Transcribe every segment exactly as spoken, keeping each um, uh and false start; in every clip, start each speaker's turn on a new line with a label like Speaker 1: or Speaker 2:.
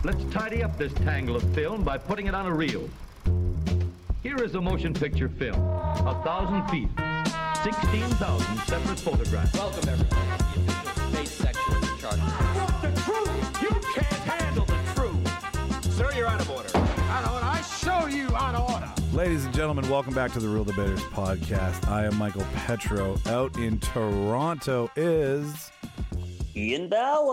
Speaker 1: Let's tidy up this tangle of film by putting it on a reel. Here is a motion picture film, a thousand feet, sixteen thousand separate photographs.
Speaker 2: Welcome, everybody, to the official space section of the Charter.
Speaker 3: The truth! You can't handle the truth!
Speaker 2: Sir, you're out of order.
Speaker 3: Out of order? I show you out of order!
Speaker 4: Ladies and gentlemen, welcome back to the Real Debaters podcast. I am Michael Petro. Out in Toronto is...
Speaker 5: Ian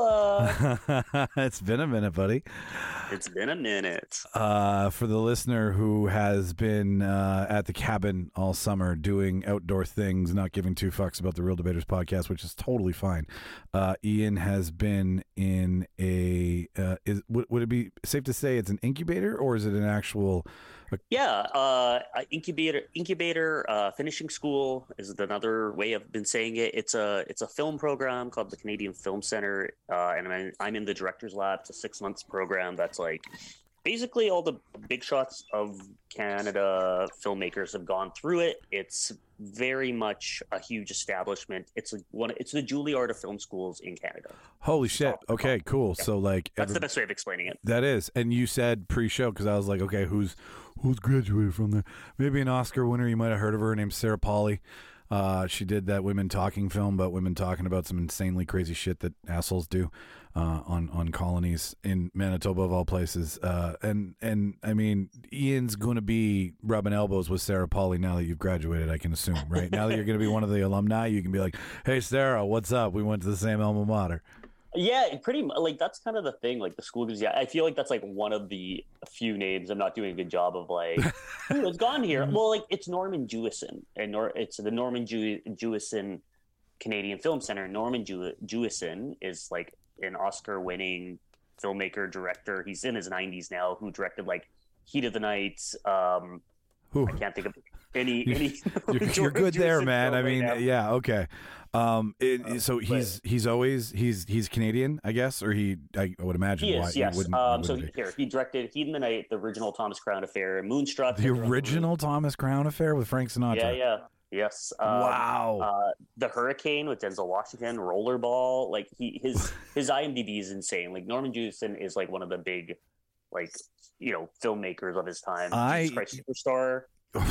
Speaker 5: Balla.
Speaker 4: It's been a minute, buddy.
Speaker 5: It's been a minute.
Speaker 4: Uh, for the listener who has been uh, at the cabin all summer doing outdoor things, not giving two fucks about the Real Debaters podcast, which is totally fine. Uh, Ian has been in a, uh, is would, would it be safe to say it's an incubator, or is it an actual... A-
Speaker 5: yeah, uh, incubator, incubator, uh, finishing school is another way I've been saying it. It's a, it's a film program called the Canadian Film Center, uh, and I'm, I'm in the Director's Lab. It's a six months program that's like basically all the big shots of Canada filmmakers have gone through it. It's very much a huge establishment. It's like one. It's the Juilliard of film schools in Canada.
Speaker 4: Holy shit! Okay, cool.
Speaker 5: Yeah.
Speaker 4: So like,
Speaker 5: that's
Speaker 4: every,
Speaker 5: the best way of explaining it.
Speaker 4: That is. And you said pre-show because I was like, okay, who's who's graduated from there? Maybe an Oscar winner. You might have heard of her. Her name's Sarah Polley. Uh, she did that women talking film about women talking about some insanely crazy shit that assholes do uh, on on colonies in Manitoba of all places. Uh, and and I mean, Ian's going to be rubbing elbows with Sarah Polley now that you've graduated. I can assume, right? Now that you're going to be one of the alumni, you can be like, "Hey, Sarah, what's up? We went to the same alma mater."
Speaker 5: Yeah, pretty much. Like that's kind of the thing. Like the school gives. Yeah, I feel like that's like one of the few names I'm not doing a good job of. Like, who has gone here? Well, like it's Norman Jewison, and Nor- it's the Norman Jew- Jewison Canadian Film Center. Norman Jew- Jewison is like an Oscar-winning filmmaker director. He's in his nineties now. Who directed like Heat of the Night. Um,
Speaker 4: Ooh.
Speaker 5: I can't think of any. any
Speaker 4: you're, you're good there, man. I mean,
Speaker 5: right
Speaker 4: yeah, okay. Um, it,
Speaker 5: Uh,
Speaker 4: so he's
Speaker 5: but,
Speaker 4: he's always he's he's Canadian, I guess, or he I would imagine.
Speaker 5: He is,
Speaker 4: why,
Speaker 5: yes.
Speaker 4: He wouldn't,
Speaker 5: um,
Speaker 4: he
Speaker 5: so
Speaker 4: wouldn't
Speaker 5: he, here he directed Heat in the Night, the original Thomas Crown Affair, Moonstruck,
Speaker 4: the original Thomas Crown Affair with Frank Sinatra.
Speaker 5: Yeah, yeah, yes. Um,
Speaker 4: wow.
Speaker 5: Uh, the Hurricane with Denzel Washington, Rollerball. Like he his his IMDb is insane. Like Norman Jewison is like one of the big, like you know, filmmakers of his time.
Speaker 4: I
Speaker 5: Jesus Christ Superstar.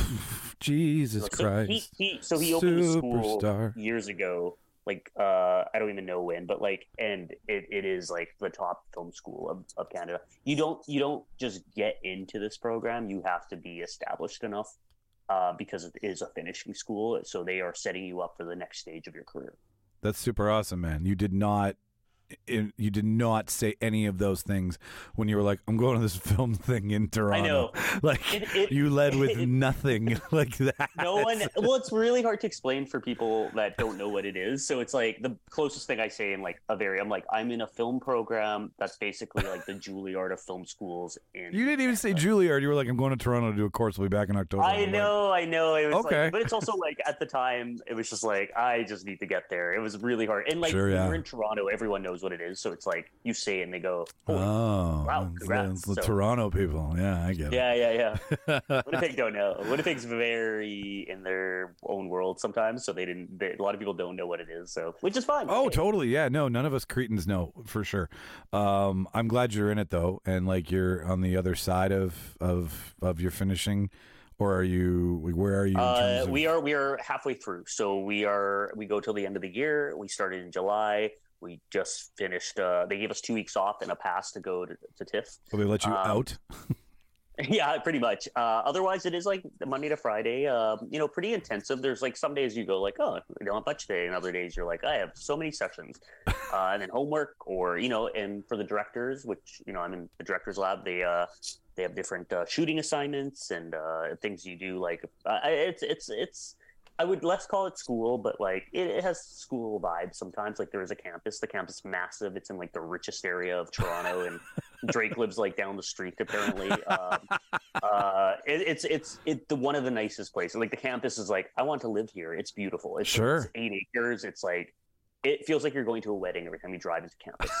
Speaker 4: Jesus
Speaker 5: so
Speaker 4: Christ.
Speaker 5: He, he, so he opened the school
Speaker 4: Superstar.
Speaker 5: years ago. Like uh, I don't even know when, but like, and it, it is like the top film school of, of Canada. You don't you don't just get into this program. You have to be established enough uh, because it is a finishing school. So they are setting you up for the next stage of your career.
Speaker 4: That's super awesome, man. You did not. In, you did not say any of those things when you were like, I'm going to this film thing in Toronto.
Speaker 5: I know.
Speaker 4: Like
Speaker 5: it, it,
Speaker 4: you led with
Speaker 5: it,
Speaker 4: nothing like that.
Speaker 5: No one. Well, it's really hard to explain for people that don't know what it is. So it's like the closest thing I say in like a very, I'm like, I'm in a film program that's basically like the Juilliard of film schools. In
Speaker 4: You didn't even say Juilliard. You were like, I'm going to Toronto to do a course. We'll be back in October.
Speaker 5: I know, like, I know. It was
Speaker 4: okay.
Speaker 5: Like, but it's also like at the time, it was just like, I just need to get there. It was really hard. And like,
Speaker 4: sure, yeah.
Speaker 5: when you're in Toronto, everyone knows what it is. So it's like, you say it and they go,
Speaker 4: oh,
Speaker 5: wow,
Speaker 4: the,
Speaker 5: congrats.
Speaker 4: the
Speaker 5: so,
Speaker 4: Toronto people. Yeah, I get it.
Speaker 5: Yeah, yeah, yeah. Winnipeg don't know. Winnipeg's very in their own world sometimes. So they didn't, they, a lot of people don't know what it is. So, which is fine.
Speaker 4: Oh, totally. Yeah, no, none of us Cretans know for sure. Um, I'm glad you're in it though. And like you're on the other side of, of, of your finishing. Or are you? Where are you? In
Speaker 5: uh,
Speaker 4: terms of-
Speaker 5: we are. We are halfway through. So we are. We go till the end of the year. We started in July. We just finished. Uh, they gave us two weeks off and a pass to go to, to TIFF.
Speaker 4: Will they let you
Speaker 5: um,
Speaker 4: out?
Speaker 5: Yeah, pretty much. Uh, otherwise, it is like Monday to Friday. Um, you know, pretty intensive. There's like some days you go like, oh, we don't have much today, and other days you're like, I have so many sessions, uh, and then homework, or you know, and for the directors, which you know, I'm in the director's lab. They uh, they have different uh, shooting assignments and uh, things you do. Like uh, it's it's it's. I would less call it school, but like it, it has school vibes sometimes. Like there is a campus. The campus is massive. It's in like the richest area of Toronto, and Drake lives like down the street apparently. Um, uh, it, it's it's it the one of the nicest places. Like the campus is like I want to live here. It's beautiful. It's,
Speaker 4: sure.
Speaker 5: It's eight acres. It's like it feels like you're going to a wedding every time you drive into campus.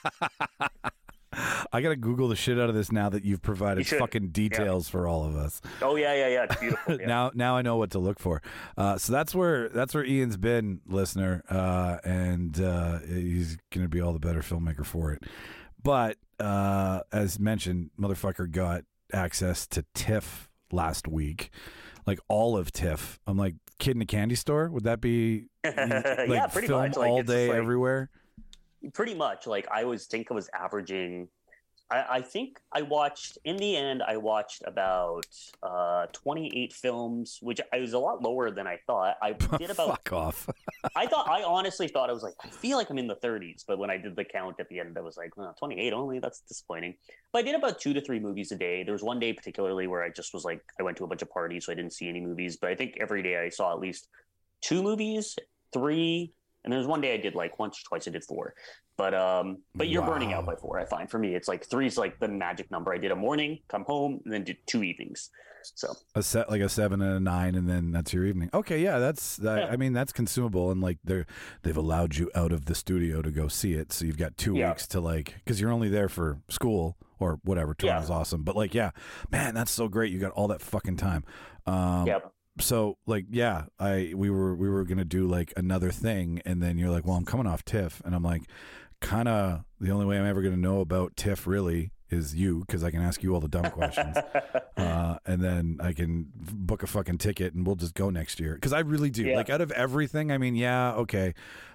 Speaker 4: I gotta Google the shit out of this now that you've provided
Speaker 5: you
Speaker 4: fucking details
Speaker 5: yeah.
Speaker 4: for all of us.
Speaker 5: Oh yeah, yeah, yeah. It's beautiful. Yeah.
Speaker 4: now, now I know what to look for. Uh, so that's where that's where Ian's been, listener, uh, and uh, he's gonna be all the better filmmaker for it. But uh, as mentioned, motherfucker got access to TIFF last week, like all of TIFF. I'm like, kid in a candy store? Would that be like
Speaker 5: yeah, pretty
Speaker 4: film
Speaker 5: much. Like,
Speaker 4: all
Speaker 5: it's
Speaker 4: day
Speaker 5: just like,
Speaker 4: everywhere?
Speaker 5: Pretty much. Like I was think I was averaging. I, I think I watched in the end. I watched about uh, twenty-eight films, which I was a lot lower than I thought. I did about.
Speaker 4: Fuck off.
Speaker 5: I thought I honestly thought I was like I feel like I'm in the thirties, but when I did the count at the end, I was like oh, twenty-eight only. That's disappointing. But I did about two to three movies a day. There was one day particularly where I just was like I went to a bunch of parties, so I didn't see any movies. But I think every day I saw at least two movies, three, and there was one day I did like once or twice I did four. But um, but you're
Speaker 4: Wow.
Speaker 5: burning out by four. I find for me, it's like three is like the magic number. I did a morning, come home, and then did two evenings. So
Speaker 4: A set like a seven and a nine, and then that's your evening. Okay, yeah, that's that,
Speaker 5: Yeah.
Speaker 4: I mean that's consumable, and like they're they've allowed you out of the studio to go see it, so you've got two
Speaker 5: Yeah.
Speaker 4: weeks to like because you're only there for school or whatever. Toronto's
Speaker 5: Yeah.
Speaker 4: awesome, but like yeah, man, that's so great. You got all that fucking time. Um,
Speaker 5: yep.
Speaker 4: So like yeah, I we were we were gonna do like another thing, and then you're like, well, I'm coming off TIFF, and I'm like, kind of the only way I'm ever gonna know about TIFF really is you, because I can ask you all the dumb questions, uh, and then I can book a fucking ticket and we'll just go next year. Because I really do.
Speaker 5: Yeah.
Speaker 4: Like out of everything, I mean, yeah, okay,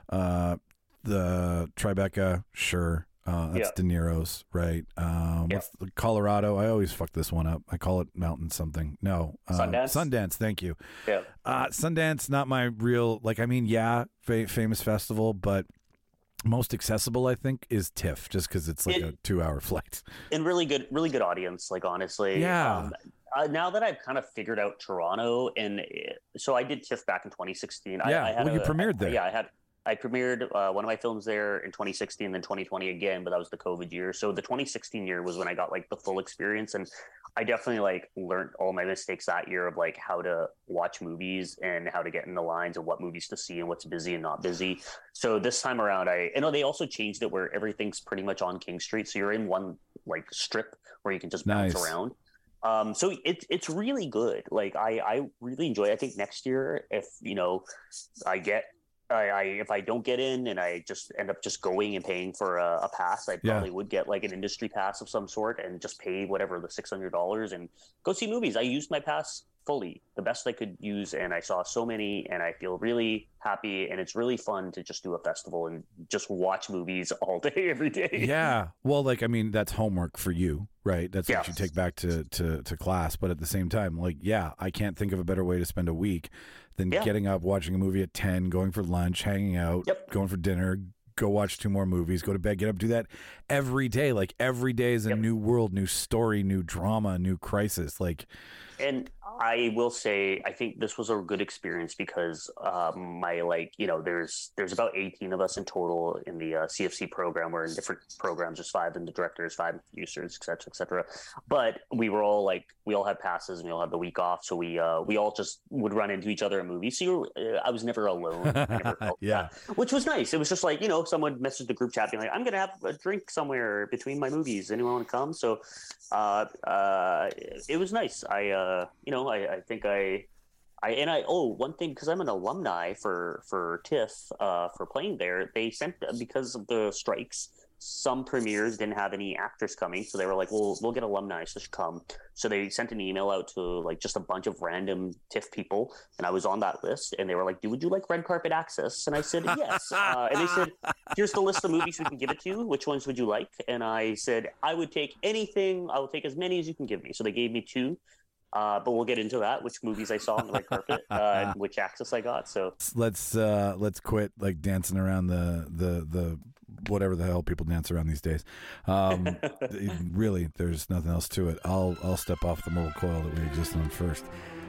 Speaker 4: uh, the Tribeca, sure. Uh, that's
Speaker 5: Yeah.
Speaker 4: De Niro's, right? Um,
Speaker 5: Yeah.
Speaker 4: what's the Colorado? I always fuck this one up. I call it Mountain something. No, uh,
Speaker 5: Sundance?
Speaker 4: Sundance. Thank you.
Speaker 5: Yeah.
Speaker 4: Uh, Sundance, not my real. Like, I mean, yeah, fa- famous festival, but most accessible, I think, is TIFF, just because it's like
Speaker 5: It-
Speaker 4: a two-hour flight.
Speaker 5: And really good, really good audience. Like honestly,
Speaker 4: Yeah.
Speaker 5: Um, uh, now that I've kind of figured out Toronto, and uh, so I did TIFF back in twenty sixteen.
Speaker 4: Yeah,
Speaker 5: I, I had
Speaker 4: well, you
Speaker 5: a-
Speaker 4: premiered there.
Speaker 5: Yeah, I had. I premiered uh, one of my films there in twenty sixteen, then twenty twenty again, but that was the COVID year. So the twenty sixteen year was when I got like the full experience, and I definitely like learned all my mistakes that year of like how to watch movies and how to get in the lines of what movies to see and what's busy and not busy. So this time around, I you know they also changed it where everything's pretty much on King Street, so you're in one like strip where you can just bounce
Speaker 4: Nice.
Speaker 5: around. Um, so it's it's really good. Like I I really enjoy it. I think next year, if you know I get I, I if I don't get in and I just end up just going and paying for a, a pass, I
Speaker 4: Yeah.
Speaker 5: probably would get like an industry pass of some sort and just pay whatever the six hundred dollars and go see movies. I used my pass fully, the best I could use, and I saw so many, and I feel really happy, and it's really fun to just do a festival and just watch movies all day, every day.
Speaker 4: Yeah. Well, like, I mean, that's homework for you, right? That's
Speaker 5: Yeah.
Speaker 4: what you take back to, to, to class. But at the same time, like, yeah, I can't think of a better way to spend a week than
Speaker 5: Yeah.
Speaker 4: getting up, watching a movie at ten, going for lunch, hanging out,
Speaker 5: Yep.
Speaker 4: going for dinner, go watch two more movies, go to bed, get up, do that every day. Like, every day is a
Speaker 5: Yep.
Speaker 4: new world, new story, new drama, new crisis. Like,
Speaker 5: And I will say, I think this was a good experience because um, my like, you know, there's there's about eighteen of us in total in the uh, C F C program. We're in different programs. There's five in the directors, five producers, et cetera, et cetera. But we were all like, we all had passes and we all had the week off. So we uh, we all just would run into each other in movies. So you were, uh, I was never alone. I never felt
Speaker 4: Yeah.
Speaker 5: that, which was nice. It was just like, you know, someone messaged the group chat being like, I'm going to have a drink somewhere between my movies. Anyone want to come? So uh, uh, it was nice. I, uh, you know, I, I think I, I, and I, oh, one thing, because I'm an alumni for, for TIFF, uh, for playing there, they sent, because of the strikes, some premieres didn't have any actors coming. So they were like, well, we'll get alumni to come. So they sent an email out to like just a bunch of random TIFF people. And I was on that list, and they were like, "Do would you like red carpet access?" And I said, yes. Uh, and they said, "Here's the list of movies we can give it to. Which ones would you like?" And I said, I would take anything. I will take as many as you can give me. So they gave me two. Uh, but we'll get into that, which movies I saw on the red carpet, uh, and which access I got. So
Speaker 4: let's uh let's quit like dancing around the the the whatever the hell people dance around these days. Um really, there's nothing else to it. I'll I'll step off the mortal coil that we exist on first.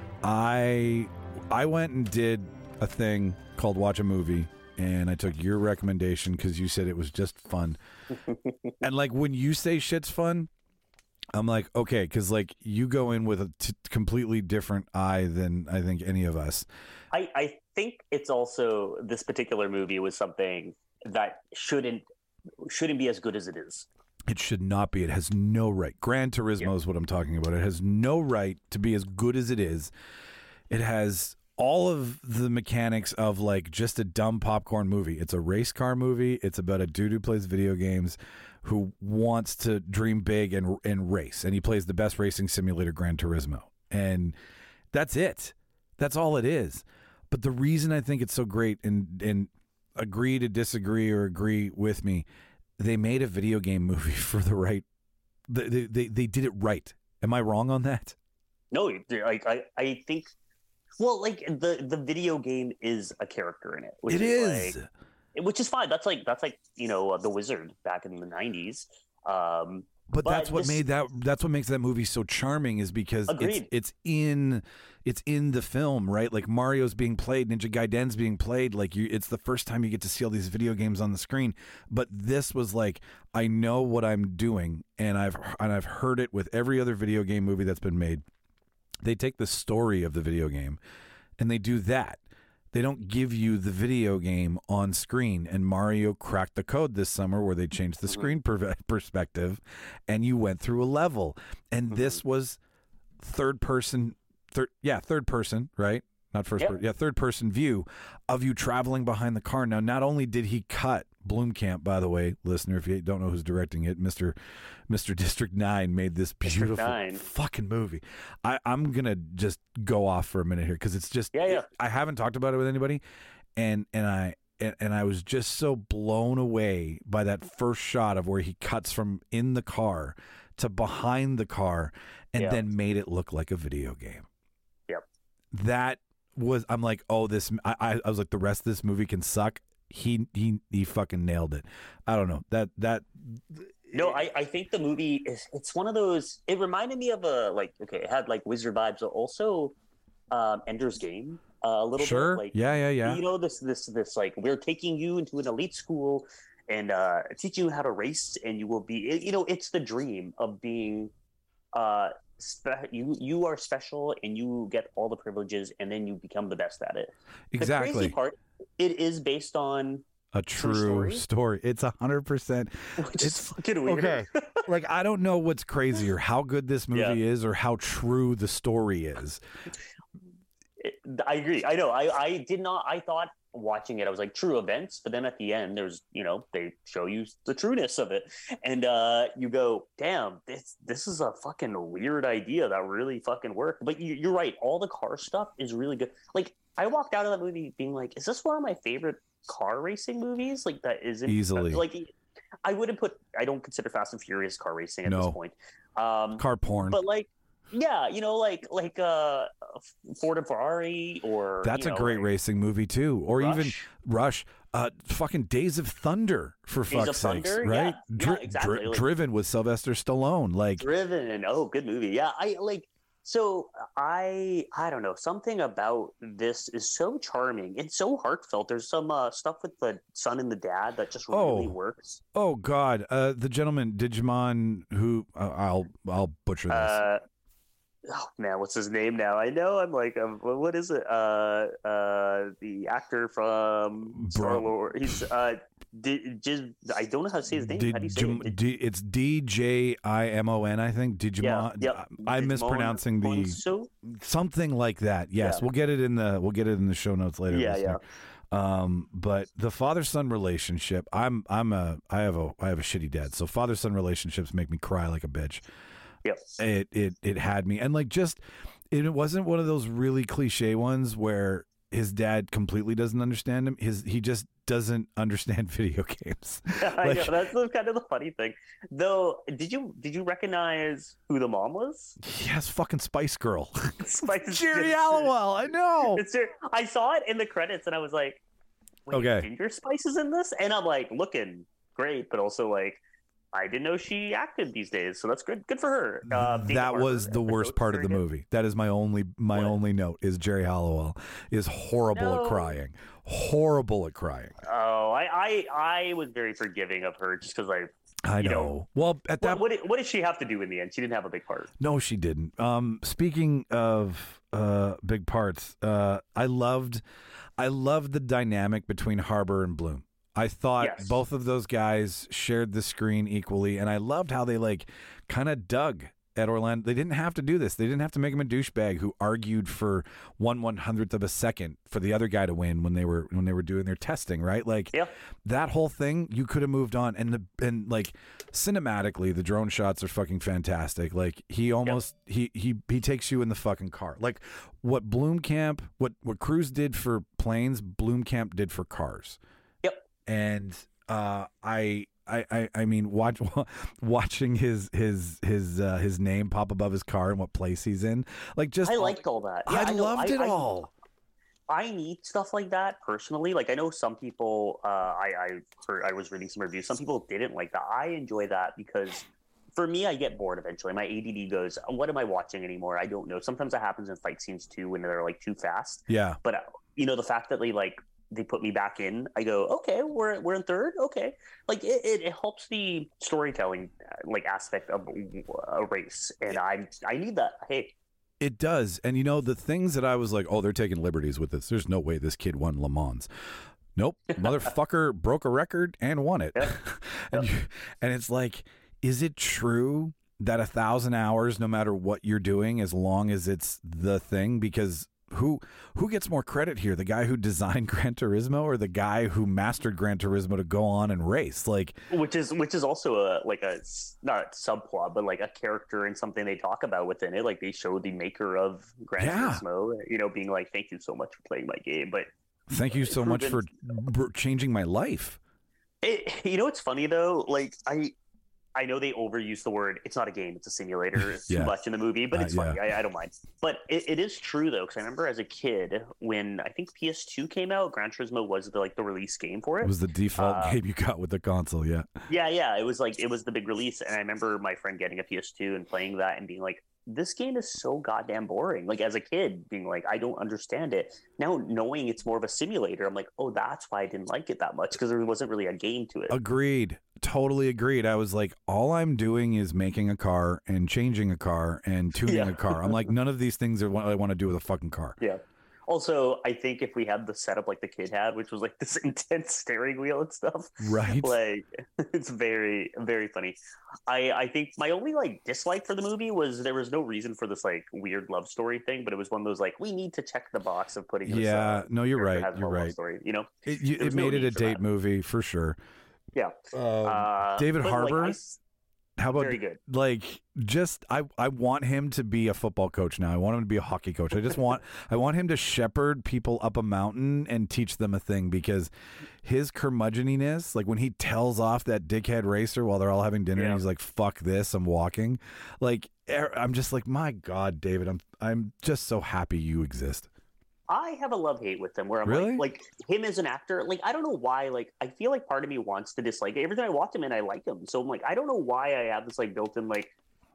Speaker 4: I I went and did a thing called Watch a Movie, and I took your recommendation because you said it was just fun. And like when you say shit's fun, I'm like, okay, because like you go in with a t- completely different eye than I think any of us.
Speaker 5: I, I think it's also, this particular movie was something that shouldn't shouldn't be as good as it is.
Speaker 4: It should not be. It has no right. Gran Turismo
Speaker 5: Yeah.
Speaker 4: is what I'm talking about. It has no right to be as good as it is. It has all of the mechanics of like just a dumb popcorn movie. It's a race car movie. It's about a dude who plays video games who wants to dream big and and race, and he plays the best racing simulator, Gran Turismo, and that's it. That's all it is. But the reason I think it's so great, and and agree to disagree or agree with me, they made a video game movie for the right. They they they did it right. Am I wrong on that?
Speaker 5: No, like I I think. Well, like the the video game is a character in it. Which
Speaker 4: It
Speaker 5: is.
Speaker 4: is.
Speaker 5: Like, which is fine. That's like that's like you know uh, the Wizard back in the nineties. Um,
Speaker 4: But,
Speaker 5: But
Speaker 4: that's what
Speaker 5: this-
Speaker 4: made that. That's what makes that movie so charming, is because it's
Speaker 5: Agreed.
Speaker 4: it's in it's in the film, right? Like Mario's being played, Ninja Gaiden's being played. Like you, it's the first time you get to see all these video games on the screen. But this was like, I know what I'm doing, and I've and I've heard it with every other video game movie that's been made. They take the story of the video game, and they do that. They don't give you the video game on screen. And Mario cracked the code this summer where they changed the screen per- perspective, and you went through a level. And
Speaker 5: Mm-hmm.
Speaker 4: this was third person, third yeah, third person, right? Not first
Speaker 5: Yep.
Speaker 4: person, yeah, third person view of you traveling behind the car. Now, not only did he cut Blomkamp, by the way, listener, if you don't know who's directing it, Mister Mister District Nine made this
Speaker 5: District
Speaker 4: beautiful
Speaker 5: nine.
Speaker 4: fucking movie. I, I'm gonna just go off for a minute here because it's just
Speaker 5: Yeah, yeah.
Speaker 4: I haven't talked about it with anybody, and and I and, and I was just so blown away by that first shot of where he cuts from in the car to behind the car, and
Speaker 5: Yeah.
Speaker 4: then made it look like a video game.
Speaker 5: Yep.
Speaker 4: That was I'm like, oh, this. I I I was like, the rest of this movie can suck. He he he fucking nailed it. I don't know that that.
Speaker 5: No, I, I think the movie is it's one of those. It reminded me of a like okay, it had like Wizard vibes, but also um, Ender's Game uh, a little
Speaker 4: Sure.
Speaker 5: bit. Like
Speaker 4: yeah. Yeah. Yeah.
Speaker 5: you know this this this like we're taking you into an elite school and uh, teaching you how to race, and you will be. You know, it's the dream of being. Uh, spe- you you are special, and you get all the privileges, and then you become the best at it. The
Speaker 4: Exactly.
Speaker 5: crazy part, it is based on
Speaker 4: A
Speaker 5: True
Speaker 4: true
Speaker 5: story?
Speaker 4: story. It's a hundred percent.
Speaker 5: which
Speaker 4: It's-
Speaker 5: is fucking weird.
Speaker 4: Okay. Like, I don't know what's crazier, how good this movie
Speaker 5: Yeah.
Speaker 4: is or how true the story is.
Speaker 5: It- I agree. I know. I, I did not. I thought watching it, I was like true events, but then at the end, there's you know they show you the trueness of it, and uh, you go, damn, this this is a fucking weird idea that really fucking worked. But you, you're right. All the car stuff is really good. Like I walked out of that movie being like, is this one of my favorite car racing movies? Like that isn't
Speaker 4: Easily.
Speaker 5: like. I wouldn't put. I don't consider Fast and Furious car racing at
Speaker 4: No.
Speaker 5: this point. Um,
Speaker 4: Car porn.
Speaker 5: but like yeah you know like like uh Ford and Ferrari or
Speaker 4: That's
Speaker 5: you
Speaker 4: a
Speaker 5: know,
Speaker 4: great
Speaker 5: like
Speaker 4: racing movie too. Or even
Speaker 5: Rush.
Speaker 4: Rush. Uh, fucking Days of Thunder, for
Speaker 5: Days of
Speaker 4: fuck's sakes,
Speaker 5: Thunder?
Speaker 4: right?
Speaker 5: Yeah,
Speaker 4: Dri-
Speaker 5: yeah, exactly.
Speaker 4: dri-
Speaker 5: Like-
Speaker 4: driven with Sylvester Stallone. Like,
Speaker 5: Driven. Oh, good movie. Yeah, I like. So I I don't know, something about this is so charming. It's so heartfelt. There's some uh, stuff with the son and the dad that just really
Speaker 4: Oh.
Speaker 5: works.
Speaker 4: oh god, uh, the gentleman Digimon who uh, I'll I'll butcher this.
Speaker 5: Uh, oh man, what's his name now? I know. I'm like, um, what is it? Uh, uh, the actor from Star
Speaker 4: Bro.
Speaker 5: Lord. He's uh, D- just I don't know how to say his name. How do you say
Speaker 4: Digim-
Speaker 5: it?
Speaker 4: D- it's D J I M O N, I think. Digimon.
Speaker 5: Yeah, yeah.
Speaker 4: I'm
Speaker 5: Digimon
Speaker 4: mispronouncing the
Speaker 5: Honsu?
Speaker 4: something like that. Yes,
Speaker 5: Yeah.
Speaker 4: we'll get it in the we'll get it in the show notes later.
Speaker 5: Yeah,
Speaker 4: listener. Um, but the father son relationship, I'm I'm a I have a I have a shitty dad, so father son relationships make me cry like a bitch.
Speaker 5: Yep.
Speaker 4: It it it had me, and like just it wasn't one of those really cliche ones where his dad completely doesn't understand him. His he just doesn't understand video games.
Speaker 5: I
Speaker 4: Like-
Speaker 5: know that's the, kind of the funny thing. Though, did you did you recognize who the mom was?
Speaker 4: Yes, fucking Spice Girl.
Speaker 5: Spice
Speaker 4: Jerry
Speaker 5: Girl.
Speaker 4: Halliwell. I know.
Speaker 5: It's Jer- I saw it in the credits and I was like, Wait,
Speaker 4: Okay.
Speaker 5: Ginger Spice is in this, and I'm like looking great, but also like I didn't know she acted these days, so that's good. Good for her. Uh, Dana
Speaker 4: that
Speaker 5: Barber,
Speaker 4: was the worst
Speaker 5: episode,
Speaker 4: part of the
Speaker 5: very good.
Speaker 4: movie. That is my only my
Speaker 5: What?
Speaker 4: only note is Jerry Halliwell is horrible
Speaker 5: No.
Speaker 4: at crying. Horrible at crying.
Speaker 5: Oh, I, I I was very forgiving of her just because I.
Speaker 4: I
Speaker 5: You
Speaker 4: know.
Speaker 5: know,
Speaker 4: Well, at that
Speaker 5: What, what, did, what did she have to do in the end? She didn't have a big part.
Speaker 4: no, she didn't. Um, speaking of uh, big parts, uh, I loved, I loved the dynamic between Harbor and Bloom. I thought
Speaker 5: Yes.
Speaker 4: both of those guys shared the screen equally, and I loved how they like kind of dug at Orlando. They didn't have to do this. They didn't have to make him a douchebag who argued for one one hundredth of a second for the other guy to win when they were when they were doing their testing, right? Like
Speaker 5: Yeah.
Speaker 4: that whole thing, you could have moved on. And the and like cinematically, the drone shots are fucking fantastic. Like he almost he he he takes you in the fucking car. Like what Blomkamp, what what Cruise did for planes, Blomkamp did for cars.
Speaker 5: Yep.
Speaker 4: And uh, I. I, I, I mean, watch, watching his his his uh, his name pop above his car and what place he's in, like just
Speaker 5: I liked all that. Yeah,
Speaker 4: I,
Speaker 5: I know,
Speaker 4: loved
Speaker 5: I,
Speaker 4: it
Speaker 5: I,
Speaker 4: all.
Speaker 5: I need stuff like that personally. Like I know some people. Uh, I I heard, I was reading some reviews. Some people didn't like that. I enjoy that because for me, I get bored eventually. My A D D goes, "What am I watching anymore? I don't know." Sometimes that happens in fight scenes too when they're like too fast.
Speaker 4: Yeah.
Speaker 5: But uh, you know the fact that they like. They put me back in. I go, okay, we're we're in third. Okay, like it, it, it helps the storytelling like aspect of a race, and I I need that. Hey,
Speaker 4: it does. And you know the things that I was like, oh, they're taking liberties with this. There's no way this kid won Le Mans. Nope, motherfucker broke a record and won it.
Speaker 5: Yeah.
Speaker 4: and you, and it's like, is it true that a thousand hours, no matter what you're doing, as long as it's the thing, because Who who gets more credit here? The guy who designed Gran Turismo or the guy who mastered Gran Turismo to go on and race? Like,
Speaker 5: which is which is also a like a not a subplot, but like a character and something they talk about within it. Like they show the maker of Gran
Speaker 4: Yeah.
Speaker 5: Turismo, you know, being like, "Thank you so much for playing my game." But
Speaker 4: thank you so much for
Speaker 5: proven-
Speaker 4: br- changing my life.
Speaker 5: it, you know, it's funny though. Like I. I know they overuse the word. It's not a game; it's a simulator. It's
Speaker 4: Yeah.
Speaker 5: too much in the movie, but
Speaker 4: Uh,
Speaker 5: it's
Speaker 4: yeah.
Speaker 5: funny. I, I don't mind. But it, it is true though, because I remember as a kid when I think P S two came out, Gran Turismo was the like the release game for it.
Speaker 4: It was the default
Speaker 5: Uh,
Speaker 4: game you got with the console. Yeah.
Speaker 5: Yeah, yeah. It was like it was the big release, and I remember my friend getting a P S two and playing that and being like, "This game is so goddamn boring." Like as a kid, being like, "I don't understand it." Now knowing it's more of a simulator, I'm like, "Oh, that's why I didn't like it that much because there wasn't really a game to it."
Speaker 4: Agreed. Totally agreed. I was like, all I'm doing is making a car and changing a car and tuning
Speaker 5: Yeah.
Speaker 4: a car. I'm like, none of these things are what I want to do with a fucking car.
Speaker 5: Yeah. Also, I think if we had the setup like the kid had, which was like this intense steering wheel and stuff,
Speaker 4: Right.
Speaker 5: like it's very, very funny. I I think my only like dislike for the movie was there was no reason for this like weird love story thing, but it was one of those like we need to check the box of putting this.
Speaker 4: Yeah.
Speaker 5: uh,
Speaker 4: No, you're
Speaker 5: character
Speaker 4: right.
Speaker 5: has
Speaker 4: You're
Speaker 5: a love
Speaker 4: right.
Speaker 5: Story, you know.
Speaker 4: It, you,
Speaker 5: There
Speaker 4: it
Speaker 5: was no
Speaker 4: made it
Speaker 5: need
Speaker 4: a
Speaker 5: for
Speaker 4: date
Speaker 5: that.
Speaker 4: movie for sure.
Speaker 5: Yeah.
Speaker 4: Um,
Speaker 5: Uh,
Speaker 4: David
Speaker 5: but, like,
Speaker 4: Harbour.
Speaker 5: I s-
Speaker 4: How about
Speaker 5: very good.
Speaker 4: like just I I want him to be a football coach now. I want him to be a hockey coach. I just want I want him to shepherd people up a mountain and teach them a thing because his curmudgeoniness, like when he tells off that dickhead racer while they're all having dinner and
Speaker 5: Yeah.
Speaker 4: he's like, "Fuck this, I'm walking." Like er- I'm just like, "My God, David, I'm I'm just so happy you exist."
Speaker 5: I have a love hate with him where I'm
Speaker 4: Really?
Speaker 5: like, like him as an actor. Like I don't know why. Like I feel like part of me wants to dislike it. Every time I watch him and I like him, so I'm like, I don't know why I have this like built-in like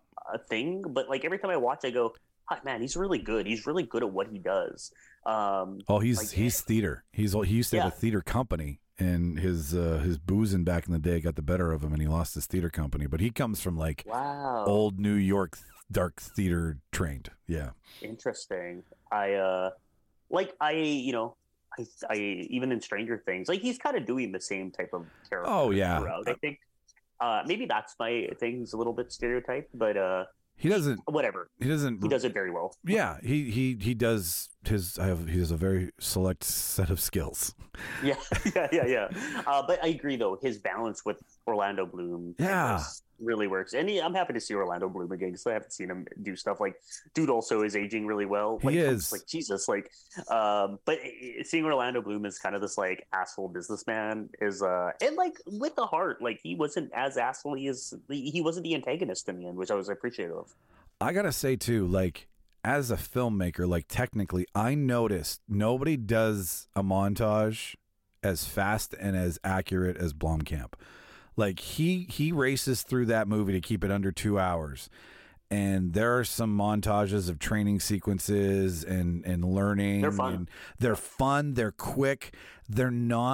Speaker 5: a thing. But like every time I watch, I go, "Hi, man, he's really good. He's really good at what he does." Um,
Speaker 4: Oh, he's
Speaker 5: Like-
Speaker 4: he's theater. He's he used to have
Speaker 5: Yeah.
Speaker 4: a theater company, and his uh, his boozing back in the day got the better of him, and he lost his theater company. But he comes from like
Speaker 5: wow,
Speaker 4: old New York th- dark theater trained. Yeah.
Speaker 5: interesting. I uh, like I you know. I, I even in Stranger Things, like he's kind of doing the same type of character.
Speaker 4: Oh, yeah.
Speaker 5: throughout. I think uh, maybe that's my thing. He's a little bit stereotyped, but uh,
Speaker 4: He doesn't.
Speaker 5: whatever.
Speaker 4: He doesn't.
Speaker 5: He does it very well.
Speaker 4: Yeah. He he he does his. I have. He has a very select set of skills.
Speaker 5: Yeah, yeah, yeah, yeah. Uh, but I agree, though, his balance with Orlando Bloom
Speaker 4: Yeah.
Speaker 5: is- really works. And he, I'm happy to see Orlando Bloom again because I haven't seen him do stuff like. Dude also is aging really well.
Speaker 4: He
Speaker 5: Like, I'm
Speaker 4: is.
Speaker 5: just like Jesus, like. Um, but seeing Orlando Bloom as kind of this like asshole businessman is, uh, and like with the heart, like he wasn't as assholey as he wasn't the antagonist in the end, which I was appreciative of.
Speaker 4: I gotta say too, like as a filmmaker, like technically, I noticed nobody does a montage as fast and as accurate as Blomkamp. Like he he races through that movie to keep it under two hours. And there are some montages of training sequences and, and learning.
Speaker 5: They're fun.
Speaker 4: And they're fun. They're quick. They're not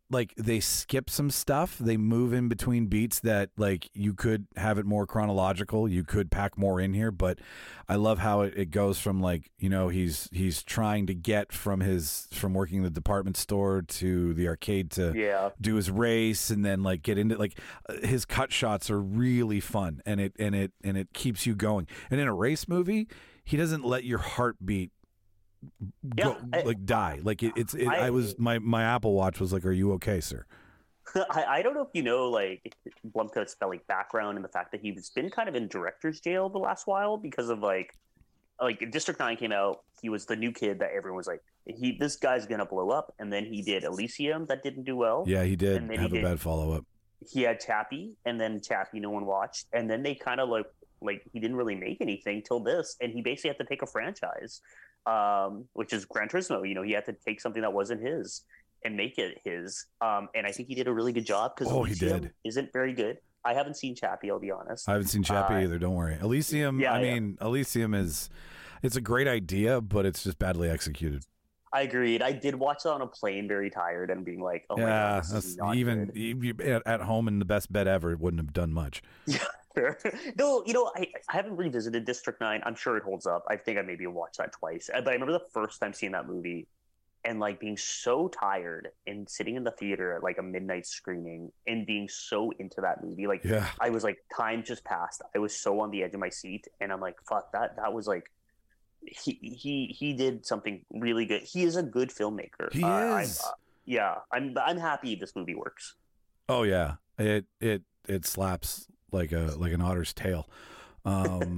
Speaker 4: like they skip some stuff. They move in between beats that like you could have it more chronological. You could pack more in here, but I love how it, it goes from like, you know, he's he's trying to get from his from working the department store to the arcade to
Speaker 5: Yeah.
Speaker 4: do his race, and then like get into like uh, his cut shots are really fun, and it and it and it keeps you going. And in a race movie, he doesn't let your heartbeat
Speaker 5: Yeah,
Speaker 4: go,
Speaker 5: I-
Speaker 4: like die. Like it, it's it, I,
Speaker 5: I-
Speaker 4: was my my Apple Watch was like, "Are you okay, sir?"
Speaker 5: I, I don't know if you know, like, Blumko's like background and the fact that he's been kind of in director's jail the last while because of like, like District nine came out. He was the new kid that everyone was like, he this guy's gonna blow up. And then he did Elysium that didn't do well.
Speaker 4: Yeah, he did
Speaker 5: And then
Speaker 4: have
Speaker 5: he
Speaker 4: a
Speaker 5: did-
Speaker 4: bad follow up.
Speaker 5: He had Chappie, and then Chappie no one watched, and then they kind of like like he didn't really make anything till this, and he basically had to take a franchise, um, which is Gran Turismo. You know, he had to take something that wasn't his and make it his. Um, and I think he did a really good job because
Speaker 4: Oh, he did.
Speaker 5: isn't very good. I haven't seen Chappie, I'll be honest.
Speaker 4: I haven't seen Chappie
Speaker 5: Uh,
Speaker 4: either. Don't worry. Elysium.
Speaker 5: yeah,
Speaker 4: I
Speaker 5: yeah.
Speaker 4: mean, Elysium is it's a great idea, but it's just badly executed.
Speaker 5: I agreed. I did watch it on a plane, very tired, and being like, "Oh my
Speaker 4: yeah,
Speaker 5: god, this
Speaker 4: that's
Speaker 5: is not
Speaker 4: even
Speaker 5: good."
Speaker 4: you- at, at home in the best bed ever. It wouldn't have done much.
Speaker 5: Fair. No, you know, I, I haven't revisited District nine. I'm sure it holds up. I think I maybe watched that twice. But I remember the first time seeing that movie and like being so tired and sitting in the theater at like a midnight screening and being so into that movie. Like
Speaker 4: Yeah.
Speaker 5: I was like, time just passed. I was so on the edge of my seat, and I'm like, fuck that. That was like, he he he did something really good. He is a good filmmaker.
Speaker 4: He
Speaker 5: Uh, I'm-
Speaker 4: is.
Speaker 5: uh, yeah, I'm I'm happy this movie works.
Speaker 4: Oh yeah, it it it slaps like a like an otter's tail. Um,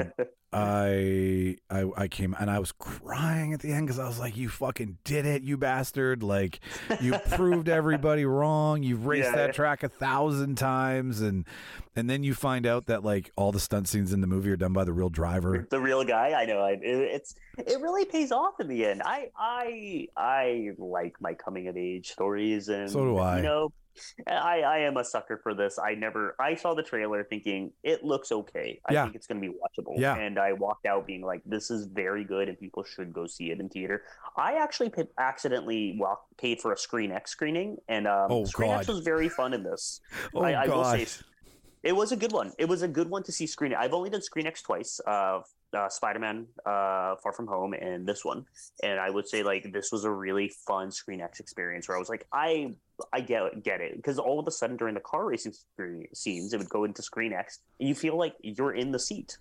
Speaker 4: I I I came and I was crying at the end because I was like, "You fucking did it, you bastard! Like you proved everybody wrong. You've raced
Speaker 5: Yeah.
Speaker 4: that track a thousand times, and and then you find out that like all the stunt scenes in the movie are done by the real driver.
Speaker 5: The real guy, I know. I, it, it's it really pays off in the end. I I I like my coming of age stories, and
Speaker 4: So do I.
Speaker 5: You know, I I am a sucker for this. I never I saw the trailer thinking it looks okay. I
Speaker 4: Yeah.
Speaker 5: think it's going to be watchable.
Speaker 4: Yeah.
Speaker 5: And I walked out being like, this is very good, and people should go see it in theater. I actually paid, accidentally walk, paid for a Screen X screening, and um,
Speaker 4: Oh,
Speaker 5: Screen X
Speaker 4: God.
Speaker 5: was very fun in this.
Speaker 4: Oh
Speaker 5: I, I will say.
Speaker 4: gosh.
Speaker 5: It was a good one. It was a good one to see Screen. I've only done Screen X twice, uh, uh, Spider-Man, uh, Far From Home, and this one. And I would say like this was a really fun Screen X experience where I was like, I, I get get it, because all of a sudden during the car racing screen- scenes, it would go into Screen X, and you feel like you're in the seat.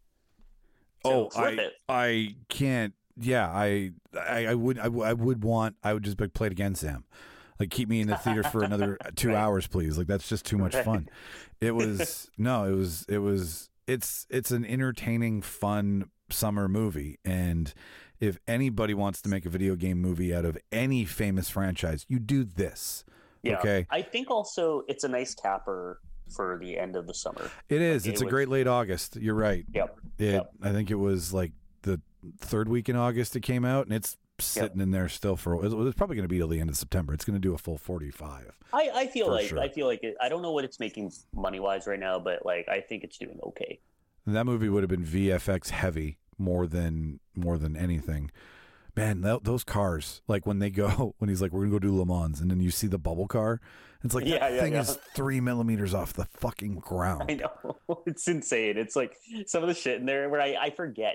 Speaker 5: So
Speaker 4: Oh,
Speaker 5: it's worth
Speaker 4: I
Speaker 5: it.
Speaker 4: I can't. Yeah, I I, I would I, would- I would want. I would just like play it again, Sam. Like keep me in the theater for another two
Speaker 5: Right.
Speaker 4: hours, please. Like that's just too much
Speaker 5: Right.
Speaker 4: fun. It was no, it was it was it's it's an entertaining, fun summer movie, and if anybody wants to make a video game movie out of any famous franchise, you do this.
Speaker 5: Yeah.
Speaker 4: Okay,
Speaker 5: I think also it's a nice capper for the end of the summer.
Speaker 4: it is.
Speaker 5: Like,
Speaker 4: It's
Speaker 5: it
Speaker 4: a
Speaker 5: was-
Speaker 4: great late August. You're right.
Speaker 5: Yep.
Speaker 4: It.
Speaker 5: Yep.
Speaker 4: I think it was like the third week in August it came out, and it's sitting in there still for. It's probably going to be till the end of September. It's going to do a full forty-five.
Speaker 5: I, I feel
Speaker 4: For
Speaker 5: like
Speaker 4: sure.
Speaker 5: I feel like it, I don't know what it's making money wise right now, but like I think it's doing okay.
Speaker 4: And that movie would have been V F X heavy more than more than anything. Man, that, those cars, like when they go, when he's like, "We're gonna go do Le Mans," and then you see the bubble car, it's like
Speaker 5: Yeah,
Speaker 4: that
Speaker 5: yeah,
Speaker 4: thing
Speaker 5: yeah.
Speaker 4: is three millimeters off the fucking ground.
Speaker 5: I know. It's insane. It's like some of the shit in there where I, I forget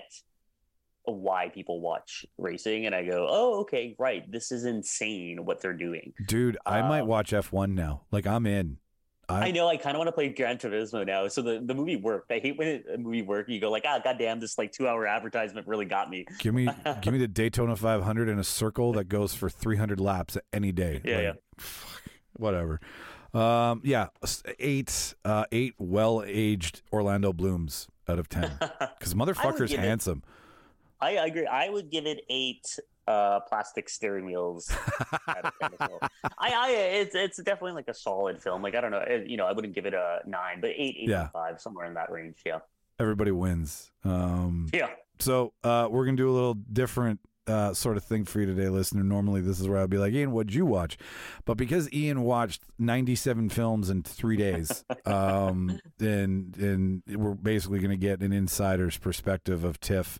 Speaker 5: why people watch racing, and I go, oh, okay, right. This is insane what they're doing.
Speaker 4: Dude, I might
Speaker 5: Um,
Speaker 4: watch F one now. Like I'm in.
Speaker 5: I know I kind of want to play Gran Turismo now. So the, the movie worked. I hate when it, a movie worked. You go like, ah, goddamn, this like two hour advertisement really got me.
Speaker 4: Give me give me the Daytona five hundred in a circle that goes for three hundred laps any day.
Speaker 5: Yeah,
Speaker 4: Like,
Speaker 5: yeah.
Speaker 4: fuck, whatever. Um, yeah, s- eight uh, eight well-aged Orlando Blooms out of ten because motherfucker's
Speaker 5: give it-
Speaker 4: handsome.
Speaker 5: I, I agree. I would give it eight uh, plastic steering wheels. out of ten as well. I, I, it's it's definitely like a solid film. Like I don't know, it- you know, I wouldn't give it a nine, but eight, eight
Speaker 4: Yeah.
Speaker 5: point five, somewhere in that range. Yeah,
Speaker 4: Everybody wins. Um,
Speaker 5: yeah.
Speaker 4: so uh, we're gonna do a little different uh, sort of thing for you today, listener. Normally, this is where I'd be like, Ian, what'd you watch? But because Ian watched ninety-seven films in three days, um, and and we're basically gonna get an insider's perspective of TIFF.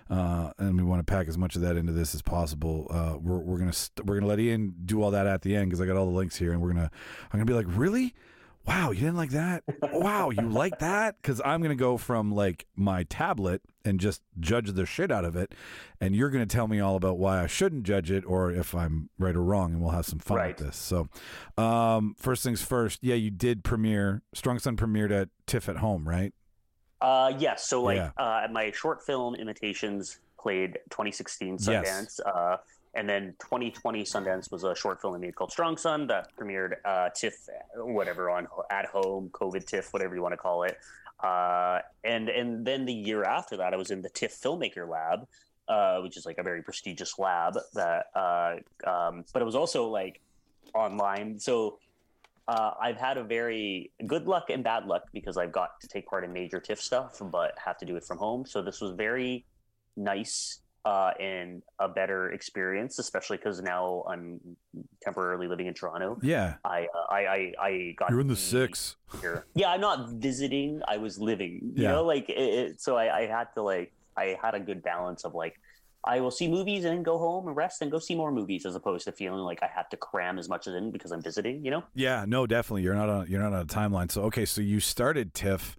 Speaker 4: uh, and we want to pack as much of that into this as possible. Uh, we're we're gonna st- we're gonna let Ian do all that at the end because I got all the links here, and we're gonna I'm gonna be like, really? Wow, you didn't like that? Wow, you like that? Because I'm going to go from like my tablet and just judge the shit out of it. And you're going to tell me all about why I shouldn't judge it or if I'm right or wrong. And we'll have some fun
Speaker 5: Right.
Speaker 4: with this. So um, first things first. Yeah, you did premiere. Strong Son premiered at TIFF at Home, right?
Speaker 5: Uh, yes. So like
Speaker 4: Yeah.
Speaker 5: uh, my short film Imitations played twenty sixteen Sundance.
Speaker 4: Yes.
Speaker 5: Uh, and then twenty twenty Sundance was a short film I made called Strong Son that premiered uh, TIFF, whatever, on at home, COVID TIFF, whatever you want to call it. Uh, and and then the year after that, I was in the TIFF Filmmaker Lab, uh, which is like a very prestigious lab. That, uh, um, but it was also like online. So uh, I've had a very good luck and bad luck because I've got to take part in major TIFF stuff, but have to do it from home. So this was very nice. Uh, and a better experience, especially because now I'm temporarily living in Toronto.
Speaker 4: Yeah.
Speaker 5: I uh, I, I I got
Speaker 4: You're in the
Speaker 5: to be
Speaker 4: six.
Speaker 5: here. Yeah, I'm not visiting. I was living. You
Speaker 4: Yeah.
Speaker 5: know, like it, it, so I, I had to like I had a good balance of like I will see movies and then go home and rest and go see more movies as opposed to feeling like I have to cram as much as in because I'm visiting. You know.
Speaker 4: Yeah, no, definitely. You're not on you're not on a timeline. So okay, so you started TIFF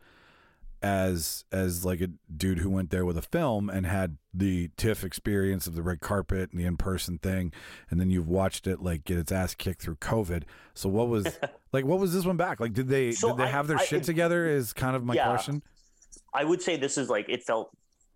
Speaker 4: as as like a dude who went there with a film and had the TIFF experience of the red carpet and the in-person thing, and then you've watched it like get its ass kicked through COVID. So what was like what was this one back? Like did they
Speaker 5: So
Speaker 4: did they
Speaker 5: I-
Speaker 4: have their
Speaker 5: I-
Speaker 4: shit together is kind of my
Speaker 5: Yeah.
Speaker 4: question.
Speaker 5: I would say this is like it felt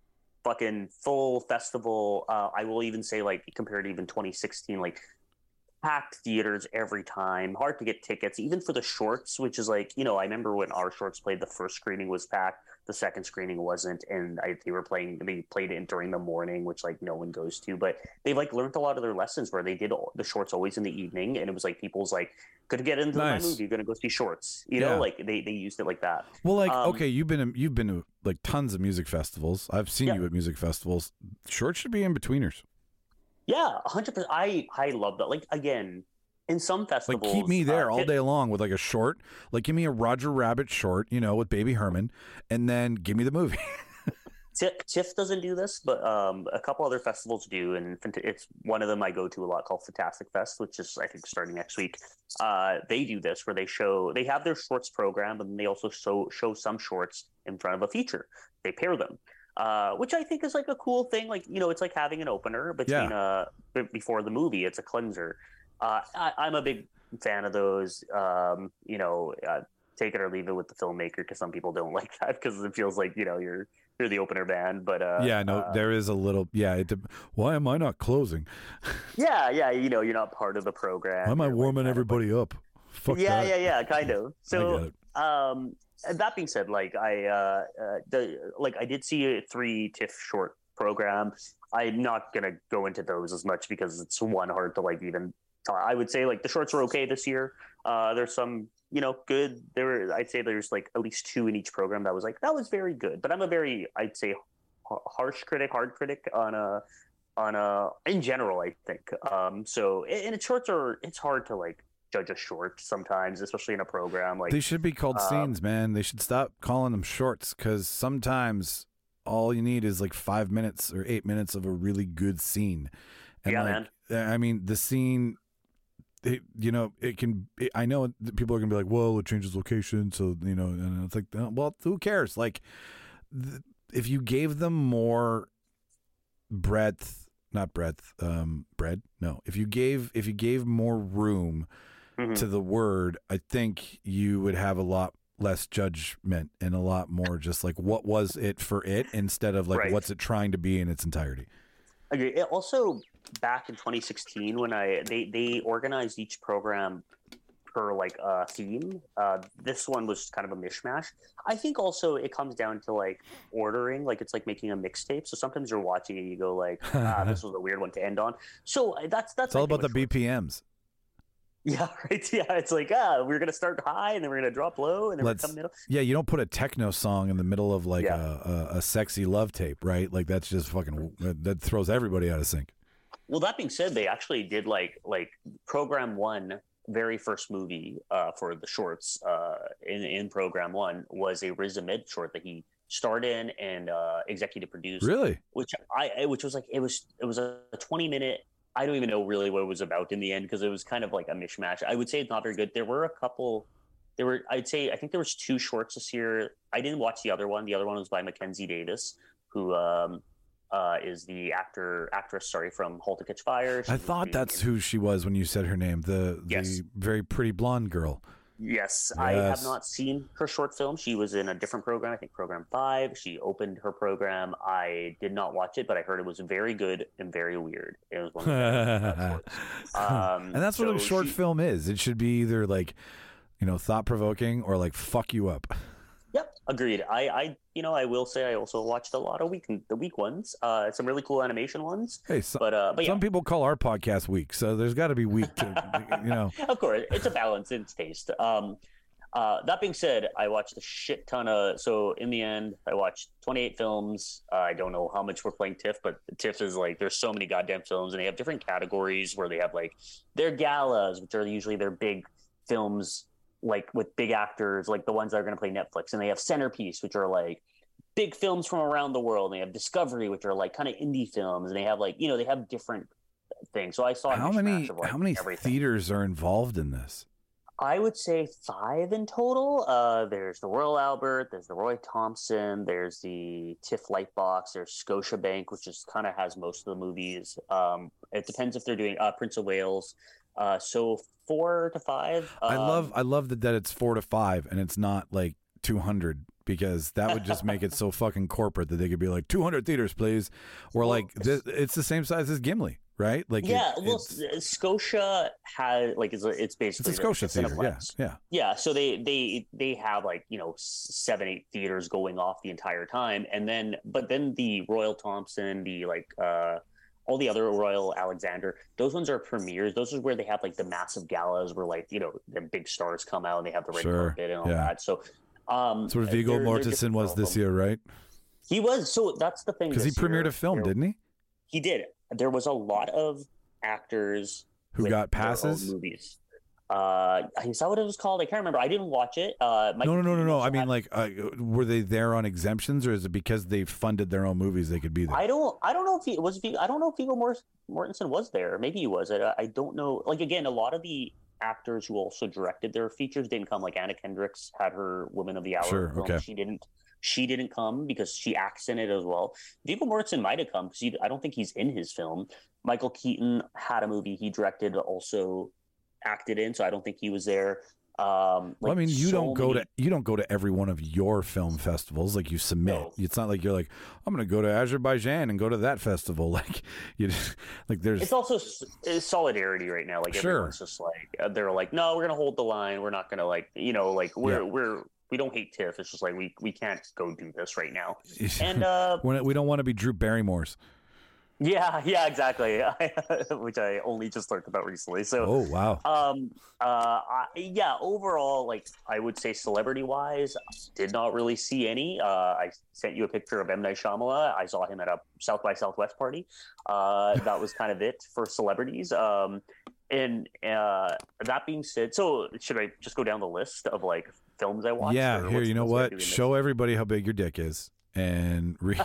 Speaker 5: fucking full festival. Uh, I will even say like compared to even twenty sixteen, like packed theaters every time. Hard to get tickets, even for the shorts, which is like you know I remember when our shorts played, the first screening was packed, the second screening wasn't, and I, they were playing. They played it during the morning, which like no one goes to. But they've like learned a lot of their lessons where they did all, the shorts always in the evening, and it was like people's like could get into
Speaker 4: Nice.
Speaker 5: my movie, you're gonna go see shorts. You
Speaker 4: Yeah.
Speaker 5: know, like they they used it like that.
Speaker 4: Well, like
Speaker 5: Um,
Speaker 4: okay, you've been you've been to like tons of music festivals. I've seen
Speaker 5: Yeah.
Speaker 4: you at music festivals. Short should be in betweeners.
Speaker 5: Yeah, one hundred percent. I I love that. Like again, in some
Speaker 4: Like
Speaker 5: festivals,
Speaker 4: keep me there
Speaker 5: uh,
Speaker 4: all
Speaker 5: it-
Speaker 4: day long with like a short. Like give me a Roger Rabbit short, you know, with Baby Herman, and then give me the movie.
Speaker 5: TIFF, TIFF doesn't do this, but um, a couple other festivals do, and Fant- it's one of them I go to a lot called Fantastic Fest, which is I think starting next week. Uh, they do this where they show they have their shorts program, and they also show show some shorts in front of a feature. They pair them. Uh, which I think is like a cool thing. Like, you know, it's like having an opener between uh b- before the movie. It's a cleanser. Uh, I, I'm a big fan of those. Um, you know, uh, take it or leave it with the filmmaker because some people don't like that because it feels like you know you're you're the opener band. But uh,
Speaker 4: yeah, no,
Speaker 5: uh,
Speaker 4: there is a little. Yeah, it, why am I not closing?
Speaker 5: yeah, yeah. You know, you're not part of the program.
Speaker 4: Why am I
Speaker 5: You're, like,
Speaker 4: warming
Speaker 5: kind of,
Speaker 4: everybody up? Fuck
Speaker 5: like- yeah,
Speaker 4: that.
Speaker 5: yeah, yeah. Kind of.
Speaker 4: I get
Speaker 5: So.
Speaker 4: it.
Speaker 5: Um, and that being said, like I, uh, uh, the like I did see a three TIFF short program. I'm not gonna go into those as much because it's one hard to like even. Talk. I would say like the shorts were okay this year. Uh, there's some you know good. There were I'd say there's like at least two in each program that was like that was very good. But I'm a very I'd say har- harsh critic, hard critic on a on a in general. I think um, so. And it's shorts are it's hard to like. Judge a short sometimes, especially in a program like
Speaker 4: They should be called
Speaker 5: um,
Speaker 4: scenes, man. They should stop calling them shorts because sometimes all you need is like five minutes or eight minutes of a really good scene. And
Speaker 5: Yeah,
Speaker 4: like, man. I mean, the scene, it, you know, it can. It, I know that people are gonna be like, "Well, it changes location," so you know, and it's like, uh, well, who cares? Like, th- if you gave them more breadth, not breadth, um, bread. No, if you gave if you gave more room.
Speaker 5: mhm.
Speaker 4: to the word, I think you would have a lot less judgment and a lot more just like what was it for it instead of like
Speaker 5: Right.
Speaker 4: what's it trying to be in its entirety.
Speaker 5: agree. It also, back in twenty sixteen, when I they they organized each program per like a uh, theme. Uh, this one was kind of a mishmash. I think also it comes down to like ordering. Like it's like making a mixtape. So sometimes you're watching and you go like, ah, this was a weird one to end on. So that's that's
Speaker 4: It's all
Speaker 5: I think,
Speaker 4: about the
Speaker 5: what
Speaker 4: B
Speaker 5: short-
Speaker 4: P Ms.
Speaker 5: Yeah, right. Yeah, it's like ah, we're gonna start high and then we're gonna drop low and then
Speaker 4: Let's
Speaker 5: we're gonna come middle.
Speaker 4: yeah, you don't put a techno song in the middle of like
Speaker 5: Yeah.
Speaker 4: a, a, a sexy love tape, right? Like that's just fucking that throws everybody out of sync.
Speaker 5: Well, that being said, they actually did like like program one, very first movie uh, for the shorts. Uh, in in program one was a Riz Ahmed short that he starred in and uh, executive produced.
Speaker 4: Really?
Speaker 5: Which I which was like it was it was a twenty minute. I don't even know really what it was about in the end because it was kind of like a mishmash. I would say it's not very good. There were a couple. There were I'd say I think there was two shorts this year. I didn't watch the other one. The other one was by Mackenzie Davis, who um, uh, is the actor actress. Sorry, from Halt to Catch Fire. She
Speaker 4: I
Speaker 5: was
Speaker 4: thought
Speaker 5: being-
Speaker 4: that's who she was when you said her name. The the
Speaker 5: Yes.
Speaker 4: very pretty blonde girl.
Speaker 5: Yes, I have
Speaker 4: Yes.
Speaker 5: not seen her short film. She was in a different program, I think program five. She opened her program. I did not watch it, but I heard it was very good and very weird. It was one of the best shorts. Um,
Speaker 4: And that's what
Speaker 5: so
Speaker 4: a short
Speaker 5: she-
Speaker 4: film is. It should be either like, you know, thought provoking or like fuck you up.
Speaker 5: Yep, agreed. I, I, you know, I will say I also watched a lot of week the week ones. Uh, some really cool animation ones.
Speaker 4: Hey, so,
Speaker 5: But uh, but yeah,
Speaker 4: some people call our podcast weak, so there's got to be weak. To, you know,
Speaker 5: of course, it's a balance in taste. Um, uh, that being said, I watched a shit ton of. So in the end, I watched twenty-eight films. Uh, I don't know how much we're playing TIFF, but TIFF is like there's so many goddamn films, and they have different categories where they have like their galas, which are usually their big films, like with big actors, like the ones that are going to play Netflix, and they have Centerpiece, which are like big films from around the world. And they have Discovery, which are like kind of indie films, and they have like you know they have different things. So I saw a
Speaker 4: how
Speaker 5: mishmash
Speaker 4: many
Speaker 5: of, like,
Speaker 4: how many
Speaker 5: everything.
Speaker 4: theaters are involved in this?
Speaker 5: I would say five in total. Uh, there's the Royal Albert, there's the Roy Thompson, there's the TIFF Lightbox, there's Scotiabank, which just kind of has most of the movies. Um, it depends if they're doing uh, Prince of Wales. Uh, so four to five. Um,
Speaker 4: I love I love that that it's four to five and it's not like two hundred, because that would just make it so fucking corporate that they could be like two hundred theaters, please, or
Speaker 5: Well,
Speaker 4: like this, it's the same size as Gimli, right? Like
Speaker 5: yeah,
Speaker 4: it-
Speaker 5: well,
Speaker 4: it's,
Speaker 5: S- Scotia has like it's, a, it's
Speaker 4: it's
Speaker 5: basically
Speaker 4: a Scotia
Speaker 5: the
Speaker 4: theater, yeah,
Speaker 5: Cineplex.
Speaker 4: yeah.
Speaker 5: Yeah, so they they they have like you know s- seven eight theaters going off the entire time, and then but then the Royal Thompson, the like uh all the other Royal Alexander, those ones are premieres. Those are where they have like the massive galas where like you know the big stars come out and they have the red
Speaker 4: Sure,
Speaker 5: carpet and all
Speaker 4: yeah.
Speaker 5: that. So um,
Speaker 4: That's where Viggo
Speaker 5: they're- they're
Speaker 4: Mortensen
Speaker 5: different
Speaker 4: was
Speaker 5: for all
Speaker 4: this
Speaker 5: of them.
Speaker 4: year, right?
Speaker 5: He was. So that's the thing.
Speaker 4: Because he
Speaker 5: this
Speaker 4: premiered
Speaker 5: year.
Speaker 4: a film,
Speaker 5: There-
Speaker 4: didn't he?
Speaker 5: He did. There was a lot of actors
Speaker 4: Who
Speaker 5: with
Speaker 4: got
Speaker 5: their own
Speaker 4: passes?
Speaker 5: movies. Uh, is that what it was called? I can't remember. I didn't watch it. Uh, Michael
Speaker 4: No, no, no, no,
Speaker 5: Keaton
Speaker 4: no.
Speaker 5: also
Speaker 4: I mean,
Speaker 5: had-
Speaker 4: like, uh, were they there on exemptions, or is it because they funded their own movies they could be there?
Speaker 5: I don't. I don't know if he was. Vig- I don't know if Viggo Mort- Mortensen was there. Maybe he was. I, I don't know. Like again, a lot of the actors who also directed their features didn't come. Like Anna Kendricks had her Women of the Hour
Speaker 4: Sure,
Speaker 5: film.
Speaker 4: okay.
Speaker 5: She didn't. She didn't come because she acts in it as well. Viggo Mortensen might have come because he, I don't think he's in his film. Michael Keaton had a movie he directed, also acted in, so I don't think he was there. Um,
Speaker 4: Well, I
Speaker 5: like,
Speaker 4: mean, you
Speaker 5: so
Speaker 4: don't go
Speaker 5: many-
Speaker 4: to you don't go to every one of your film festivals. Like you submit.
Speaker 5: No.
Speaker 4: It's not like you're like, I'm going to go to Azerbaijan and go to that festival. Like you, just, like there's
Speaker 5: It's also s- it's solidarity right now. Like
Speaker 4: Sure.
Speaker 5: everyone's just like uh, they're like, no, we're gonna hold the line. We're not gonna like you know like we're
Speaker 4: Yeah.
Speaker 5: we're we don't hate TIFF. It's just like we we can't go do this right now. And uh,
Speaker 4: when we don't want to be Drew Barrymore's.
Speaker 5: yeah, yeah, exactly. Which I only just learned about recently. So
Speaker 4: Oh wow.
Speaker 5: um uh I, yeah, overall, like I would say celebrity wise, did not really see any. Uh, I sent you a picture of M Night Shyamalan. I saw him at a South by Southwest party. Uh, that was kind of it for celebrities. Um, and uh, that being said, so should I just go down the list of like films I watched?
Speaker 4: Yeah.
Speaker 5: or
Speaker 4: Here,
Speaker 5: what's-
Speaker 4: you know
Speaker 5: what's I
Speaker 4: what?
Speaker 5: doing
Speaker 4: Show everybody how big your dick is, and read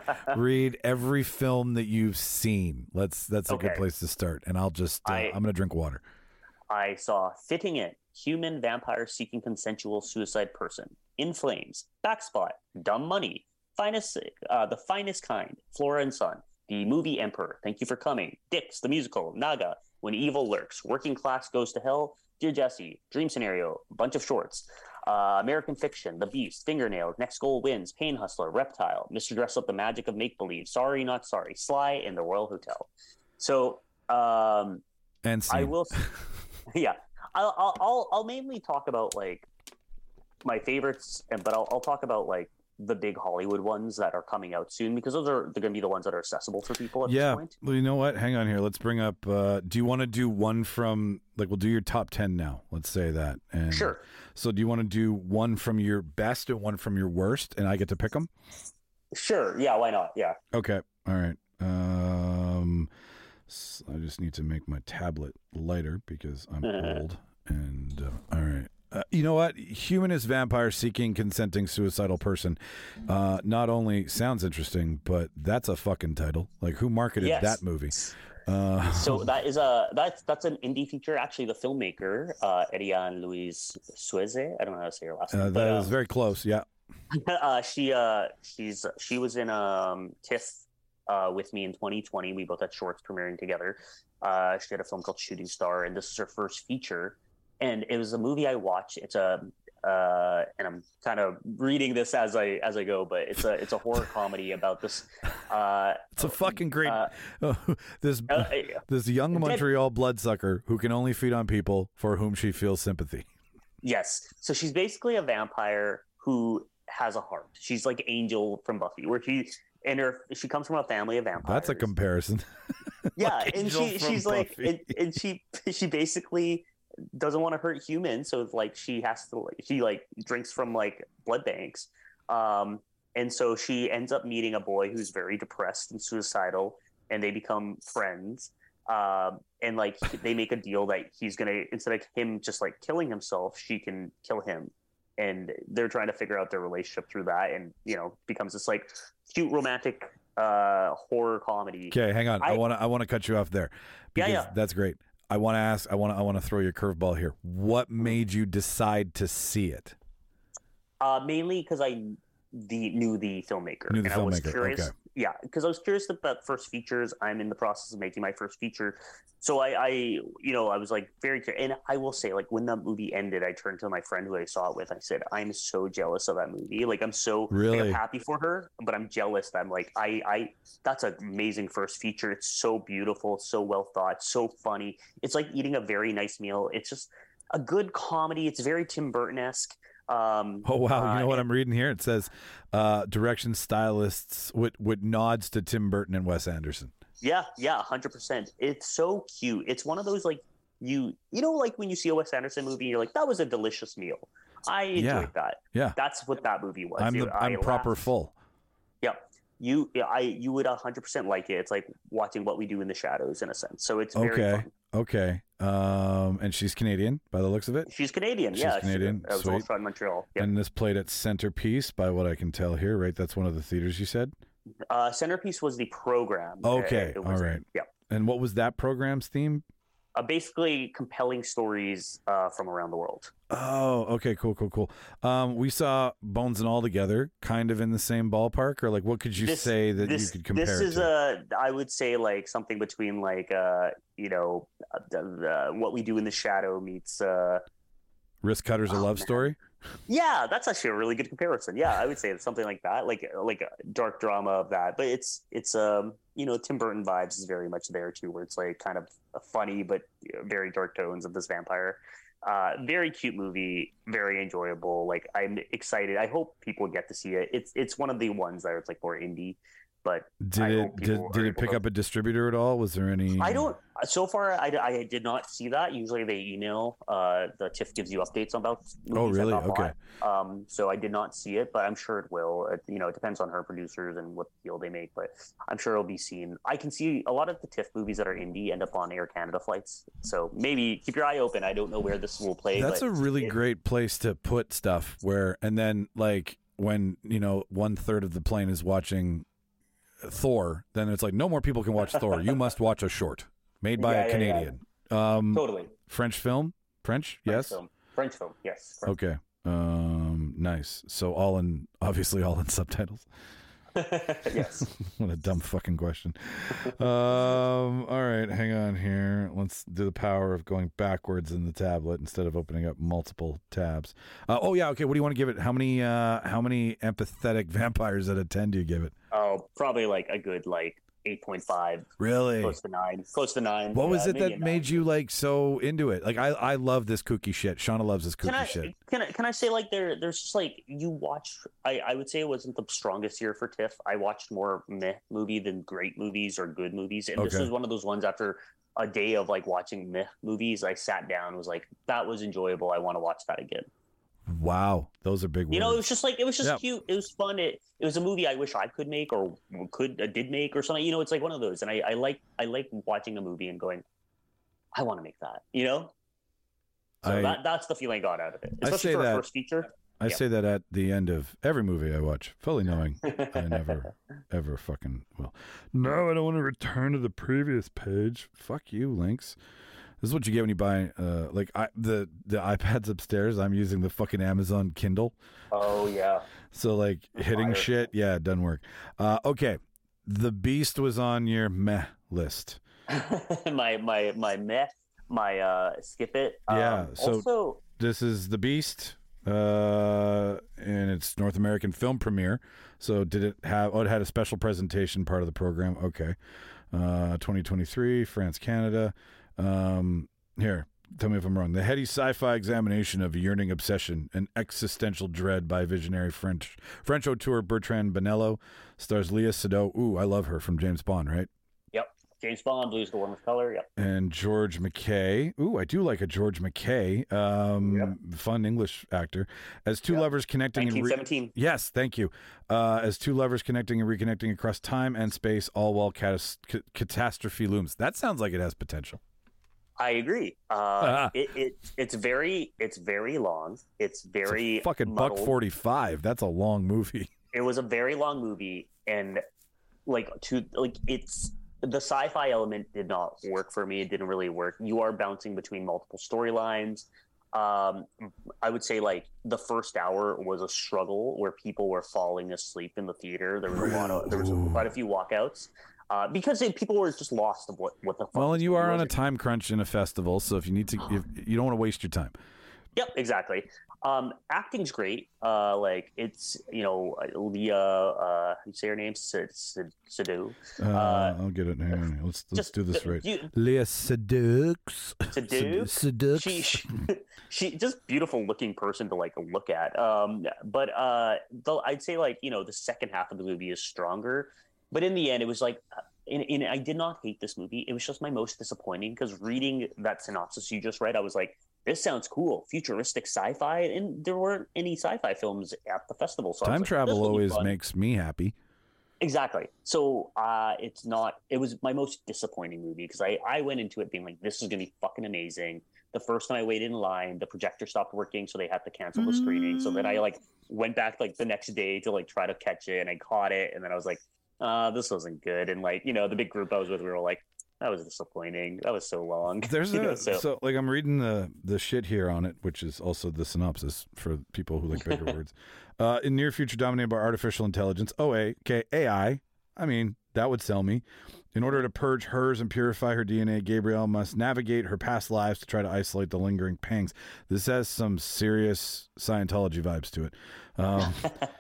Speaker 4: read every film that you've seen. Let's. That's a good
Speaker 5: Okay.
Speaker 4: place to start. And I'll just. Uh,
Speaker 5: I-
Speaker 4: I'm going to drink water.
Speaker 5: I saw Fitting In, Human Vampire Seeking Consensual Suicide Person, In Flames, Backspot, Dumb Money, Finest, uh, The Finest Kind, Flora and Son, The Movie Emperor, Thank You for Coming, Dix, the Musical, Naga, When Evil Lurks, Working Class Goes to Hell, Dear Jesse, Dream Scenario, a bunch of shorts, uh, American Fiction, The Beast, Fingernails, Next Goal Wins, Pain Hustler, Reptile, Mister Dress Up, The Magic of Make Believe, Sorry Not Sorry, Sly, and The Royal Hotel. So, um,
Speaker 4: And
Speaker 5: I
Speaker 4: scene.
Speaker 5: will. Yeah, I'll, I'll I'll I'll mainly talk about like my favorites, and but I'll I'll talk about like the big Hollywood ones that are coming out soon because those are they're going to be the ones that are accessible for people at
Speaker 4: Yeah.
Speaker 5: this point.
Speaker 4: Well, you know what? Hang on here. Let's bring up. Uh, do you want to do one from like we'll do your top ten now? Let's say that. And
Speaker 5: Sure.
Speaker 4: So do you want to do one from your best and one from your worst, and I get to pick them?
Speaker 5: Sure. Yeah. Why not? Yeah.
Speaker 4: Okay. All right. Um, s- I just need to make my tablet lighter because I'm
Speaker 5: Uh-huh.
Speaker 4: old. And uh, all right. Uh, you know what? Humanist vampire seeking consenting suicidal person. Uh, not only sounds interesting, but that's a fucking title. Like, who marketed
Speaker 5: Yes.
Speaker 4: that movie? Uh,
Speaker 5: So that is a that's that's an indie feature. Actually, the filmmaker uh, Edian Louise Sueze. I don't know how to say her last name.
Speaker 4: uh,
Speaker 5: but,
Speaker 4: that
Speaker 5: um,
Speaker 4: is very close. Yeah.
Speaker 5: uh, she uh, she's she was in um, TIFF uh, with me in twenty twenty. We both had shorts premiering together. Uh, she had a film called Shooting Star, and this is her first feature. And it was a movie I watched. It's a uh, and I'm kind of reading this as I as I go, but it's a it's a horror comedy about this. Uh,
Speaker 4: It's a fucking great.
Speaker 5: uh,
Speaker 4: this
Speaker 5: uh,
Speaker 4: this young
Speaker 5: Dead-
Speaker 4: Montreal bloodsucker who can only feed on people for whom she feels sympathy.
Speaker 5: Yes. So she's basically a vampire who has a heart. She's like Angel from Buffy, where she and her she comes from a family of vampires.
Speaker 4: That's a comparison.
Speaker 5: Yeah,
Speaker 4: Like
Speaker 5: and
Speaker 4: Angel
Speaker 5: she
Speaker 4: from
Speaker 5: she's like
Speaker 4: Buffy.
Speaker 5: and, and she she basically doesn't want to hurt humans, so it's like she has to she like drinks from like blood banks. Um and so she ends up meeting a boy who's very depressed and suicidal, and they become friends. Um, and like they make a deal that he's gonna, instead of him just like killing himself, she can kill him, and they're trying to figure out their relationship through that, and you know becomes this like cute romantic uh horror comedy.
Speaker 4: Okay, hang on. I
Speaker 5: I-
Speaker 4: want to I want to cut you off there.
Speaker 5: Yeah,
Speaker 4: Because
Speaker 5: yeah.
Speaker 4: That's great. I want to ask. I want to. I want to throw your curveball here. What made you decide to see it?
Speaker 5: Uh, mainly because I the knew the filmmaker.
Speaker 4: Knew the
Speaker 5: and I was
Speaker 4: filmmaker,
Speaker 5: curious.
Speaker 4: okay.
Speaker 5: Yeah, because I was curious about first features. I'm in the process of making my first feature, so I, I you know, I was like very curious. And I will say, like when that movie ended, I turned to my friend who I saw it with. I said, "I'm so jealous of that movie. Like I'm so like,
Speaker 4: Really?
Speaker 5: I'm happy for her, but I'm jealous that I'm like I I that's an amazing first feature. It's so beautiful, so well thought, so funny. It's like eating a very nice meal. It's just a good comedy. It's very Tim Burton-esque." Um,
Speaker 4: Oh wow! You know
Speaker 5: uh,
Speaker 4: what I'm reading here? It says uh, direction stylists with with nods to Tim Burton and Wes Anderson.
Speaker 5: Yeah, yeah, one hundred percent. It's so cute. It's one of those like you you know like when you see a Wes Anderson movie, you're like, that was a delicious meal. I enjoyed
Speaker 4: Yeah.
Speaker 5: that.
Speaker 4: Yeah.
Speaker 5: That's what that movie was.
Speaker 4: I'm
Speaker 5: It-
Speaker 4: the,
Speaker 5: I
Speaker 4: I'm proper
Speaker 5: laughed.
Speaker 4: full.
Speaker 5: Yeah. You yeah, I you would one hundred percent like it. It's like watching What We Do in the Shadows in a sense. So it's very
Speaker 4: Okay.
Speaker 5: fun.
Speaker 4: Okay. Um, and she's Canadian by the looks of it.
Speaker 5: She's Canadian.
Speaker 4: She's
Speaker 5: yeah,
Speaker 4: Canadian.
Speaker 5: She, I was all
Speaker 4: Sweet.
Speaker 5: shot in Montreal. Yeah.
Speaker 4: And this played at Centerpiece by what I can tell here, right? That's one of the theaters you said.
Speaker 5: Uh, Centerpiece was the program.
Speaker 4: Okay,
Speaker 5: Uh, it was-
Speaker 4: all right.
Speaker 5: Yeah.
Speaker 4: And what was that program's theme?
Speaker 5: Uh, basically compelling stories uh, from around the world.
Speaker 4: Oh, okay, cool, cool, cool. Um, we saw Bones and All Together, kind of in the same ballpark, or like, what could you
Speaker 5: This-
Speaker 4: say that
Speaker 5: this,
Speaker 4: you could compare
Speaker 5: This
Speaker 4: it
Speaker 5: is
Speaker 4: to?
Speaker 5: a, I would say like something between like, uh, you know, uh, the, the, What We Do in the Shadow meets, uh,
Speaker 4: Wrist Cutter's a
Speaker 5: oh,
Speaker 4: love
Speaker 5: man.
Speaker 4: story.
Speaker 5: yeah, that's actually a really good comparison. Yeah, I would say it's something like that, like like a dark drama of that. But it's it's um you know Tim Burton vibes is very much there too, where it's like kind of a funny but you know, very dark tones of this vampire. Uh, very cute movie, very enjoyable. Like I'm excited. I hope people get to see it. It's it's one of the ones that are like more indie, but
Speaker 4: Did
Speaker 5: I
Speaker 4: it
Speaker 5: hope
Speaker 4: did,
Speaker 5: people
Speaker 4: did
Speaker 5: are
Speaker 4: it
Speaker 5: able
Speaker 4: pick
Speaker 5: to-
Speaker 4: up a distributor at all? Was there any?
Speaker 5: I don't. So far, I, I did not see that. Usually, they email. Uh, the TIFF gives you updates about.
Speaker 4: Oh,
Speaker 5: movies that
Speaker 4: really?
Speaker 5: got
Speaker 4: Okay.
Speaker 5: bought. Um, so I did not see it, but I'm sure it will. It, you know, it depends on her producers and what deal they make, but I'm sure it'll be seen. I can see a lot of the TIFF movies that are indie end up on Air Canada flights. So maybe keep your eye open. I don't know where this will play.
Speaker 4: That's
Speaker 5: but
Speaker 4: a really
Speaker 5: it-
Speaker 4: great place to put stuff where, and then like when you know one third of the plane is watching Thor, then it's like no more people can watch Thor. You must watch a short made by
Speaker 5: Yeah,
Speaker 4: a
Speaker 5: yeah, yeah.
Speaker 4: Canadian. Um,
Speaker 5: Totally.
Speaker 4: French film, French,
Speaker 5: French
Speaker 4: yes.
Speaker 5: Film. French film. Yes. French.
Speaker 4: Okay. Um, nice. So all in, obviously all in subtitles.
Speaker 5: yes.
Speaker 4: What a dumb fucking question. Um, all right, hang on here. Let's do the power of going backwards in the tablet instead of opening up multiple tabs. Uh, oh yeah, okay. What do you want to give it? How many? Uh, how many empathetic vampires out of ten do you give it?
Speaker 5: Oh, probably like a good like eight point five,
Speaker 4: Really?
Speaker 5: close to nine, close to nine.
Speaker 4: What was
Speaker 5: Yeah,
Speaker 4: it
Speaker 5: maybe
Speaker 4: that
Speaker 5: a
Speaker 4: made
Speaker 5: nine.
Speaker 4: you like so into it? Like I, I love this kooky shit. Shauna loves this kooky
Speaker 5: Can I,
Speaker 4: shit.
Speaker 5: can I can I say like there there's just like you watch I, I would say it wasn't the strongest year for TIFF. I watched more meh movie than great movies or good movies, and this
Speaker 4: Okay.
Speaker 5: was one of those ones after a day of like watching meh movies. I sat down and was like, that was enjoyable. I want to watch that again.
Speaker 4: Wow, those are big words.
Speaker 5: You know, it was just like it was just
Speaker 4: Yeah.
Speaker 5: cute. It was fun. It it was a movie I wish I could make or could uh, did make or something. You know, it's like one of those. And I, I like I like watching a movie and going, I want to make that. You know. So
Speaker 4: I-
Speaker 5: that that's the feeling I got out of it,
Speaker 4: I
Speaker 5: especially
Speaker 4: say
Speaker 5: for
Speaker 4: that-
Speaker 5: a first feature.
Speaker 4: I
Speaker 5: Yeah.
Speaker 4: say that at the end of every movie I watch, fully knowing I never, ever fucking will. No, I don't want to return to the previous page. Fuck you, Lynx. This is what you get when you buy, uh, like I, the the iPads upstairs. I'm using the fucking Amazon Kindle,
Speaker 5: Oh yeah.
Speaker 4: so like hitting
Speaker 5: Fire.
Speaker 4: shit, yeah, it doesn't work. Uh, okay, The Beast was on your meh list.
Speaker 5: my my my meh, my uh skip it. Um,
Speaker 4: Yeah, so-
Speaker 5: also,
Speaker 4: This is The Beast, uh, and its North American film premiere. So did it have? Oh, it had a special presentation part of the program. Okay, uh, twenty twenty-three, France, Canada. Um, here, tell me if I'm wrong. The heady sci-fi examination of yearning obsession and existential dread by visionary French French auteur Bertrand Bonello stars Léa Seydoux. Ooh, I love her from James Bond, right?
Speaker 5: yep. James Bond, Blue's the warmest color. Yep.
Speaker 4: And George McKay. Ooh, I do like a George McKay. Um,
Speaker 5: Yep.
Speaker 4: Fun English actor. As two
Speaker 5: Yep.
Speaker 4: lovers connecting and
Speaker 5: nineteen
Speaker 4: re-
Speaker 5: seventeen.
Speaker 4: yes, thank you. Uh, as two lovers connecting and reconnecting across time and space, all while catas- ca- catastrophe looms. That sounds like it has potential.
Speaker 5: I agree. Uh,
Speaker 4: Ah.
Speaker 5: it, it it's very it's very long. It's
Speaker 4: It's
Speaker 5: very
Speaker 4: a fucking buck
Speaker 5: muddled.
Speaker 4: forty-five. That's a long movie.
Speaker 5: It was a very long movie, and like to like it's the sci-fi element did not work for me. It didn't really work. You are bouncing between multiple storylines. Um, I would say like the first hour was a struggle where people were falling asleep in the theater. There was a lot of there was
Speaker 4: Ooh.
Speaker 5: quite a few walkouts. Uh, because it, people were just lost of what, what the fuck.
Speaker 4: Well, and
Speaker 5: this
Speaker 4: you
Speaker 5: movie
Speaker 4: are on
Speaker 5: was.
Speaker 4: a time crunch in a festival, so if you need to, if, you don't want to waste your time.
Speaker 5: Yep, exactly. Um, acting's great. Uh, like it's you know Leah, uh, you say her name, Seydoux.
Speaker 4: Uh,
Speaker 5: Uh,
Speaker 4: I'll get it. Hang on. Let's let's
Speaker 5: just
Speaker 4: do this
Speaker 5: uh,
Speaker 4: right.
Speaker 5: you-
Speaker 4: Léa Seydoux.
Speaker 5: Seydoux?
Speaker 4: Seydoux.
Speaker 5: she, she she just beautiful looking person to like look at. Um, but uh, though I'd say like you know the second half of the movie is stronger, but in the end it was like. In, in, I did not hate this movie. It was just my most disappointing because reading that synopsis you just read, I was like, "This sounds cool, futuristic sci-fi," and there weren't any sci-fi films at the festival. So I was
Speaker 4: Time
Speaker 5: like,
Speaker 4: travel
Speaker 5: "This will be
Speaker 4: always
Speaker 5: fun."
Speaker 4: makes me happy.
Speaker 5: Exactly. So uh, it's not. It was my most disappointing movie because I I went into it being like, "This is gonna be fucking amazing." The first time I waited in line, the projector stopped working, so they had to cancel the screening. So then I like went back like the next day to like try to catch it, and I caught it, and then I was like, uh, this wasn't good. And like, you know, the big group I was with, we were like, that was disappointing. That was so long.
Speaker 4: There's
Speaker 5: You know,
Speaker 4: a so, like I'm reading the the shit here on it, which is also the synopsis for people who like bigger words. Uh, in near future dominated by artificial intelligence, O A, okay, A I. I mean, that would sell me. In order to purge hers and purify her D N A, Gabrielle must navigate her past lives to try to isolate the lingering pangs. This has some serious Scientology vibes to it. Um,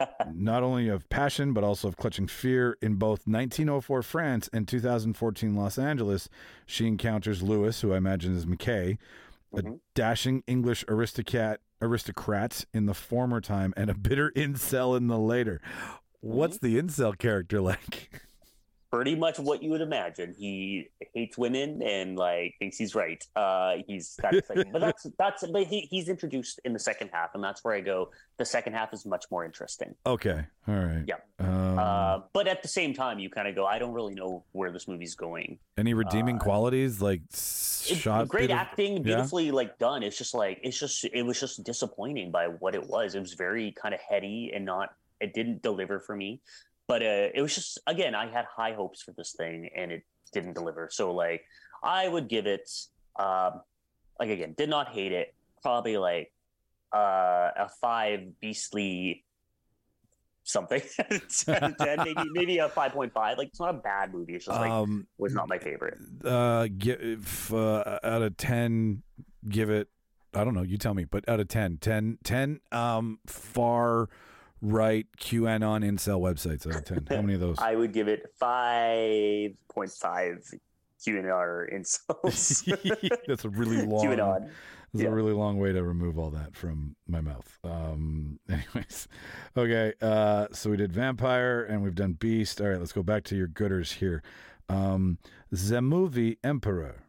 Speaker 4: not only of passion, but also of clutching fear. In both nineteen oh four France and two thousand fourteen Los Angeles, she encounters Lewis, who I imagine is McKay, a
Speaker 5: Mhm.
Speaker 4: dashing English aristocrat, aristocrat in the former time and a bitter incel in the later. What's the incel character like?
Speaker 5: Pretty much what you would imagine. He hates women and like thinks he's right. Uh, he's that's like, but that's that's but he, he's introduced in the second half, and that's where I go. The second half is much more interesting.
Speaker 4: Okay, all right.
Speaker 5: Yeah.
Speaker 4: Um,
Speaker 5: Uh, but at the same time, you kind of go, I don't really know where this movie's going.
Speaker 4: any redeeming
Speaker 5: uh,
Speaker 4: qualities like s-
Speaker 5: It's
Speaker 4: shot?
Speaker 5: great
Speaker 4: beautif-
Speaker 5: acting,
Speaker 4: yeah?
Speaker 5: beautifully like done. It's just like it's just it was just disappointing by what it was. It was very kind of heady and not. It didn't deliver for me. But uh, it was just, again, I had high hopes for this thing and it didn't deliver. So, like, I would give it, um, like, again, did not hate it. Probably like uh, a five beastly something. ten, maybe, maybe a five point five. Like, it's not a bad movie. It's just like,
Speaker 4: Um,
Speaker 5: was not my favorite.
Speaker 4: uh, give uh, out of ten, give it. I don't know. You tell me. But out of ten, ten, ten, um, far right QAnon incel websites out of ten. How many of those?
Speaker 5: I would give it five point five Q N R insults.
Speaker 4: That's a really long.
Speaker 5: QAnon.
Speaker 4: That's
Speaker 5: Yeah.
Speaker 4: a really long way to remove all that from my mouth. Um, anyways, okay. Uh, so we did Vampire and we've done Beast. All right, let's go back to your gooders here. Um, the movie Emperor.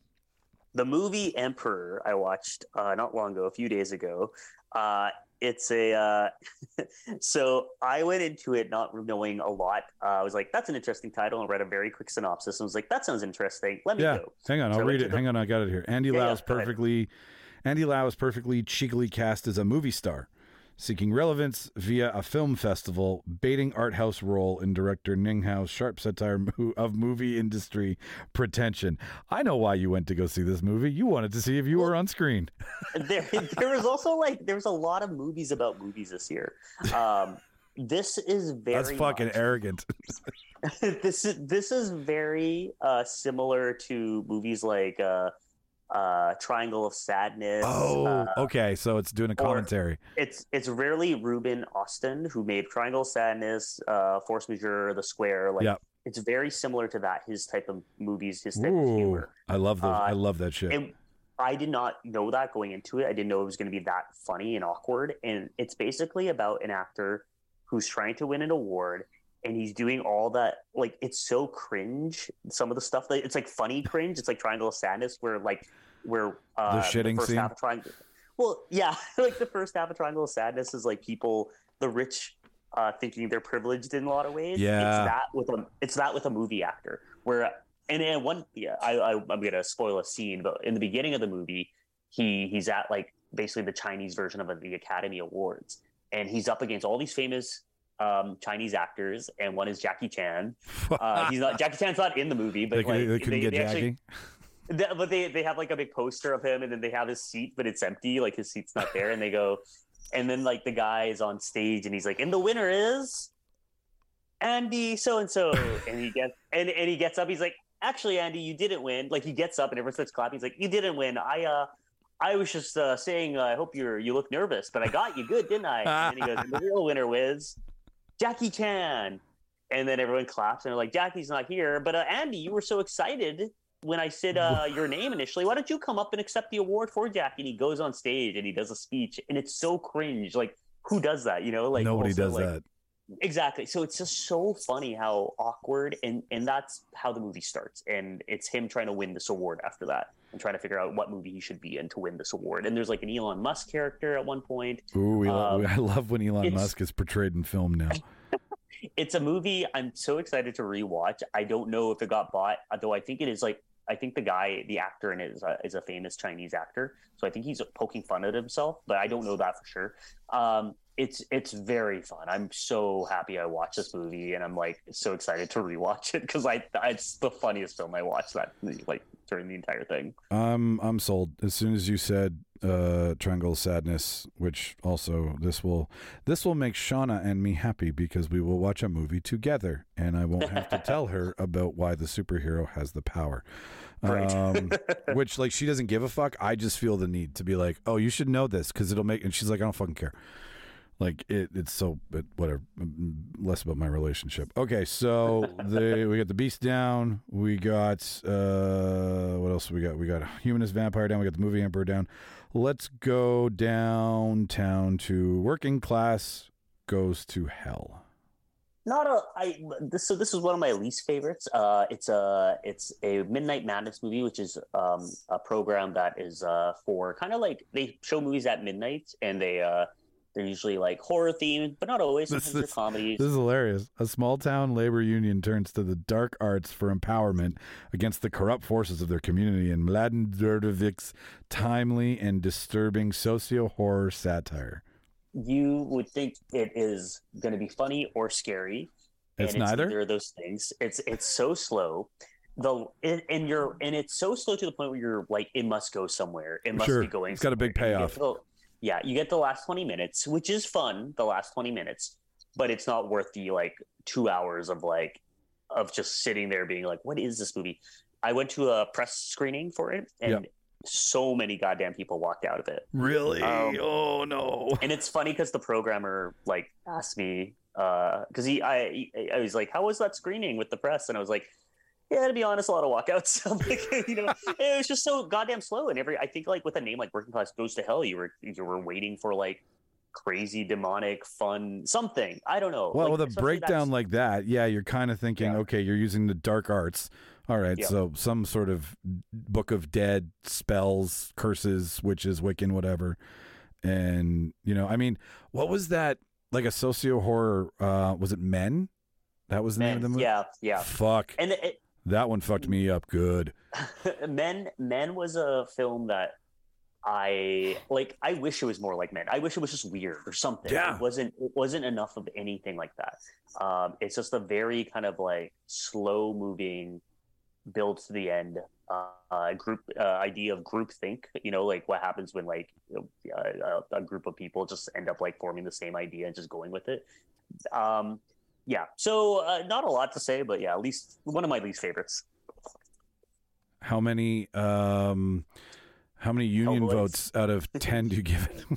Speaker 5: The movie Emperor I watched uh, not long ago, a few days ago. Uh, it's a uh, so I went into it not knowing a lot. Uh, I was like, "That's an interesting title," and read a very quick synopsis. And was like, "That sounds interesting. Let me
Speaker 4: Yeah,
Speaker 5: go."
Speaker 4: hang on,
Speaker 5: So
Speaker 4: I'll
Speaker 5: I went
Speaker 4: read
Speaker 5: to
Speaker 4: it.
Speaker 5: the-
Speaker 4: Hang on, I got it here. Andy
Speaker 5: Yeah, yeah,
Speaker 4: Lau's
Speaker 5: go ahead.
Speaker 4: perfectly. Andy Lau is perfectly cheekily cast as a movie star, seeking relevance via a film festival, baiting art house role in director Ning Hao's sharp satire mo- of movie industry pretension. I know why you went to go see this movie. You wanted to see if you were on screen.
Speaker 5: there, there was also like there was a lot of movies about movies this year. Um, this is very
Speaker 4: That's fucking
Speaker 5: much,
Speaker 4: arrogant.
Speaker 5: this is this is very uh, similar to movies like uh, uh, Triangle of Sadness.
Speaker 4: Oh,
Speaker 5: uh,
Speaker 4: okay. So it's doing a commentary.
Speaker 5: It's it's rarely Ruben Austin who made Triangle of Sadness, uh, Force Majeure, The Square. Like
Speaker 4: Yep.
Speaker 5: it's very similar to that. His type of movies, his type
Speaker 4: Ooh,
Speaker 5: of humor.
Speaker 4: I love those.
Speaker 5: Uh,
Speaker 4: I love that shit.
Speaker 5: And I did not know that going into it. I didn't know it was going to be that funny and awkward. And it's basically about an actor who's trying to win an award, and he's doing all that. Like, it's so cringe. Some of the stuff that it's like funny cringe. It's like Triangle of Sadness, where like where uh,
Speaker 4: The shitting
Speaker 5: first
Speaker 4: scene?
Speaker 5: half of Triangle. Well, yeah, like the first half of Triangle of Sadness is like people, the rich, uh, thinking they're privileged in a lot of ways.
Speaker 4: Yeah.
Speaker 5: it's that with a it's that with a movie actor where. And in one, yeah, I, I, I'm gonna spoil a scene, but in the beginning of the movie, he he's at like basically the Chinese version of the Academy Awards, and he's up against all these famous um, Chinese actors, and one is Jackie Chan. Uh, he's not Jackie Chan's not in the movie, but
Speaker 4: they,
Speaker 5: like
Speaker 4: they couldn't get
Speaker 5: they
Speaker 4: Jackie.
Speaker 5: Actually, they, but they they have like a big poster of him, and then they have his seat, but it's empty, like his seat's not there, and they go, and then like the guy is on stage, and he's like, and the winner is Andy so and so, and he gets and and he gets up, he's like. Actually, Andy, you didn't win. Like he gets up and everyone starts clapping. He's like, "You didn't win. I, uh, I was just uh, saying. Uh, I hope you're you look nervous, but I got you good, didn't I?" And then he goes, "The real winner was Jackie Chan." And then everyone claps and they're like, "Jackie's not here, but uh, Andy, you were so excited when I said uh, your name initially. Why don't you come up and accept the award for Jackie?" And he goes on stage and he does a speech, and it's so cringe. Like, who does that? You know, like
Speaker 4: Nobody
Speaker 5: also,
Speaker 4: does
Speaker 5: like,
Speaker 4: that.
Speaker 5: Exactly. So it's just so funny how awkward, and and that's how the movie starts. And it's him trying to win this award after that, and trying to figure out what movie he should be in to win this award. And there's like an Elon Musk character at one point.
Speaker 4: Ooh, we
Speaker 5: Um,
Speaker 4: love, I love when Elon
Speaker 5: it's-
Speaker 4: Musk is portrayed in film now.
Speaker 5: It's a movie I'm so excited to rewatch. I don't know if it got bought, though. I think it is like I think the guy, the actor in it, is a, is a famous Chinese actor. So I think he's poking fun at himself, but I don't know that for sure. Um, it's it's very fun. I'm so happy I watched this movie, and I'm like so excited to rewatch it because I it's the funniest film I watched that like during the entire thing.
Speaker 4: I'm I'm sold. As soon as you said uh, Triangle of Sadness, which also this will this will make Shauna and me happy because we will watch a movie together, and I won't have to tell her about why the superhero has the power.
Speaker 5: Right.
Speaker 4: Um, which like she doesn't give a fuck. I just feel the need to be like, oh, you should know this because it'll make. And she's like, I don't fucking care. Like it, it's so, but whatever. Less about my relationship. Okay, so the we got the Beast down. We got uh, what else we got? We got Humanist Vampire down. We got the Movie Emperor down. Let's go downtown to Working Class Goes to Hell.
Speaker 5: Not a I this so this is one of my least favorites. Uh, it's a it's a Midnight Madness movie, which is um, a program that is uh, for kind of like they show movies at midnight, and they uh, they're usually like horror themed, but not always.
Speaker 4: This,
Speaker 5: Sometimes they're
Speaker 4: this,
Speaker 5: comedies.
Speaker 4: this is hilarious. A small town labor union turns to the dark arts for empowerment against the corrupt forces of their community in Mladen Đurdović's timely and disturbing socio-horror satire.
Speaker 5: You would think it is going to be funny or scary.
Speaker 4: It's
Speaker 5: and it's
Speaker 4: neither?
Speaker 5: neither of those things. It's it's so slow. The and, and you're and it's so slow to the point where you're like, it must go somewhere. It must
Speaker 4: Sure.
Speaker 5: be going.
Speaker 4: It's got a big
Speaker 5: somewhere. And you
Speaker 4: payoff.
Speaker 5: get the- yeah, you get the last twenty minutes, which is fun. The last twenty minutes, but it's not worth the like two hours of like of just sitting there being like, what is this movie? I went to a press screening for it, and
Speaker 4: Yep.
Speaker 5: so many goddamn people walked out of it.
Speaker 4: Really?
Speaker 5: Um,
Speaker 4: oh no!
Speaker 5: And it's funny because the programmer like asked me because he I I was like, how was that screening with the press? And I was like, yeah, to be honest, a lot of walkouts. I'm like, you know, it was just so goddamn slow. And every I think like with a name like Working Class Goes to Hell, you were you were waiting for like crazy, demonic, fun something. I don't know.
Speaker 4: Well,
Speaker 5: like,
Speaker 4: with a
Speaker 5: especially
Speaker 4: breakdown
Speaker 5: that's-
Speaker 4: like that, yeah, you're kind of thinking,
Speaker 5: Yeah.
Speaker 4: okay, you're using the dark arts. All right,
Speaker 5: Yeah.
Speaker 4: so some sort of Book of Dead, spells, curses, witches, Wiccan, whatever. And, you know, I mean, what was that? Like a socio horror, uh, was it Men? That was the name of the
Speaker 5: Men,
Speaker 4: movie?
Speaker 5: yeah, yeah.
Speaker 4: Fuck.
Speaker 5: And it,
Speaker 4: That one fucked me up good.
Speaker 5: Men Men was a film that I like. I wish it was more like Men. I wish it was just weird or something.
Speaker 4: Yeah.
Speaker 5: It wasn't. It wasn't enough of anything like that. Um, it's just a very kind of like slow moving, build to the end. Uh, uh, group uh, idea of group think. You know, like what happens when like you know, uh, a, a group of people just end up like forming the same idea and just going with it. Um, yeah. So uh, not a lot to say, but yeah, at least one of my least favorites.
Speaker 4: How many? Um, how many union
Speaker 5: Cowboys.
Speaker 4: votes out of ten do you give it?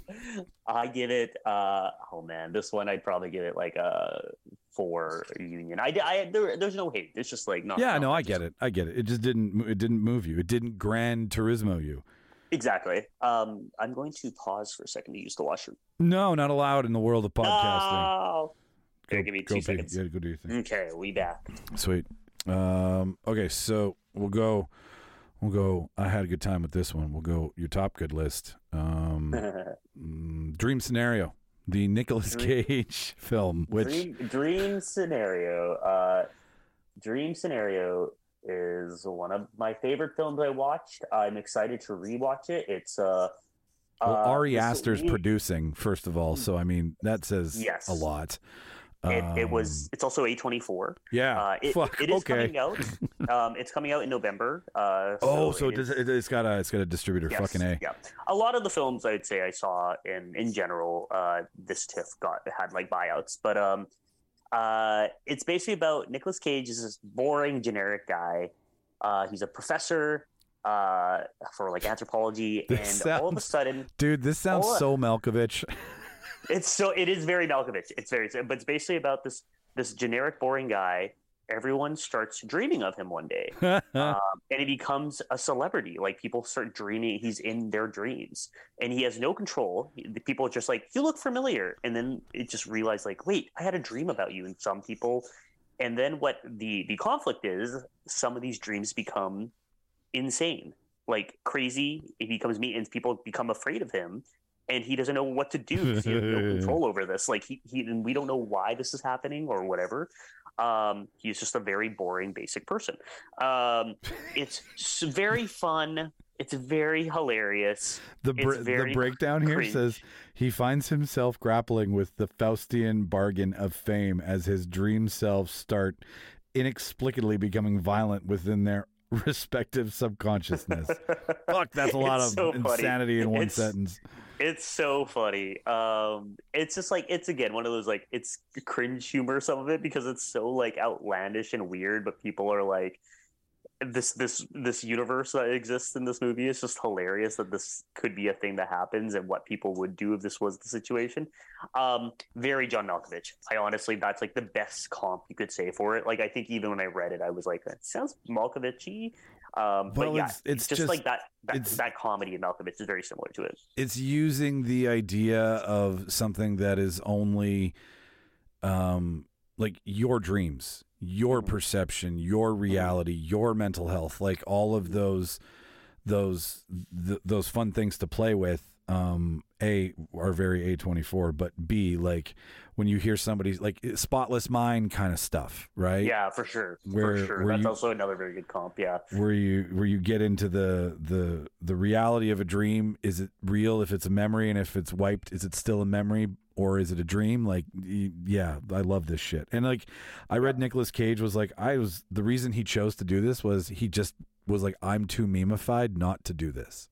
Speaker 5: I give it. Uh, oh man, this one I'd probably give it like a four union. I, I there, there's no hate. It's just like not.
Speaker 4: Yeah,
Speaker 5: not
Speaker 4: no, I
Speaker 5: just-
Speaker 4: get it. I get it. It just didn't. It didn't move you. It didn't Gran Turismo you.
Speaker 5: Exactly. Um, I'm going to pause for a second to use the washroom.
Speaker 4: No, not allowed in the world of podcasting.
Speaker 5: No. Okay, give me two
Speaker 4: go
Speaker 5: seconds.
Speaker 4: Pee. Yeah, go do your thing.
Speaker 5: Okay, we back.
Speaker 4: Sweet. Um, okay, so we'll go. We'll go. I had a good time with this one. We'll go your top good list. Um, mm, Dream Scenario, the Nicolas
Speaker 5: Dream-
Speaker 4: Cage film, which
Speaker 5: Dream, Dream Scenario. Uh, Dream Scenario is one of my favorite films I watched. I'm excited to rewatch it. It's uh,
Speaker 4: well,
Speaker 5: uh,
Speaker 4: Ari
Speaker 5: this-
Speaker 4: Aster's
Speaker 5: we-
Speaker 4: producing, first of all. So I mean, that says
Speaker 5: Yes.
Speaker 4: a lot.
Speaker 5: It, it
Speaker 4: Um,
Speaker 5: was. It's also A twenty-four.
Speaker 4: Yeah.
Speaker 5: Uh, it,
Speaker 4: Fuck.
Speaker 5: it is
Speaker 4: okay.
Speaker 5: coming out. Um, it's coming out in November. Uh,
Speaker 4: Oh, so
Speaker 5: it
Speaker 4: it does,
Speaker 5: is-
Speaker 4: it, it's got a it's got a distributor.
Speaker 5: yes,
Speaker 4: Fucking a.
Speaker 5: Yeah, a lot of the films I'd say I saw in in general, uh, this TIFF got had like buyouts, but um, uh, it's basically about Nicolas Cage is this boring generic guy. Uh, he's a professor uh for like anthropology, and
Speaker 4: This
Speaker 5: all of a
Speaker 4: sounds-
Speaker 5: sudden,
Speaker 4: Dude, this sounds
Speaker 5: Oh.
Speaker 4: so Malkovich.
Speaker 5: it's so it is very Malkovich. It's very, but it's basically about this this generic boring guy. Everyone starts dreaming of him one day. um, and he becomes a celebrity. Like people start dreaming he's in their dreams, and he has no control. The people are just like, you look familiar, and then it just realized like, wait, I had a dream about you. And some people, and then what the the conflict is, some of these dreams become insane, like crazy. He becomes me, and people become afraid of him, and he doesn't know what to do because he has no control over this. Like he, he and we don't know why this is happening or whatever. Um, he's just a very boring, basic person. Um, it's s- very fun. It's very hilarious.
Speaker 4: The br-
Speaker 5: It's very
Speaker 4: the breakdown here
Speaker 5: cringe.
Speaker 4: says he finds himself grappling with the Faustian bargain of fame as his dream selves start inexplicably becoming violent within their respective subconsciousness. Fuck, that's a lot
Speaker 5: It's
Speaker 4: of
Speaker 5: so funny.
Speaker 4: insanity in one
Speaker 5: It's-
Speaker 4: sentence.
Speaker 5: It's so funny. Um, it's just like it's again one of those like it's cringe humor, some of it, because it's so like outlandish and weird, but people are like this this this universe that exists in this movie is just hilarious that this could be a thing that happens and what people would do if this was the situation. Um, very John Malkovich. I honestly that's like the best comp you could say for it. Like I think even when I read it, I was like, that sounds Malkovich-y. Um, but
Speaker 4: Well,
Speaker 5: yeah,
Speaker 4: it's- it's
Speaker 5: just,
Speaker 4: just-
Speaker 5: like that that,
Speaker 4: it's-
Speaker 5: that comedy in Malkovich is very similar to it.
Speaker 4: It's using the idea of something that is only um like your dreams, your perception, your reality, your mental health, like all of those those th- those fun things to play with um a are very A twenty-four, but B, like when you hear somebody's like Spotless Mind kind of stuff, right?
Speaker 5: Yeah, for sure.
Speaker 4: Where-
Speaker 5: for sure.
Speaker 4: where
Speaker 5: That's
Speaker 4: you-
Speaker 5: also another very good comp. Yeah.
Speaker 4: where you where you get into the the the reality of a dream. Is it real? If it's a memory, and if it's wiped, is it still a memory or is it a dream? Like, y- yeah, I love this shit. And like, I read Nicolas Cage was like, I was the reason he chose to do this was he just was like, I'm too memeified not to do this.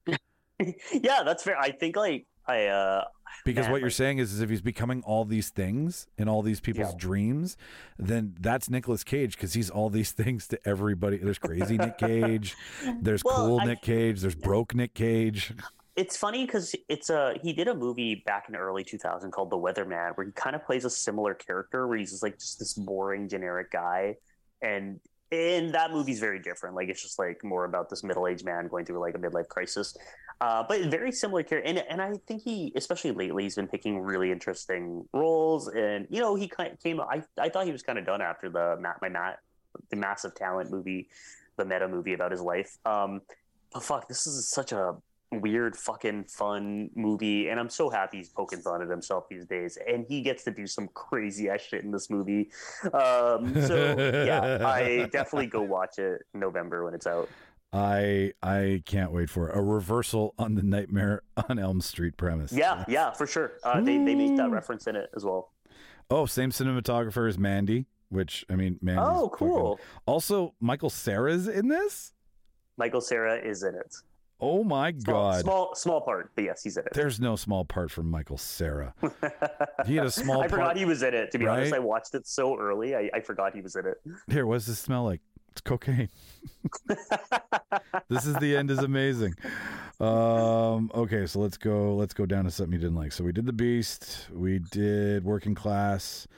Speaker 5: Yeah, that's fair. I think like I uh
Speaker 4: Because
Speaker 5: Man,
Speaker 4: what you're
Speaker 5: like-
Speaker 4: saying is, is if he's becoming all these things in all these people's
Speaker 5: Yeah.
Speaker 4: dreams, then that's Nicolas Cage because he's all these things to everybody. There's crazy Nick Cage, there's
Speaker 5: Well,
Speaker 4: cool
Speaker 5: I-
Speaker 4: Nick Cage, there's broke Nick Cage.
Speaker 5: it's funny because it's a he did a movie back in the early two thousands called The Weatherman where he kind of plays a similar character where he's just like just this boring generic guy, and and that movie's very different. Like it's just like more about this middle-aged man going through like a midlife crisis, uh, but very similar character. And and I think he, especially lately, he's been picking really interesting roles. And you know he kind of came. I I thought he was kind of done after the Matt my Matt the Massive Talent movie, the meta movie about his life. Um, but fuck, this is such a weird fucking fun movie, and I'm so happy he's poking fun at himself these days, and he gets to do some crazy ass shit in this movie. Um, so yeah, I definitely go watch it in November when it's out.
Speaker 4: I I can't wait for it. A reversal on the Nightmare on Elm Street premise.
Speaker 5: Yeah, yeah, for sure. Uh, they they make that reference in it as well.
Speaker 4: Oh, same cinematographer as Mandy, which I mean, Mandy's
Speaker 5: Oh, cool.
Speaker 4: fucking- Also, Michael Cera's in this.
Speaker 5: Michael Cera is in it.
Speaker 4: Oh my
Speaker 5: Small,
Speaker 4: god!
Speaker 5: small small part, but yes, he's in it.
Speaker 4: There's no small part from Michael Cera. He had a small.
Speaker 5: I forgot
Speaker 4: part.
Speaker 5: he was in it. To be
Speaker 4: right?
Speaker 5: honest, I watched it so early. I, I forgot he was in it.
Speaker 4: Here, what does this smell like? It's cocaine. This is the end is amazing. Um, okay, so let's go. Let's go down to something you didn't like. So we did The Beast. We did Working Class.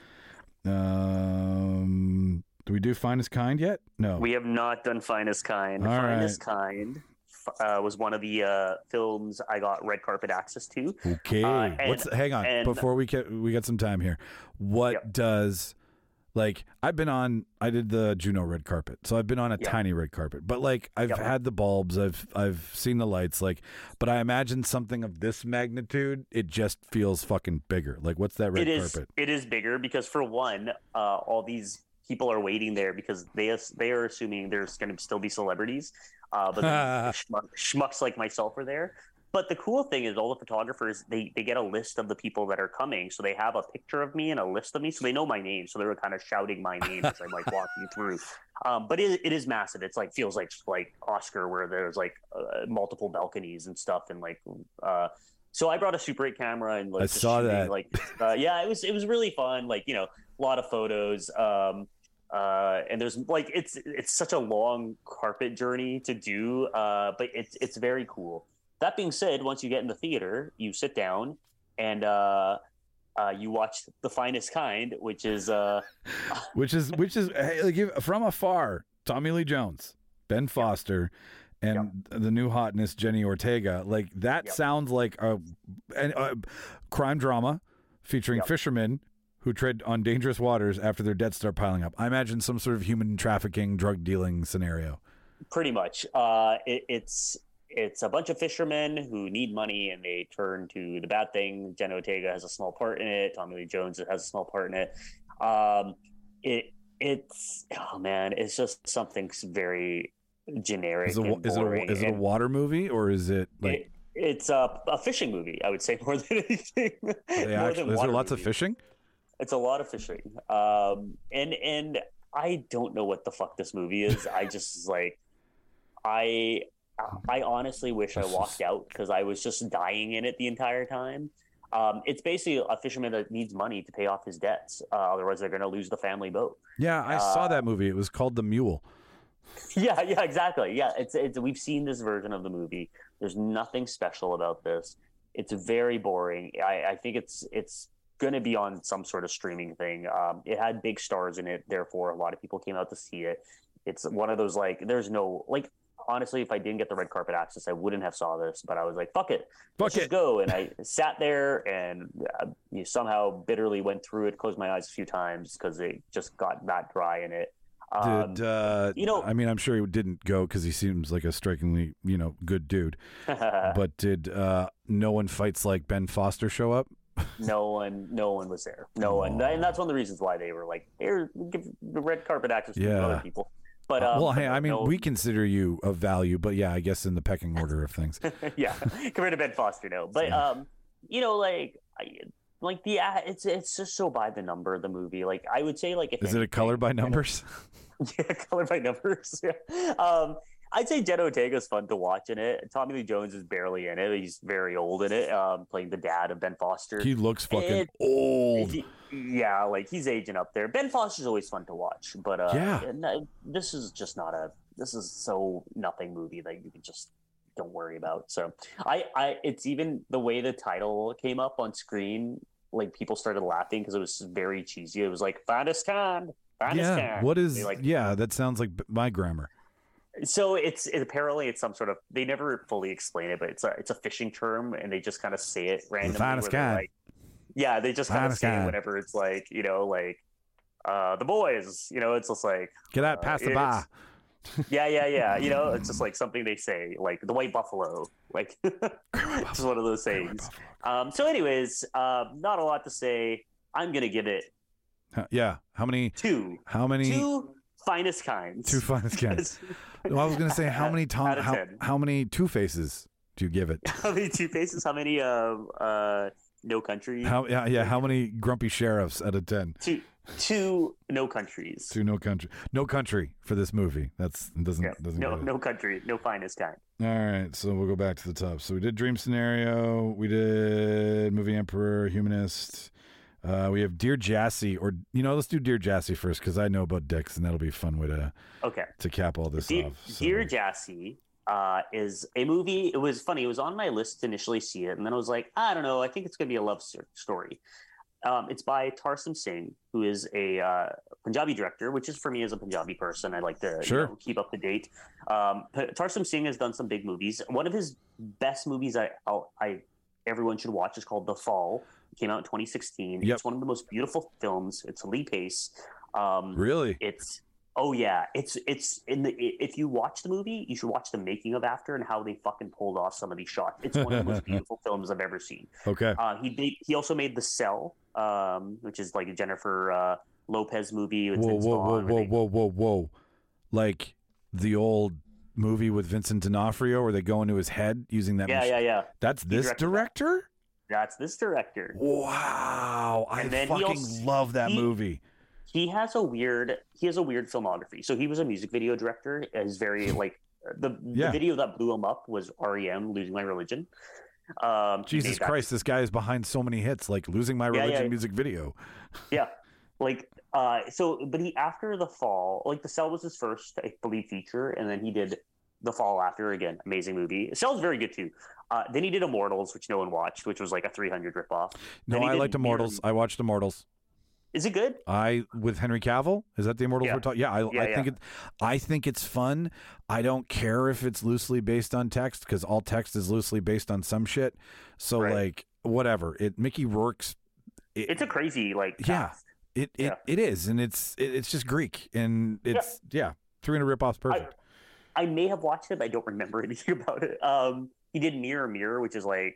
Speaker 4: Um, do we do Finest Kind yet? No.
Speaker 5: We have not done Finest Kind.
Speaker 4: All
Speaker 5: Finest Kind uh, was one of the uh, films I got red carpet access to.
Speaker 4: Okay.
Speaker 5: Uh, and-
Speaker 4: What's hang on
Speaker 5: and-
Speaker 4: before we get we got some time here. What
Speaker 5: Yep.
Speaker 4: does like I've been on I did the Juno red carpet. So I've been on a
Speaker 5: Yep.
Speaker 4: tiny red carpet. But like I've
Speaker 5: Yep.
Speaker 4: had the bulbs, I've I've seen the lights like but I imagine something of this magnitude it just feels fucking bigger. Like what's that red
Speaker 5: It is.
Speaker 4: carpet?
Speaker 5: It is bigger because for one, uh, all these people are waiting there because they they are assuming there's going to still be celebrities, uh, but then schmuck, schmucks like myself are there. But the cool thing is all the photographers, they, they get a list of the people that are coming. So they have a picture of me and a list of me. So they know my name. So they're kind of shouting my name as I'm like walking through. Um, but it, it is massive. It's like, feels like, like Oscar where there's like uh, multiple balconies and stuff. And like, uh, so I brought a Super eight camera and like,
Speaker 4: I
Speaker 5: just
Speaker 4: saw
Speaker 5: shooting,
Speaker 4: that.
Speaker 5: Like, uh, yeah, it was, it was really fun. Like, you know, a lot of photos. Um, uh, and there's like, it's, it's such a long carpet journey to do. Uh, but it's, it's very cool. That being said, once you get in the theater, you sit down and uh, uh, you watch The Finest Kind, which is uh,
Speaker 4: which is which is hey, like if- from afar, Tommy Lee Jones, Ben Foster, and the new hotness Jenny Ortega. Like that
Speaker 5: Yep.
Speaker 4: sounds like a, an- a crime drama featuring
Speaker 5: Yep.
Speaker 4: fishermen who tread on dangerous waters after their debts start piling up. I imagine some sort of human trafficking, drug dealing scenario.
Speaker 5: pretty much. Uh, it, it's it's a bunch of fishermen who need money and they turn to the bad thing. Jenny Ortega has a small part in it. Tommy Lee Jones has a small part in it. Um, it it's oh man, it's just something very generic.
Speaker 4: Is it,
Speaker 5: and
Speaker 4: is it, a,
Speaker 5: boring.
Speaker 4: is it a
Speaker 5: And
Speaker 4: water movie or is it like
Speaker 5: it- it's a, a fishing movie, I would say, more than anything.
Speaker 4: they
Speaker 5: More
Speaker 4: actually,
Speaker 5: than
Speaker 4: is there
Speaker 5: water
Speaker 4: lots of
Speaker 5: movies.
Speaker 4: fishing?
Speaker 5: It's a lot of fishing. Um, and and I don't know what the fuck this movie is. I just like I I honestly wish I walked out because I was just dying in it the entire time. Um, it's basically a fisherman that needs money to pay off his debts. Uh, otherwise, they're going to lose the family boat.
Speaker 4: Yeah, I saw
Speaker 5: Uh,
Speaker 4: that movie. It was called The Mule.
Speaker 5: Yeah, yeah, exactly. Yeah, it's it's we've seen this version of the movie. There's nothing special about this. It's very boring. I, I think it's it's going to be on some sort of streaming thing. Um, it had big stars in it, therefore a lot of people came out to see it. It's one of those like there's no like honestly, if I didn't get the red carpet access, I wouldn't have saw this. But I was like, fuck it,
Speaker 4: Fuck
Speaker 5: let's just
Speaker 4: it.
Speaker 5: go. And I sat there and uh, you somehow bitterly went through it, closed my eyes a few times because it just got that dry in it. Um,
Speaker 4: Did uh,
Speaker 5: you know-
Speaker 4: I mean, I'm sure he didn't go because he seems like a strikingly, you know, good dude. But did uh, No One Fights Like Ben Foster show up?
Speaker 5: no one no one was there no one and that's one of the reasons why they were like here give the red carpet access to
Speaker 4: Yeah.
Speaker 5: other people but um,
Speaker 4: well, hey,
Speaker 5: but
Speaker 4: I mean,
Speaker 5: no-
Speaker 4: we consider you of value, but yeah, I guess in the pecking order of things.
Speaker 5: yeah compared to Ben Foster no but
Speaker 4: Yeah.
Speaker 5: um you know like I, like the uh, it's it's just so by the number of the movie like I would say like if
Speaker 4: Is it a color by numbers?
Speaker 5: yeah color by numbers yeah um I'd say Jenna Ortega's fun to watch in it. Tommy Lee Jones is barely in it. He's very old in it, um, playing the dad of Ben Foster.
Speaker 4: He looks fucking
Speaker 5: It-
Speaker 4: old.
Speaker 5: He- yeah, like he's aging up there. Ben Foster's always fun to watch, but uh,
Speaker 4: Yeah.
Speaker 5: and, uh, this is just not a. This is so nothing movie that you can just don't worry about. So I, I, it's even the way the title came up on screen. Like people started laughing because it was very cheesy. It was like Finest Kind, Finest
Speaker 4: Yeah.
Speaker 5: Kind.
Speaker 4: What is?
Speaker 5: They, like
Speaker 4: yeah, that sounds like b- my grammar.
Speaker 5: so it's it, apparently it's some sort of they never fully explain it, but it's a it's a fishing term, and they just kind of say it randomly.
Speaker 4: finest
Speaker 5: where they're
Speaker 4: kind.
Speaker 5: Like, yeah, they just kind of
Speaker 4: Finest
Speaker 5: say
Speaker 4: kind.
Speaker 5: it whenever it's like you know like uh the boys. You know, it's just like
Speaker 4: Get out
Speaker 5: uh,
Speaker 4: past the
Speaker 5: it's-
Speaker 4: bar.
Speaker 5: yeah, yeah, yeah. You know, it's just like something they say, like the white buffalo, like just one of those sayings. Um. So, anyways, uh, not a lot to say. I'm gonna give it
Speaker 4: Huh, Yeah. How many?
Speaker 5: two,
Speaker 4: How many?
Speaker 5: two finest kinds.
Speaker 4: Two finest kinds. Well, I was going to say, how many Tom,
Speaker 5: Out of
Speaker 4: how,
Speaker 5: ten.
Speaker 4: how many Two Faces do you give it?
Speaker 5: How many Two Faces? How many uh uh No Country?
Speaker 4: How yeah yeah? How many Grumpy Sheriffs out of ten?
Speaker 5: Two two No Countries.
Speaker 4: Two No Country. No Country for this movie. That's doesn't
Speaker 5: Yeah.
Speaker 4: doesn't.
Speaker 5: No
Speaker 4: get it.
Speaker 5: No Country. No finest kind.
Speaker 4: All right, so we'll go back to the top. So we did Dream Scenario. We did Movie Emperor, Humanist. Uh, we have Dear Jassy, or you know, let's do Dear Jassy first because I know about dicks, and that'll be a fun way to
Speaker 5: Okay.
Speaker 4: to cap all this
Speaker 5: Dear,
Speaker 4: off. So.
Speaker 5: Dear Jassy uh, is a movie. It was funny. It was on my list to initially see it, and then I was like, I don't know. I think it's going to be a love s- story. Um, it's by Tarsem Singh, who is a uh, Punjabi director, which is for me as a Punjabi person. I like to
Speaker 4: Sure.
Speaker 5: you know, keep up to date. Um, P- Tarsem Singh has done some big movies. One of his best movies I, I'll, I everyone should watch is called The Fall. It came out in twenty sixteen.
Speaker 4: Yep.
Speaker 5: It's one of the most beautiful films. It's Lee Pace. Um,
Speaker 4: Really?
Speaker 5: It's oh yeah. It's it's in the if you watch the movie, you should watch the making of after and how they fucking pulled off some of these shots. It's one of the most beautiful films I've ever seen.
Speaker 4: Okay.
Speaker 5: Uh, he made, he also made The Cell, um, which is like a Jennifer uh, Lopez movie. With
Speaker 4: Whoa,
Speaker 5: Vince
Speaker 4: whoa, whoa,
Speaker 5: Vaughn, where
Speaker 4: whoa,
Speaker 5: they-
Speaker 4: whoa, whoa, whoa! Like the old movie with Vincent D'Onofrio, where they go into his head using that.
Speaker 5: Yeah,
Speaker 4: machine.
Speaker 5: yeah, yeah.
Speaker 4: That's this
Speaker 5: directed that.
Speaker 4: director.
Speaker 5: That's this director.
Speaker 4: Wow, I
Speaker 5: And then he
Speaker 4: fucking
Speaker 5: also-
Speaker 4: love that
Speaker 5: he-
Speaker 4: movie.
Speaker 5: He has a weird. He has a weird filmography. So he was a music video director. Is very like the,
Speaker 4: Yeah.
Speaker 5: the video that blew him up was R E M "Losing My Religion." Um, he
Speaker 4: Jesus
Speaker 5: made that-
Speaker 4: Christ, this guy is behind so many hits, like Losing My
Speaker 5: Yeah,
Speaker 4: Religion
Speaker 5: yeah.
Speaker 4: music video.
Speaker 5: Yeah, like uh, so. But he after The Fall, like The Cell was his first, I believe, feature, and then he did The Fall after again. Amazing movie. Cell's very good too. Uh, then he did Immortals, which no one watched, which was like a three hundred ripoff.
Speaker 4: No,
Speaker 5: Then he
Speaker 4: I
Speaker 5: did
Speaker 4: liked Immortals.
Speaker 5: Mirror-
Speaker 4: I watched Immortals.
Speaker 5: Is it good?
Speaker 4: I with Henry Cavill. Is that the Immortals
Speaker 5: Yeah.
Speaker 4: we're talking? Yeah, I,
Speaker 5: Yeah,
Speaker 4: I think
Speaker 5: yeah.
Speaker 4: it. I think it's fun. I don't care if it's loosely based on text because all text is loosely based on some shit. So
Speaker 5: Right.
Speaker 4: like whatever. It Mickey Rourke's. It,
Speaker 5: It's a crazy like
Speaker 4: Yeah.
Speaker 5: cast.
Speaker 4: it, it,
Speaker 5: yeah.
Speaker 4: it is, and it's it, it's just Greek, and it's yeah, three hundred ripoffs, perfect.
Speaker 5: I may have watched it, but I don't remember anything about it. Um, he did Mirror Mirror, which is like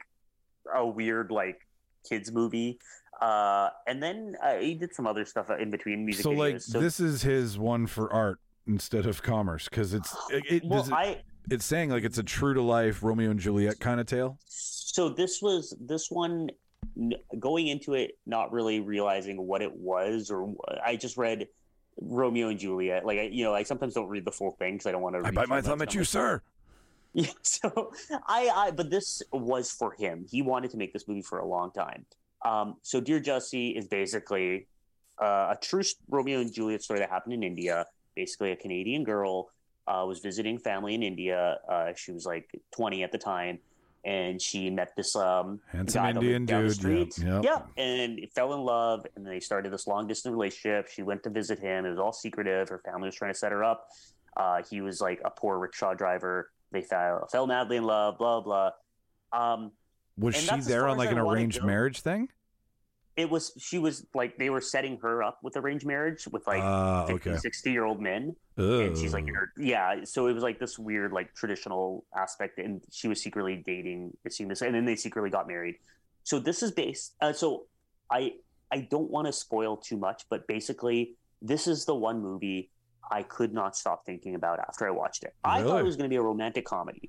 Speaker 5: a weird like kids movie. Uh, and then uh, he did some other stuff in between music
Speaker 4: so
Speaker 5: videos.
Speaker 4: like
Speaker 5: so,
Speaker 4: this is his one for art instead of commerce because it's it, it,
Speaker 5: well,
Speaker 4: does it-
Speaker 5: I
Speaker 4: it's saying like it's a true to life Romeo and Juliet kind of tale.
Speaker 5: so this was this one n- going into it, not really realizing what it was, or I just read Romeo and Juliet. Like I, you know, I sometimes don't read the full thing because I don't want to.
Speaker 4: I bite my thumb at you, sir.
Speaker 5: Yeah, so I, I, but this was for him. He wanted to make this movie for a long time. Um, so Dear Jussie is basically uh, a true Romeo and Juliet story that happened in India. Basically, a Canadian girl uh, was visiting family in India. Uh, she was like twenty at the time, and she met this um,
Speaker 4: Handsome
Speaker 5: guy that lived
Speaker 4: Indian
Speaker 5: down the
Speaker 4: dude.
Speaker 5: street.
Speaker 4: Yeah,
Speaker 5: Yeah, and fell in love, and they started this long distance relationship. She went to visit him. It was all secretive. Her family was trying to set her up. Uh, he was like a poor rickshaw driver. They fell fell madly in love. Blah blah. Um,
Speaker 4: Was
Speaker 5: And
Speaker 4: she
Speaker 5: that's as
Speaker 4: there
Speaker 5: far
Speaker 4: on
Speaker 5: as
Speaker 4: like
Speaker 5: I
Speaker 4: an
Speaker 5: wanna
Speaker 4: arranged
Speaker 5: go.
Speaker 4: marriage thing?
Speaker 5: it was she was like they were setting her up with arranged marriage with like
Speaker 4: Ah,
Speaker 5: fifty,
Speaker 4: okay.
Speaker 5: sixty year old men.
Speaker 4: Ugh.
Speaker 5: And she's like, in her, yeah. So it was like this weird, like traditional aspect, and she was secretly dating, seeing this, and then they secretly got married. So this is based. Uh, so I I don't want to spoil too much, but basically, this is the one movie I could not stop thinking about after I watched it. I thought
Speaker 4: Really?
Speaker 5: it was going to be a romantic comedy.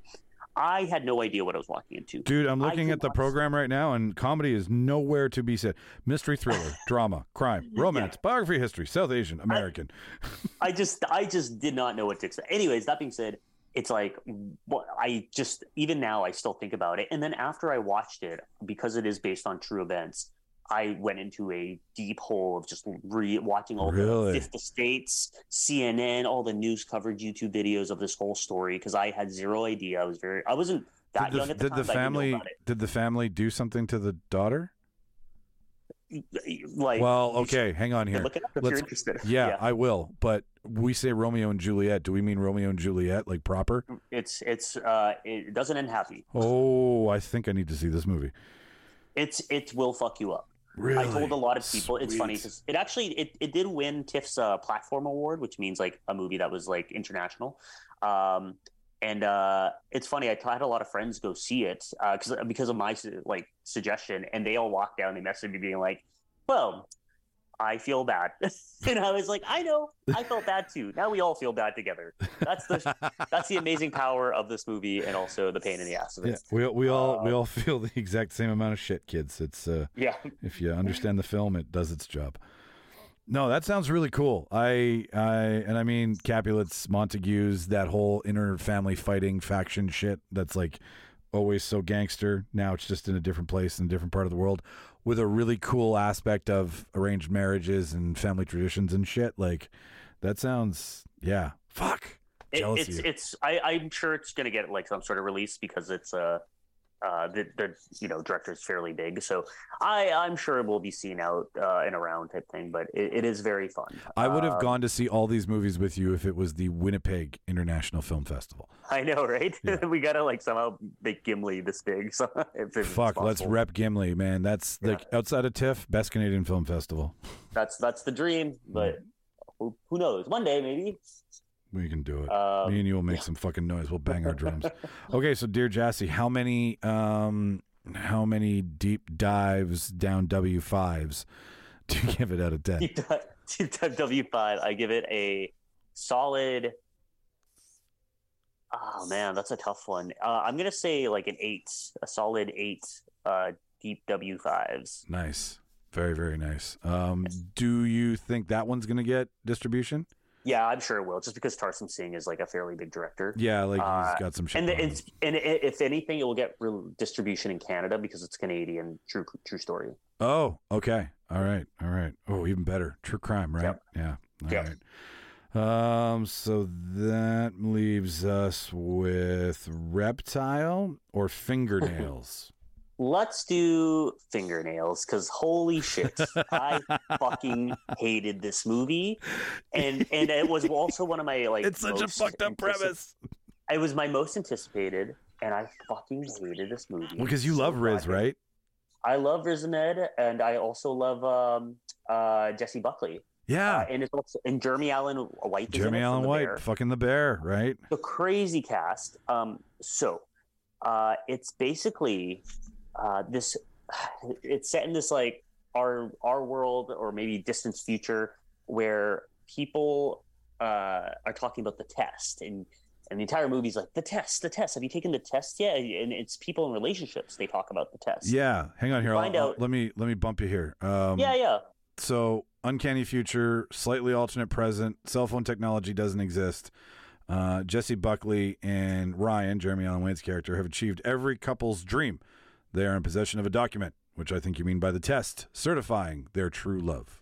Speaker 5: I had no idea what I was walking into.
Speaker 4: Dude, I'm
Speaker 5: I
Speaker 4: looking
Speaker 5: did
Speaker 4: at the
Speaker 5: not-
Speaker 4: program right now, and comedy is nowhere to be said. Mystery, thriller, drama, crime, romance, biography, history, South Asian, American.
Speaker 5: I just I just did not know what to expect. Anyways, that being said, it's like what I just even now I still think about it. And then after I watched it, because it is based on true events, I went into a deep hole of just re watching all
Speaker 4: Really?
Speaker 5: the Fifth Estates, C N N, all the news coverage, YouTube videos of this whole story because I had zero idea. I was very I wasn't that
Speaker 4: Did the,
Speaker 5: young at the
Speaker 4: did
Speaker 5: time.
Speaker 4: the
Speaker 5: but I didn't know
Speaker 4: family
Speaker 5: about it.
Speaker 4: did the family do something to the daughter?
Speaker 5: Like,
Speaker 4: Well,
Speaker 5: you should
Speaker 4: okay, hang on here.
Speaker 5: look it up if
Speaker 4: Let's-
Speaker 5: you're interested.
Speaker 4: Yeah, I will. But we say Romeo and Juliet. Do we mean Romeo and Juliet, like proper?
Speaker 5: it's it's uh it doesn't end happy.
Speaker 4: Oh, I think I need to see this movie.
Speaker 5: It's it will fuck you up.
Speaker 4: Really?
Speaker 5: I told a lot of people. It's funny
Speaker 4: Sweet.
Speaker 5: because it actually it, it did win TIFF's uh, platform award, which means like a movie that was like international. Um, and uh, it's funny. I had a lot of friends go see it because because of my su- like suggestion, and they all walked down. They messaged me being like, "Well, I feel bad. And I was like, I know, I felt bad too. Now we all feel bad together. That's the that's the amazing power of this movie, and also the pain in the ass of it.
Speaker 4: Yeah, we we all
Speaker 5: uh,
Speaker 4: we all feel the exact same amount of shit, kids. It's uh,
Speaker 5: yeah.
Speaker 4: if you understand the film, it does its job. No, that sounds really cool. I I and I mean Capulets, Montagues, that whole inner family fighting faction shit. That's like always so gangster. Now it's just in a different place in a different part of the world, with a really cool aspect of arranged marriages and family traditions and shit. Like, that sounds, yeah, fuck.
Speaker 5: It,
Speaker 4: Jealous
Speaker 5: it's
Speaker 4: of you.
Speaker 5: it's I, I'm sure it's gonna get like some sort of release because it's uh uh the, the you know director's fairly big, so I I'm sure it will be seen out uh, and around type thing. But it, it is very fun.
Speaker 4: I would have
Speaker 5: Um,
Speaker 4: gone to see all these movies with you if it was the Winnipeg International Film Festival.
Speaker 5: I know, right?
Speaker 4: Yeah.
Speaker 5: We gotta like somehow make Gimli this big. So if it's
Speaker 4: Fuck, let's
Speaker 5: possible.
Speaker 4: rep Gimli, man. That's
Speaker 5: Yeah.
Speaker 4: like outside of TIFF, best Canadian Film Festival.
Speaker 5: That's that's the dream, but who, who knows? One day maybe.
Speaker 4: We can do it.
Speaker 5: Um,
Speaker 4: Me and you will make some fucking noise. We'll bang our drums. Okay, so dear Jassy, how many um how many deep dives down W fives do you give it out of ten?
Speaker 5: Deep dive, deep dive W five. I give it a solid. Oh man, that's a tough one. Uh, I'm gonna say like an eight, a solid eight. Uh, deep W fives.
Speaker 4: Nice. Very, very nice. Um, do you think that one's going to get distribution?
Speaker 5: Yeah, I'm sure it will, just because Tarsem Singh is like a fairly big director.
Speaker 4: Yeah, like he's
Speaker 5: Uh,
Speaker 4: got some shit.
Speaker 5: And, the,
Speaker 4: going
Speaker 5: it's, and it, if anything, it will get real distribution in Canada because it's Canadian. True, true story.
Speaker 4: on. Oh, okay. All right. All right. Oh, even better. True crime, right?
Speaker 5: Yep.
Speaker 4: Yeah. All
Speaker 5: Yep.
Speaker 4: right. Um, so that leaves us with reptile or fingernails.
Speaker 5: Let's do fingernails because holy shit, I fucking hated this movie, and and it was also one of my like.
Speaker 4: It's such a
Speaker 5: most
Speaker 4: fucked up
Speaker 5: antici-
Speaker 4: premise.
Speaker 5: It was my most anticipated, and I fucking hated this movie.
Speaker 4: Well, because you
Speaker 5: so
Speaker 4: love Riz,
Speaker 5: goddamn-
Speaker 4: right?
Speaker 5: I love Riz Ahmed, and I also love um, uh, Jesse Buckley.
Speaker 4: Yeah.
Speaker 5: Uh, and it's also and Jeremy Allen White. is in
Speaker 4: Jeremy
Speaker 5: it from
Speaker 4: Allen
Speaker 5: The
Speaker 4: White,
Speaker 5: Bear.
Speaker 4: fucking the bear, right?
Speaker 5: The crazy cast. Um, so uh, it's basically uh, this. It's set in this like our our world or maybe distant future where people uh, are talking about the test and. And the entire movie's like, the test, the test. Have you taken the test yet? And it's people in relationships. They talk about the test.
Speaker 4: Yeah. Hang on here. I'll,
Speaker 5: Find
Speaker 4: I'll-
Speaker 5: out-
Speaker 4: let me let me bump you here. Um,
Speaker 5: yeah, yeah.
Speaker 4: So, uncanny future, slightly alternate present, cell phone technology doesn't exist. Uh, Jesse Buckley and Ryan, Jeremy Allen White's character, have achieved every couple's dream. They are in possession of a document, which I think you mean by the test, certifying their true love.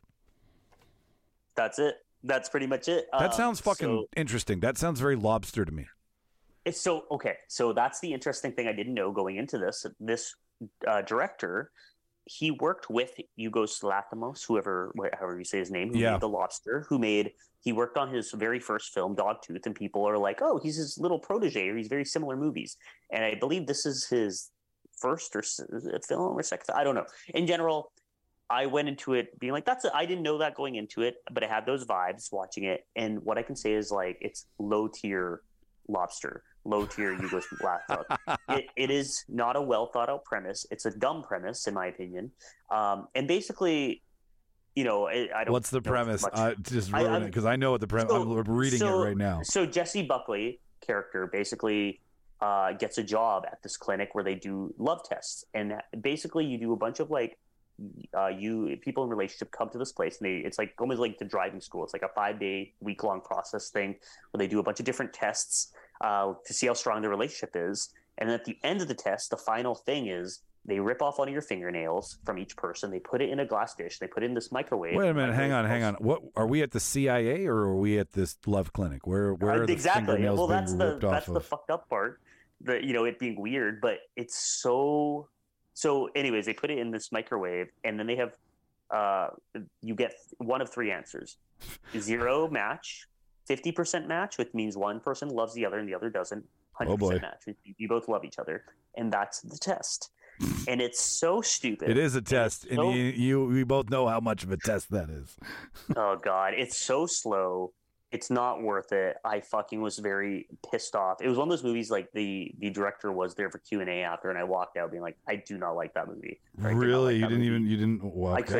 Speaker 5: That's it. That's pretty much it.
Speaker 4: That
Speaker 5: Um,
Speaker 4: sounds fucking
Speaker 5: so-
Speaker 4: interesting. That sounds very lobster to me.
Speaker 5: It's so okay. So that's the interesting thing I didn't know going into this. This uh, director, he worked with Yugos Lanthimos, whoever, wh- however you say his name, who
Speaker 4: Yeah.
Speaker 5: made The Lobster. Who made? He worked on his very first film, Dogtooth, and people are like, "Oh, he's his little protege, or he's very similar movies." And I believe this is his first or s- film or second. I don't know. In general, I went into it being like, "That's." A, I didn't know that going into it, but I had those vibes watching it. And what I can say is like, it's low tier Lobster. Low tier Yugos Lanthimos. It, it is not a well thought out premise. It's a dumb premise, in my opinion. Um, and basically, you know, I, I don't.
Speaker 4: What's the
Speaker 5: know
Speaker 4: premise?
Speaker 5: much.
Speaker 4: Uh, just
Speaker 5: I-
Speaker 4: ruin
Speaker 5: I'm-
Speaker 4: it because I know what the premise.
Speaker 5: So-
Speaker 4: I'm reading
Speaker 5: so-
Speaker 4: it right now.
Speaker 5: So Jesse Buckley character basically uh, gets a job at this clinic where they do love tests, and basically you do a bunch of like uh, you people in relationship come to this place, and they it's like almost like the driving school. It's like a five day week long process thing where they do a bunch of different tests uh, to see how strong the relationship is, and then at the end of the test, the final thing is they rip off one of your fingernails from each person. They put it in a glass dish. They put it in this microwave.
Speaker 4: Wait a minute. Hang on.
Speaker 5: Microwave
Speaker 4: Hang on. What are we at the C I A or are we at this love clinic? Where where are
Speaker 5: Uh,
Speaker 4: the
Speaker 5: exactly.
Speaker 4: fingernails
Speaker 5: Well,
Speaker 4: being
Speaker 5: that's the
Speaker 4: ripped
Speaker 5: that's
Speaker 4: off
Speaker 5: the
Speaker 4: of?
Speaker 5: fucked up part. The you know it being weird, but it's so so. Anyways, they put it in this microwave, and then they have uh you get one of three answers: zero match, fifty percent match, which means one person loves the other and the other doesn't.
Speaker 4: Oh,
Speaker 5: Hundred
Speaker 4: boy.
Speaker 5: percent match, which means you both love each other, and that's the test. And it's so stupid.
Speaker 4: It is a test, and
Speaker 5: so-
Speaker 4: you, you we both know how much of a test that is.
Speaker 5: Oh god, it's so slow. It's not worth it. I fucking was very pissed off. It was one of those movies like the the director was there for Q and A after, and I walked out being like, I do not like that movie. Or I did not
Speaker 4: Really,
Speaker 5: like
Speaker 4: you
Speaker 5: that
Speaker 4: didn't
Speaker 5: movie.
Speaker 4: even you didn't. Well,
Speaker 5: I
Speaker 4: okay.
Speaker 5: couldn't.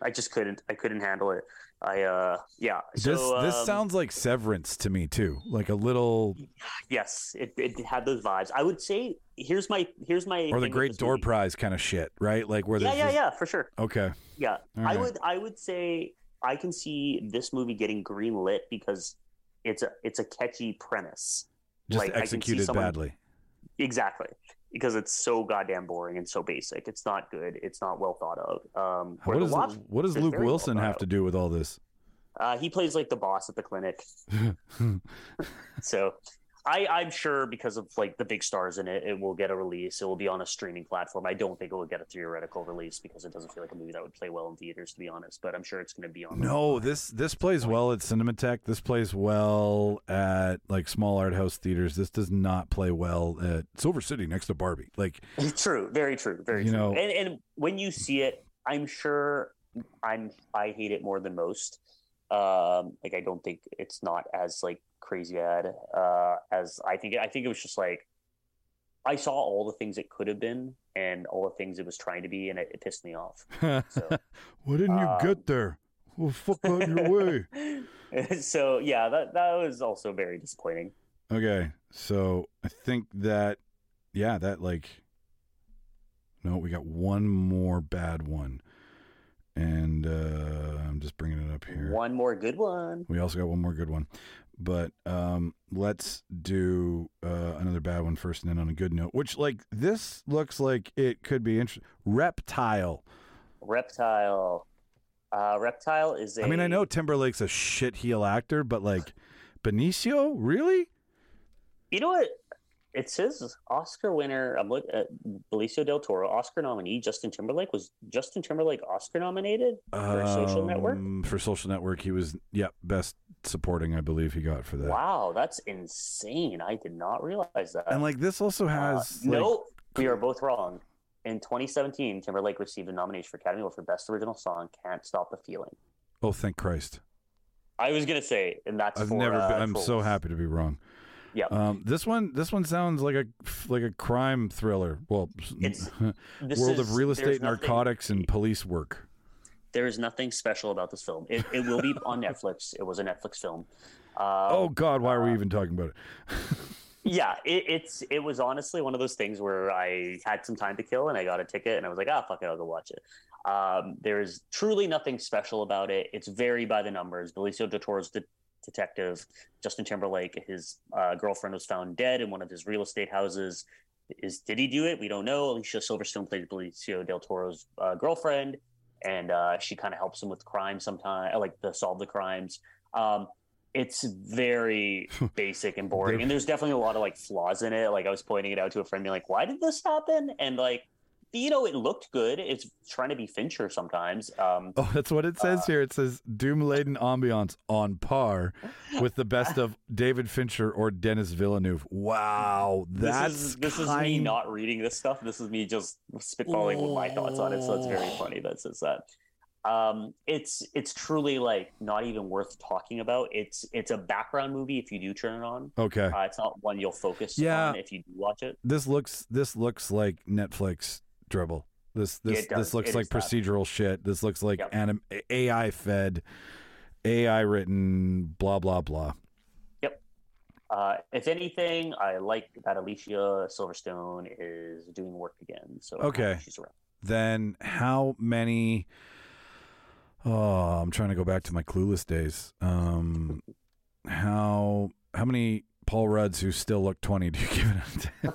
Speaker 5: I just couldn't. I couldn't handle it. I uh yeah.
Speaker 4: This
Speaker 5: So,
Speaker 4: this
Speaker 5: um,
Speaker 4: sounds like Severance to me too, like a little,
Speaker 5: yes. It, it had those vibes. I would say here's my here's my
Speaker 4: or the
Speaker 5: thing with
Speaker 4: Great
Speaker 5: this
Speaker 4: Door
Speaker 5: movie.
Speaker 4: Prize kind of shit, right? Like where
Speaker 5: Yeah,
Speaker 4: there's
Speaker 5: yeah,
Speaker 4: this-
Speaker 5: yeah, for sure.
Speaker 4: Okay,
Speaker 5: Yeah,
Speaker 4: All
Speaker 5: I
Speaker 4: right.
Speaker 5: would I would say I can see this movie getting green lit because it's a it's a catchy premise.
Speaker 4: just
Speaker 5: Like, I can see
Speaker 4: executed
Speaker 5: someone-
Speaker 4: badly.
Speaker 5: Exactly. Because it's so goddamn boring and so basic. It's not good. It's not well thought of. Um, where
Speaker 4: What
Speaker 5: The
Speaker 4: does
Speaker 5: Watch-
Speaker 4: what does
Speaker 5: is
Speaker 4: Luke
Speaker 5: very well
Speaker 4: Wilson
Speaker 5: thought
Speaker 4: have
Speaker 5: out.
Speaker 4: to do with all this?
Speaker 5: Uh, he plays like the boss at the clinic. So I, I'm sure because of like the big stars in it, it will get a release. It will be on a streaming platform. I don't think it will get a theoretical release because it doesn't feel like a movie that would play well in theaters, to be honest. But I'm sure it's going to be on.
Speaker 4: No, this this plays well at Cinematheque. This plays well at like small art house theaters. This does not play well at Silver City next to Barbie. Like
Speaker 5: True, very true, very
Speaker 4: You
Speaker 5: true.
Speaker 4: know-
Speaker 5: and and when you see it, I'm sure I'm I hate it more than most. Um, like I don't think it's not as like crazy ad uh, as I think. I think it was just like I saw all the things it could have been and all the things it was trying to be, and it, it pissed me off. So,
Speaker 4: why didn't you
Speaker 5: um,
Speaker 4: get there? Well, fuck out your way.
Speaker 5: so yeah, that that was also very disappointing.
Speaker 4: Okay, so I think that, yeah, that like, no, we got one more bad one, and uh, I'm just bringing it up here.
Speaker 5: One more good one.
Speaker 4: We also got one more good one, but um, let's do uh, another bad one first, and then on a good note. Which like this looks like it could be interesting. Reptile.
Speaker 5: Reptile. Uh, Reptile is a.
Speaker 4: I mean, I know Timberlake's a shit heel actor, but like Benicio, really?
Speaker 5: You know what? It says Oscar winner. I'm looking at Benicio del Toro, Oscar nominee. Justin Timberlake was Justin Timberlake Oscar nominated for Social Network.
Speaker 4: Um, For Social Network, he was yeah best supporting, I believe he got for that.
Speaker 5: Wow, that's insane! I did not realize that.
Speaker 4: And like this also
Speaker 5: Uh,
Speaker 4: has like,
Speaker 5: no, we are both wrong. In twenty seventeen, Timberlake received a nomination for Academy Award for Best Original Song, "Can't Stop the Feeling."
Speaker 4: oh thank Christ.
Speaker 5: I was gonna say, and that's
Speaker 4: I've
Speaker 5: for,
Speaker 4: never
Speaker 5: uh,
Speaker 4: been, I'm so
Speaker 5: Trolls.
Speaker 4: happy to be wrong.
Speaker 5: Yeah.
Speaker 4: Um, this one, this one sounds like a like a crime thriller. Well,
Speaker 5: It's- This
Speaker 4: world
Speaker 5: is-
Speaker 4: of real
Speaker 5: there's
Speaker 4: estate,
Speaker 5: nothing-
Speaker 4: narcotics, and police work.
Speaker 5: There is nothing special about this film. It, it will be on Netflix. It was a Netflix film. Um,
Speaker 4: Oh God, why are we
Speaker 5: uh,
Speaker 4: even talking about it?
Speaker 5: Yeah, it, it's it was honestly one of those things where I had some time to kill and I got a ticket and I was like, ah, fuck it, I'll go watch it. Um, there's truly nothing special about it. It's very by the numbers. Benicio del Toro's the detective. Justin Timberlake, his uh, girlfriend was found dead in one of his real estate houses. Is did he do it? We don't know. Alicia Silverstone played Benicio del Toro's uh, girlfriend, and uh, she kind of helps him with crime sometimes, like to solve the crimes. Um, it's very basic and boring,
Speaker 4: They're-
Speaker 5: and there's definitely a lot of like flaws in it. Like I was pointing it out to a friend, being like, "Why did this happen?" And like, you know, it looked good. It's trying to be Fincher sometimes. Um,
Speaker 4: Oh, that's what it says
Speaker 5: uh,
Speaker 4: here. It says doom-laden ambiance on par with the best of David Fincher or Denis Villeneuve. Wow, that's
Speaker 5: this is this is
Speaker 4: kind...
Speaker 5: me not reading this stuff. This is me just spitballing with my thoughts on it. So it's very funny that it says that. Um, it's it's truly like not even worth talking about. It's it's a background movie if you do turn it on.
Speaker 4: Okay,
Speaker 5: Uh, it's not one you'll focus
Speaker 4: Yeah.
Speaker 5: on if you do watch it.
Speaker 4: this looks this looks like Netflix dribble. This this
Speaker 5: It does.
Speaker 4: this looks
Speaker 5: It
Speaker 4: like
Speaker 5: is that.
Speaker 4: procedural shit. This looks like
Speaker 5: Yep.
Speaker 4: anim- A I fed, A I written, blah blah blah.
Speaker 5: Uh, if anything, I like that Alicia Silverstone is doing work again. So I'm
Speaker 4: Okay.
Speaker 5: happy she's around.
Speaker 4: Then how many? Oh, I'm trying to go back to my Clueless days. Um, how how many Paul Rudds who still look twenty do you give it?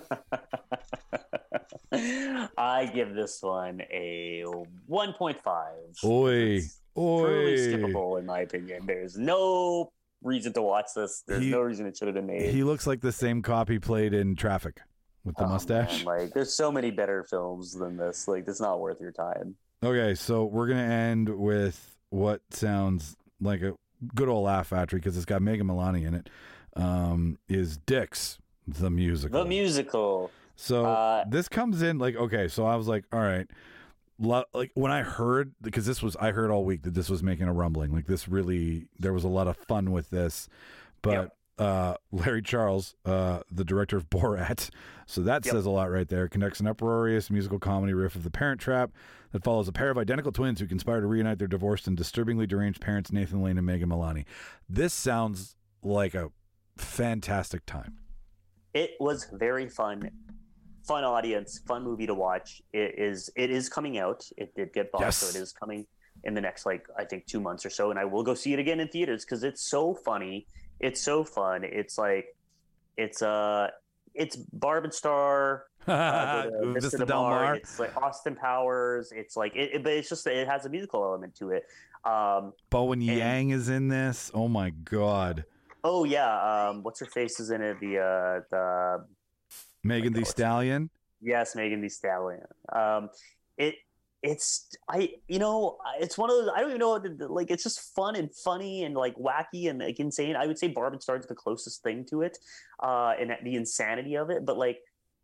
Speaker 4: A
Speaker 5: I give this one a one point five.
Speaker 4: Oi,
Speaker 5: It's
Speaker 4: oi.
Speaker 5: truly skippable in my opinion. There's no reason to watch this. There's
Speaker 4: He-
Speaker 5: no reason it should have been made.
Speaker 4: He looks like the same cop he played in Traffic with the
Speaker 5: Oh,
Speaker 4: mustache.
Speaker 5: man, like there's so many better films than this. Like it's not worth your time.
Speaker 4: Okay, so we're gonna end with what sounds like a good old laugh factory because it's got Megan Mullally in it. Um, is Dix the musical?
Speaker 5: The musical.
Speaker 4: So
Speaker 5: Uh,
Speaker 4: this comes in like okay, so I was like, all right, lo- like when I heard because this was I heard all week that this was making a rumbling. Like this really, there was a lot of fun with this, but
Speaker 5: Yep.
Speaker 4: uh, Larry Charles, uh, the director of Borat. So that
Speaker 5: Yep.
Speaker 4: says a lot right there. Conducts an uproarious musical comedy riff of The Parent Trap that follows a pair of identical twins who conspire to reunite their divorced and disturbingly deranged parents, Nathan Lane and Megan Mullally. This sounds like a fantastic time.
Speaker 5: It was very fun. Fun audience, fun movie to watch. It is it is coming out. It did get bought,
Speaker 4: Yes.
Speaker 5: so it is coming in the next like I think two months or so, and I will go see it again in theaters because it's so funny. It's so fun. It's like it's uh it's Barb and Star, uh, go to
Speaker 4: Vista
Speaker 5: Vista
Speaker 4: Del
Speaker 5: Del Mar.
Speaker 4: Mar.
Speaker 5: It's like Austin Powers. It's like it, it- but it's just it has a musical element to it. Um,
Speaker 4: Bowen Yang is in this. Oh my God.
Speaker 5: oh yeah, um, what's her face is in it? The uh, the
Speaker 4: Megan Thee
Speaker 5: God, what's-
Speaker 4: Stallion.
Speaker 5: Yes, Megan Thee Stallion. Um, it it's I you know it's one of those I don't even know what to, like it's just fun and funny and like wacky and like insane. I would say Barb and Star is the closest thing to it, uh, and the insanity of it. But like,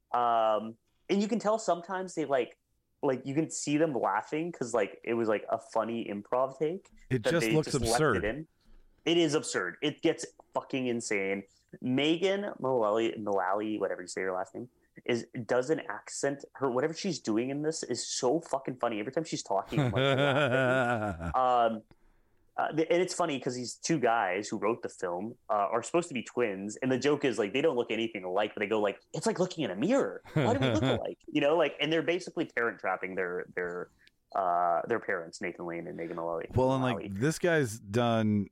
Speaker 5: um, and you can tell sometimes they like like you can see them laughing because like it was like a funny improv take.
Speaker 4: It
Speaker 5: that
Speaker 4: just
Speaker 5: they
Speaker 4: looks
Speaker 5: left
Speaker 4: absurd.
Speaker 5: It, in. It is absurd. It gets fucking insane. Megan Mullally, Mullally, whatever you say her last name, is does an accent. Her whatever she's doing in this is so fucking funny. Every time she's talking, I'm like, laughing. um, uh, and it's funny because these two guys who wrote the film uh, are supposed to be twins, and the joke is like they don't look anything alike, but they go like it's like looking in a mirror. Why do we look alike? You know, like, and they're basically parent trapping their their uh, their parents, Nathan Lane and Megan Mullally.
Speaker 4: Well, and
Speaker 5: Mullally.
Speaker 4: like this guy's done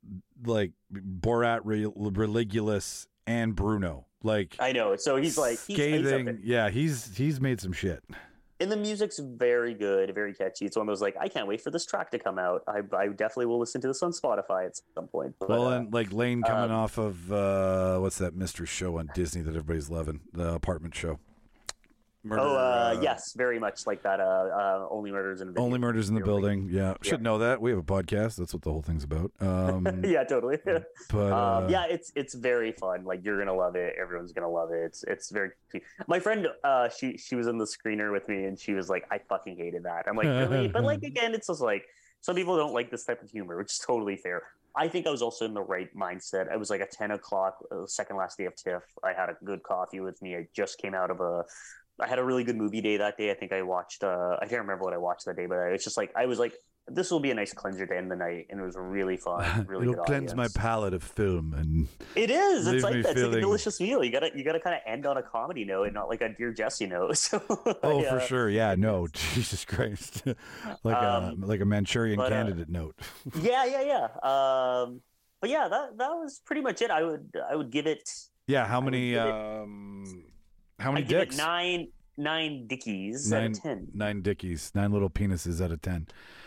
Speaker 4: like Borat, Re- Religulous, and Bruno. Like
Speaker 5: I know. So he's like he's, he's up
Speaker 4: scathing.
Speaker 5: there.
Speaker 4: Yeah, he's he's made some shit.
Speaker 5: And the music's very good, very catchy. It's one of those like I can't wait for this track to come out. I, I definitely will listen to this on Spotify at some point. But,
Speaker 4: Well,
Speaker 5: uh,
Speaker 4: and like Lane coming
Speaker 5: um,
Speaker 4: off of uh, what's that mystery show on Disney that everybody's loving, the apartment show. Murder,
Speaker 5: oh uh, yes, very much like that. Uh, uh, Only Murders in the
Speaker 4: Only Murders in the
Speaker 5: Building.
Speaker 4: Building. Yeah, should know that. We have a podcast. That's what the whole thing's about. Um,
Speaker 5: yeah, totally.
Speaker 4: but uh,
Speaker 5: um, yeah, it's it's very fun. Like you're gonna love it. Everyone's gonna love it. It's it's very. My friend, uh, she she was in the screener with me, and she was like, "I fucking hated that." I'm like, really? But like again, it's just like some people don't like this type of humor, which is totally fair. I think I was also in the right mindset. I was like a ten o'clock, uh, second last day of TIFF. I had a good coffee with me. I just came out of a. I had a really good movie day that day. I think I watched. Uh, I can't remember what I watched that day, but it's just like I was like, this will be a nice cleanser to end the night, and it was really fun. Really
Speaker 4: it'll
Speaker 5: good
Speaker 4: cleanse
Speaker 5: audience.
Speaker 4: my palate of film, and
Speaker 5: It is.
Speaker 4: leave
Speaker 5: It's
Speaker 4: me
Speaker 5: like that. It's like
Speaker 4: feeling-
Speaker 5: a delicious meal. You gotta you gotta kind of end on a comedy note and not like a Dear Jesse note. So,
Speaker 4: oh,
Speaker 5: I,
Speaker 4: for
Speaker 5: uh,
Speaker 4: sure, yeah, no, Jesus Christ, like
Speaker 5: Um,
Speaker 4: a like a Manchurian
Speaker 5: but, uh,
Speaker 4: candidate note.
Speaker 5: Yeah, yeah, yeah. Um, but yeah, that that was pretty much it. I would I would give it.
Speaker 4: Yeah, how
Speaker 5: I would
Speaker 4: many?
Speaker 5: give it-
Speaker 4: Um, how
Speaker 5: I
Speaker 4: many
Speaker 5: give
Speaker 4: dicks?
Speaker 5: it nine nine dickies
Speaker 4: Nine-
Speaker 5: out of ten.
Speaker 4: Nine dickies, nine little penises out of ten.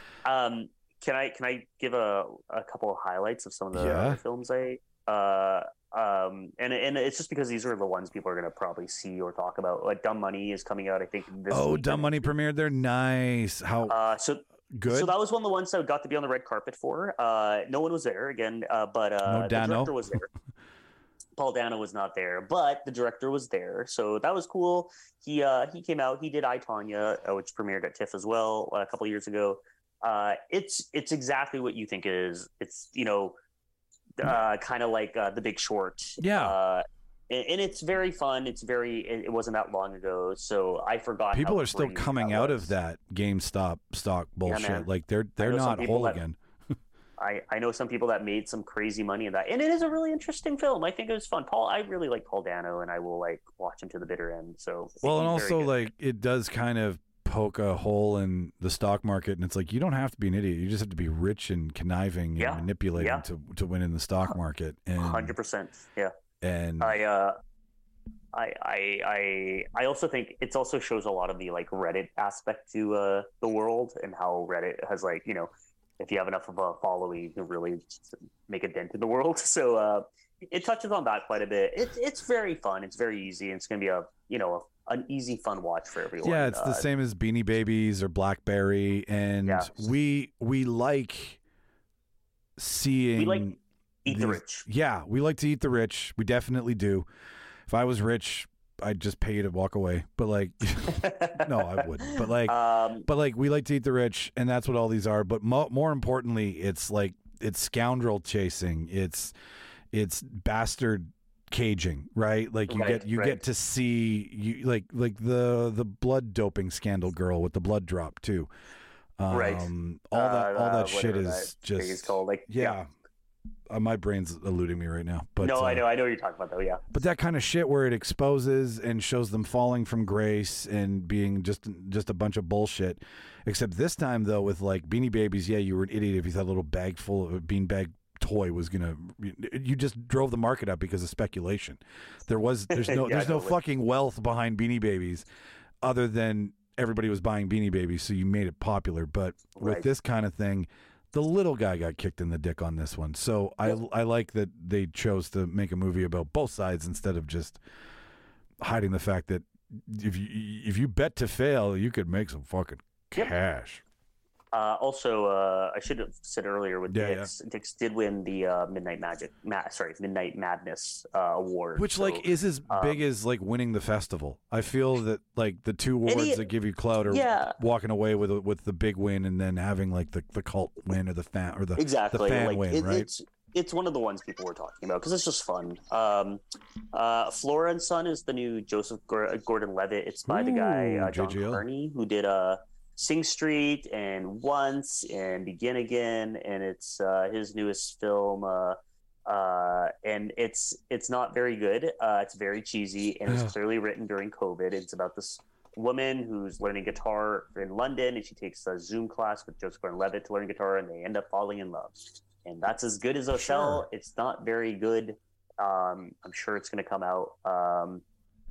Speaker 5: Um, can I can I give a a couple of highlights of some of the
Speaker 4: Yeah.
Speaker 5: other films I uh um and and it's just because these are the ones people are gonna probably see or talk about. Like Dumb Money is coming out, I think. This
Speaker 4: Oh,
Speaker 5: weekend.
Speaker 4: Dumb Money premiered there. Nice. How
Speaker 5: Uh, so
Speaker 4: good?
Speaker 5: So that was one of the ones that I got to be on the red carpet for. Uh, no one was there again, uh, but uh,
Speaker 4: No
Speaker 5: the
Speaker 4: Dano?
Speaker 5: director was there. Paul Dano was not there, but the director was there, so that was cool. He uh, he came out. He did I, Tonya, uh, which premiered at TIFF as well uh, a couple years ago. Uh, it's it's exactly what you think it is. It's you know, uh, kind of like uh, The Big Short.
Speaker 4: Yeah.
Speaker 5: Uh, and, and it's very fun. It's very. It, it wasn't that long ago, so I forgot.
Speaker 4: People
Speaker 5: how
Speaker 4: are still
Speaker 5: crazy
Speaker 4: coming
Speaker 5: that
Speaker 4: out
Speaker 5: was.
Speaker 4: of that GameStop stock bullshit.
Speaker 5: man.
Speaker 4: Like they're they're
Speaker 5: know some
Speaker 4: not
Speaker 5: people
Speaker 4: whole
Speaker 5: that-
Speaker 4: again.
Speaker 5: I, I know some people that made some crazy money in that, and it is a really interesting film. I think it was fun. Paul, I really like Paul Dano, and I will like watch him to the bitter end. So I think
Speaker 4: Well, and
Speaker 5: he's very
Speaker 4: also
Speaker 5: good.
Speaker 4: like it does kind of poke a hole in the stock market, and it's like you don't have to be an idiot. You just have to be rich and conniving
Speaker 5: Yeah.
Speaker 4: and manipulating
Speaker 5: Yeah.
Speaker 4: to to win in the stock market. And
Speaker 5: hundred percent, yeah.
Speaker 4: and
Speaker 5: I uh, I I I I also think it also shows a lot of the like Reddit aspect to uh the world and how Reddit has like you know if you have enough of a following, you can really make a dent in the world. So uh, it touches on that quite a bit. It's it's very fun. It's very easy. And it's gonna be a you know a, an easy fun watch for everyone.
Speaker 4: yeah, it's the
Speaker 5: Uh,
Speaker 4: same as Beanie Babies or BlackBerry, and
Speaker 5: Yeah.
Speaker 4: we we like seeing
Speaker 5: We like Eat the
Speaker 4: these-
Speaker 5: Rich.
Speaker 4: Yeah, we like to eat the rich. We definitely do. If I was rich, I'd just pay you to walk away. But like, no, I wouldn't. But like,
Speaker 5: um,
Speaker 4: but like, we like to eat the rich, and that's what all these are. But mo- more importantly, it's like it's scoundrel chasing. It's it's bastard caging, right? Like you
Speaker 5: Right,
Speaker 4: get you
Speaker 5: right.
Speaker 4: get to see you like like the the blood doping scandal girl with the blood drop too. Um,
Speaker 5: Right.
Speaker 4: all that
Speaker 5: Uh,
Speaker 4: all that
Speaker 5: uh,
Speaker 4: shit
Speaker 5: whatever
Speaker 4: is
Speaker 5: that thing
Speaker 4: just
Speaker 5: is called, like,
Speaker 4: yeah. Uh, my brain's eluding me right now, but
Speaker 5: no,
Speaker 4: uh,
Speaker 5: I know, I know what you're talking about, though. Yeah,
Speaker 4: But that kind of shit where it exposes and shows them falling from grace and being just just a bunch of bullshit. Except this time though, with like Beanie Babies, yeah, you were an idiot if you thought a little bag full of a beanbag toy was gonna. You just drove the market up because of speculation. There was there's no
Speaker 5: Yeah,
Speaker 4: there's no
Speaker 5: totally.
Speaker 4: fucking wealth behind Beanie Babies, other than everybody was buying Beanie Babies, so you made it popular. But with
Speaker 5: Right.
Speaker 4: this kind of thing, the little guy got kicked in the dick on this one. So I I like that they chose to make a movie about both sides instead of just hiding the fact that if you if you bet to fail, you could make some fucking
Speaker 5: Yep.
Speaker 4: cash.
Speaker 5: Uh, also, uh, I should have said earlier with
Speaker 4: Yeah,
Speaker 5: Dix, Dix did win the uh, Midnight Magic, Ma- sorry, Midnight Madness uh, award.
Speaker 4: Which
Speaker 5: So,
Speaker 4: like is as big as like winning the festival. I feel that like the two awards
Speaker 5: Any-
Speaker 4: that give you clout are
Speaker 5: Yeah.
Speaker 4: walking away with with the big win and then having like the, the cult win or the fan or the
Speaker 5: exactly
Speaker 4: the fan
Speaker 5: like
Speaker 4: win,
Speaker 5: it,
Speaker 4: right?
Speaker 5: it's it's one of the ones people were talking about because it's just fun. Um, uh, Flora and Son is the new Joseph Gordon Levitt. It's by the guy
Speaker 4: Ooh,
Speaker 5: uh, John
Speaker 4: J G L.
Speaker 5: Carney who did uh, Sing Street and Once and Begin Again, and it's uh, his newest film. Uh, uh, and it's it's not very good. Uh, it's very cheesy, and it's
Speaker 4: Ugh.
Speaker 5: clearly written during COVID. It's about this woman who's learning guitar in London, and she takes a Zoom class with Joseph Gordon-Levitt to learn guitar, and they end up falling in love. And that's as good as it'll sell.
Speaker 4: Sure.
Speaker 5: It's not very good. Um, I'm sure it's going to come out. Um,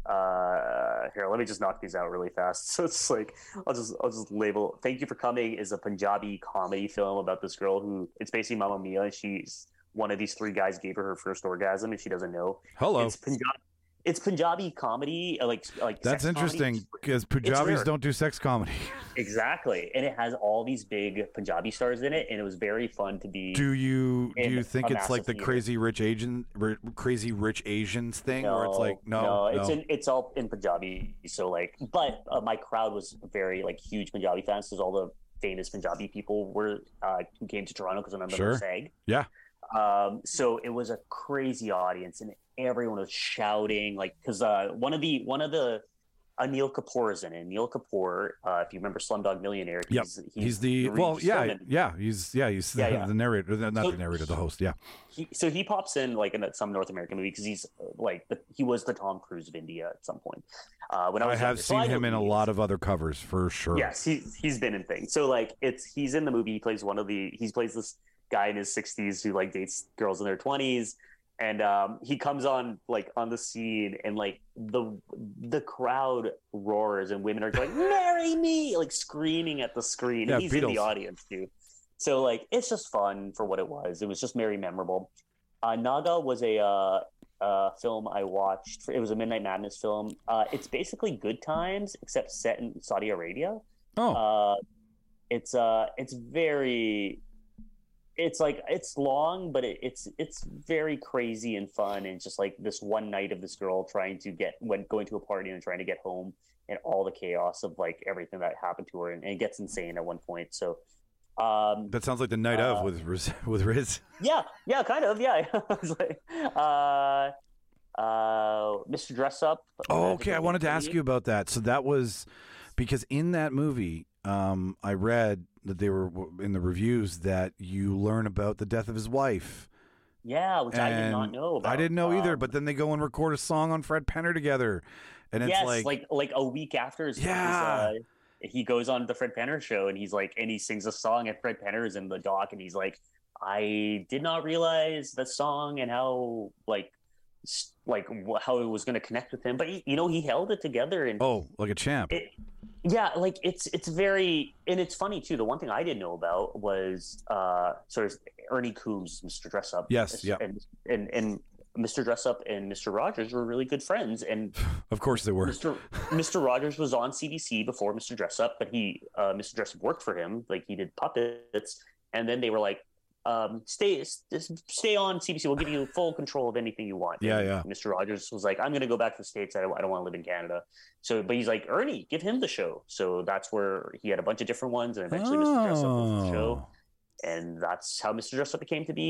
Speaker 5: uh, here, let me just knock these out really fast. So it's like I'll just I'll just label. Thank You for Coming is a Punjabi comedy film about this girl who it's basically Mamma Mia. And she's one of these three guys gave her her first orgasm, and she doesn't know.
Speaker 4: Hello.
Speaker 5: It's Punjabi. It's Punjabi comedy, uh, like like
Speaker 4: That's
Speaker 5: sex comedy.
Speaker 4: interesting because Punjabis
Speaker 5: rare.
Speaker 4: don't do sex comedy.
Speaker 5: Exactly, and it has all these big Punjabi stars in it, and it was very fun to be.
Speaker 4: Do you do
Speaker 5: in
Speaker 4: you think
Speaker 5: a
Speaker 4: it's like
Speaker 5: massive
Speaker 4: the
Speaker 5: theater.
Speaker 4: crazy rich Asian, r- crazy rich Asians thing,
Speaker 5: no,
Speaker 4: where it's like no,
Speaker 5: it's
Speaker 4: no.
Speaker 5: in it's all in Punjabi. So like, but uh, my crowd was very like huge Punjabi fans because all the famous Punjabi people were uh, who came to Toronto because I remember
Speaker 4: Sure.
Speaker 5: the SAG.
Speaker 4: Yeah.
Speaker 5: Um, so it was a crazy audience, and everyone was shouting like because uh, one of the one of the Anil Kapoor is in it. Anil Kapoor, uh, if you remember Slumdog Millionaire,
Speaker 4: Yep.
Speaker 5: he's,
Speaker 4: He's the well,
Speaker 5: Regis
Speaker 4: yeah,
Speaker 5: Philbin.
Speaker 4: yeah. He's yeah, he's
Speaker 5: Yeah,
Speaker 4: the,
Speaker 5: yeah.
Speaker 4: the narrator, not
Speaker 5: So
Speaker 4: the narrator, the host. Yeah,
Speaker 5: He, so he pops in like in some North American movie because he's uh, like the, he was the Tom Cruise of India at some point. Uh, when I,
Speaker 4: I
Speaker 5: was
Speaker 4: have
Speaker 5: younger. So
Speaker 4: seen
Speaker 5: I know
Speaker 4: him in
Speaker 5: who
Speaker 4: a
Speaker 5: he
Speaker 4: lot
Speaker 5: is.
Speaker 4: of other covers for sure.
Speaker 5: Yes, he he's been in things. So like it's he's in the movie. He plays one of the he plays this guy in his sixties who like dates girls in their twenties, and um, he comes on like on the scene, and like the the crowd roars, and women are like "Marry me!" like screaming at the screen.
Speaker 4: Yeah,
Speaker 5: and he's in
Speaker 4: Beatles.
Speaker 5: the audience too. So like it's just fun for what it was. It was just very memorable. Uh, Naga was a uh, uh, film I watched. It was a Midnight Madness film. Uh, it's basically Good Times except set in Saudi Arabia.
Speaker 4: Oh,
Speaker 5: Uh, it's uh, it's very, it's like it's long, but it, it's it's very crazy and fun, and just like this one night of this girl trying to get when going to a party and trying to get home, and all the chaos of like everything that happened to her, and, and it gets insane at one point. So. Um,
Speaker 4: that sounds like the night
Speaker 5: uh,
Speaker 4: of with Riz, with Riz.
Speaker 5: yeah, yeah, kind of, yeah. I was like, uh, uh, Mister Dress Up.
Speaker 4: Oh,
Speaker 5: uh,
Speaker 4: okay. I wanted to ask you about that. So that was because in that movie, um, I read that they were in the reviews that you learn about the death of his wife.
Speaker 5: Yeah, which I did not
Speaker 4: And
Speaker 5: know about.
Speaker 4: I didn't know either.
Speaker 5: Um,
Speaker 4: But then they go and record a song on Fred Penner together, and it's
Speaker 5: yes,
Speaker 4: like,
Speaker 5: like, like a week after his,
Speaker 4: Yeah.
Speaker 5: his, uh, he goes on the Fred Penner show, and he's like, and he sings a song, and Fred Penner is in the doc, and he's like, I did not realize the song and how like s- like wh- how it was going to connect with him, but he, you know he held it together, and
Speaker 4: oh, like a champ.
Speaker 5: it, yeah, like it's it's very, and it's funny too. The one thing I didn't know about was uh, sort of Ernie Coombs, Mister Dress Up.
Speaker 4: Yes, yeah.
Speaker 5: and and and Mister Dress Up and Mister Rogers were really good friends, and
Speaker 4: Of course they were.
Speaker 5: Mister Mister Rogers was on C B C before Mister Dress Up, but he uh, Mister Dress Up worked for him, like he did puppets, and then they were like, um, "Stay, stay on C B C. We'll give you full control of anything you want."
Speaker 4: Yeah,
Speaker 5: And
Speaker 4: yeah.
Speaker 5: Mister Rogers was like, "I'm going to go back to the States. I don't, I don't want to live in Canada." So, but he's like, "Ernie, give him the show." So that's where he had a bunch of different ones, and eventually Mister Dress Up was the show,
Speaker 4: Oh.
Speaker 5: and that's how Mister Dress Up came to be.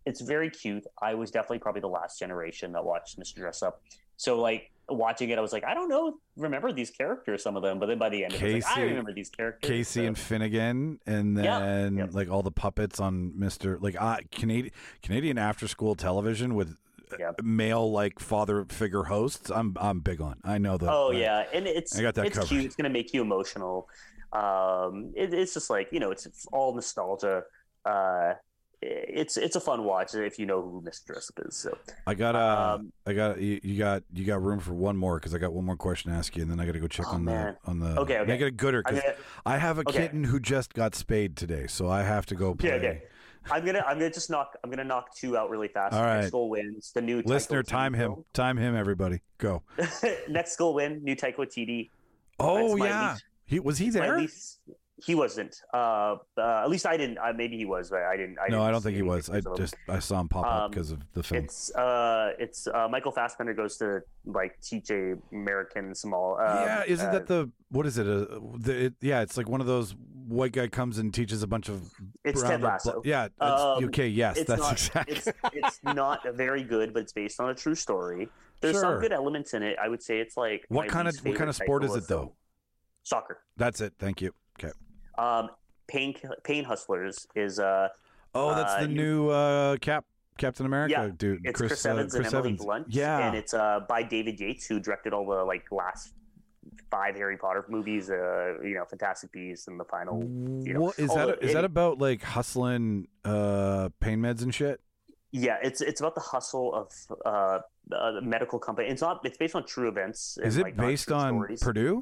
Speaker 5: it's very cute. I was definitely probably the last generation that watched Mister Dress Up. So like watching it, I was like, I don't know, remember these characters, some of them. But then by the end,
Speaker 4: Casey,
Speaker 5: it was like, I remember these characters.
Speaker 4: Casey
Speaker 5: so.
Speaker 4: and Finnegan, and then
Speaker 5: Yeah, yeah.
Speaker 4: like all the puppets on Mister like uh, Canadian Canadian after school television with
Speaker 5: Yeah.
Speaker 4: male like father figure hosts. I'm I'm big on. I know the.
Speaker 5: Oh
Speaker 4: uh,
Speaker 5: yeah, and it's
Speaker 4: I got that
Speaker 5: it's
Speaker 4: covered.
Speaker 5: cute. It's gonna make you emotional. Um, it, it's just like you know, it's, it's all nostalgia. Uh, it's it's a fun watch if you know who Mister Dress Up is. So
Speaker 4: I got uh,
Speaker 5: Um,
Speaker 4: I got you, you got you got room for one more because I got one more question to ask you, and then I got to go check
Speaker 5: Oh,
Speaker 4: on
Speaker 5: man.
Speaker 4: the on the.
Speaker 5: Okay, okay.
Speaker 4: Make it a gooder
Speaker 5: I'm
Speaker 4: because
Speaker 5: gonna,
Speaker 4: I have a
Speaker 5: okay.
Speaker 4: kitten who just got spayed today, so I have to go play.
Speaker 5: yeah, okay. I'm gonna I'm gonna just knock I'm gonna knock two out really fast.
Speaker 4: All
Speaker 5: Next
Speaker 4: right.
Speaker 5: goal wins the new
Speaker 4: Listener,
Speaker 5: Taika Waititi
Speaker 4: time him,
Speaker 5: film.
Speaker 4: time him, everybody, go.
Speaker 5: Next goal win new Taika Waititi.
Speaker 4: Oh
Speaker 5: It's my
Speaker 4: yeah,
Speaker 5: least-
Speaker 4: he was he
Speaker 5: My
Speaker 4: there?
Speaker 5: least, he wasn't. Uh, uh, at least I didn't. Uh, maybe he was, but I didn't. I
Speaker 4: No,
Speaker 5: didn't
Speaker 4: I don't
Speaker 5: see
Speaker 4: think he
Speaker 5: any
Speaker 4: was. I
Speaker 5: pictures of him.
Speaker 4: just I saw him pop up
Speaker 5: Um,
Speaker 4: because of the film.
Speaker 5: It's uh, it's uh, Michael Fassbender goes to like teach a American small. Uh,
Speaker 4: yeah, isn't
Speaker 5: uh,
Speaker 4: that the what is it? Uh, the, it? Yeah, it's like one of those white guy comes and teaches a bunch of.
Speaker 5: It's
Speaker 4: brown-
Speaker 5: Ted Lasso.
Speaker 4: Yeah, it's,
Speaker 5: Um,
Speaker 4: okay, yes,
Speaker 5: it's
Speaker 4: that's
Speaker 5: not,
Speaker 4: exactly.
Speaker 5: It's, it's not very good, but it's based on a true story. There's
Speaker 4: Sure.
Speaker 5: some good elements in it. I would say it's like
Speaker 4: What
Speaker 5: my
Speaker 4: kind of
Speaker 5: least
Speaker 4: what kind of
Speaker 5: favorite
Speaker 4: sport
Speaker 5: type
Speaker 4: is
Speaker 5: of
Speaker 4: it though?
Speaker 5: film. Soccer.
Speaker 4: That's it. Thank you. Okay.
Speaker 5: Um, Pain Pain Hustlers is uh,
Speaker 4: Oh, that's
Speaker 5: Uh,
Speaker 4: the
Speaker 5: you-
Speaker 4: new uh, Cap Captain America
Speaker 5: Yeah,
Speaker 4: dude.
Speaker 5: it's
Speaker 4: Chris,
Speaker 5: Chris,
Speaker 4: uh,
Speaker 5: Evans
Speaker 4: Chris
Speaker 5: and Emily
Speaker 4: Evans.
Speaker 5: Blunt.
Speaker 4: Yeah.
Speaker 5: and it's uh by David Yates, who directed all the like last five Harry Potter movies. Uh, you know, Fantastic Beasts and the final. You know,
Speaker 4: What is
Speaker 5: all
Speaker 4: that?
Speaker 5: the-
Speaker 4: Is that
Speaker 5: it-
Speaker 4: about like hustling uh, pain meds and shit?
Speaker 5: Yeah, it's it's about the hustle of uh, uh the medical company. It's not. It's based on true events. And,
Speaker 4: Is it
Speaker 5: like, not
Speaker 4: based
Speaker 5: true
Speaker 4: on
Speaker 5: stories.
Speaker 4: Purdue?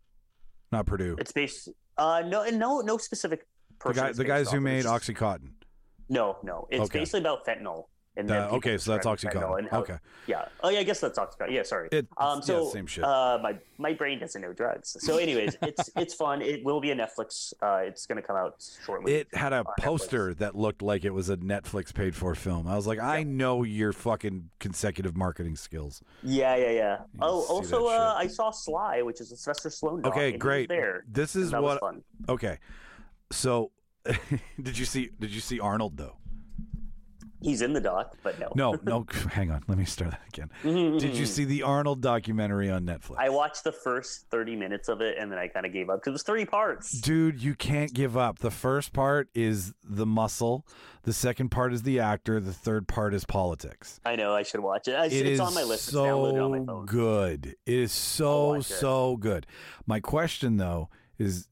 Speaker 4: Not Purdue.
Speaker 5: It's based. Uh, no, and no, no specific
Speaker 4: The
Speaker 5: person.
Speaker 4: guy,
Speaker 5: it's
Speaker 4: the
Speaker 5: based
Speaker 4: guys
Speaker 5: off
Speaker 4: who
Speaker 5: of.
Speaker 4: made
Speaker 5: It's just-
Speaker 4: OxyContin.
Speaker 5: No, no, it's
Speaker 4: Okay.
Speaker 5: basically about fentanyl. And
Speaker 4: Uh,
Speaker 5: then people
Speaker 4: okay, so that's
Speaker 5: prescribing fentanyl
Speaker 4: OxyContin.
Speaker 5: and how-
Speaker 4: Okay.
Speaker 5: Yeah. Oh, yeah. I guess that's OxyContin. Yeah. Sorry.
Speaker 4: It,
Speaker 5: Um. So
Speaker 4: yeah, same shit.
Speaker 5: Uh, my my brain doesn't know drugs. So, anyways, it's it's fun. It will be a Netflix. Uh, it's gonna come out shortly.
Speaker 4: It had a
Speaker 5: on Netflix.
Speaker 4: poster that looked like it was a Netflix paid for film. I was like, I know your fucking consecutive marketing skills.
Speaker 5: Yeah, yeah, yeah. Oh,
Speaker 4: see
Speaker 5: also,
Speaker 4: that
Speaker 5: uh,
Speaker 4: shit.
Speaker 5: I saw Sly, which is a Sylvester Stallone doc.
Speaker 4: Okay,
Speaker 5: and he was
Speaker 4: great.
Speaker 5: There.
Speaker 4: This is
Speaker 5: that
Speaker 4: what.
Speaker 5: was fun.
Speaker 4: Okay, so did you see? Did you see Arnold though?
Speaker 5: He's in the doc, but no.
Speaker 4: No, no. Hang on. Let me start that again. Did you see the Arnold documentary on Netflix?
Speaker 5: I watched the first thirty minutes of it, and then I kind of gave up because it was thirty parts.
Speaker 4: Dude, you can't give up. The first part is the muscle. The second part is the actor. The third part is politics.
Speaker 5: I know I should watch it. It's,
Speaker 4: It
Speaker 5: it's
Speaker 4: is
Speaker 5: on my list. It's downloaded on my
Speaker 4: so
Speaker 5: phone.
Speaker 4: good. It is
Speaker 5: I'll
Speaker 4: so
Speaker 5: watch it.
Speaker 4: so good. My question though is,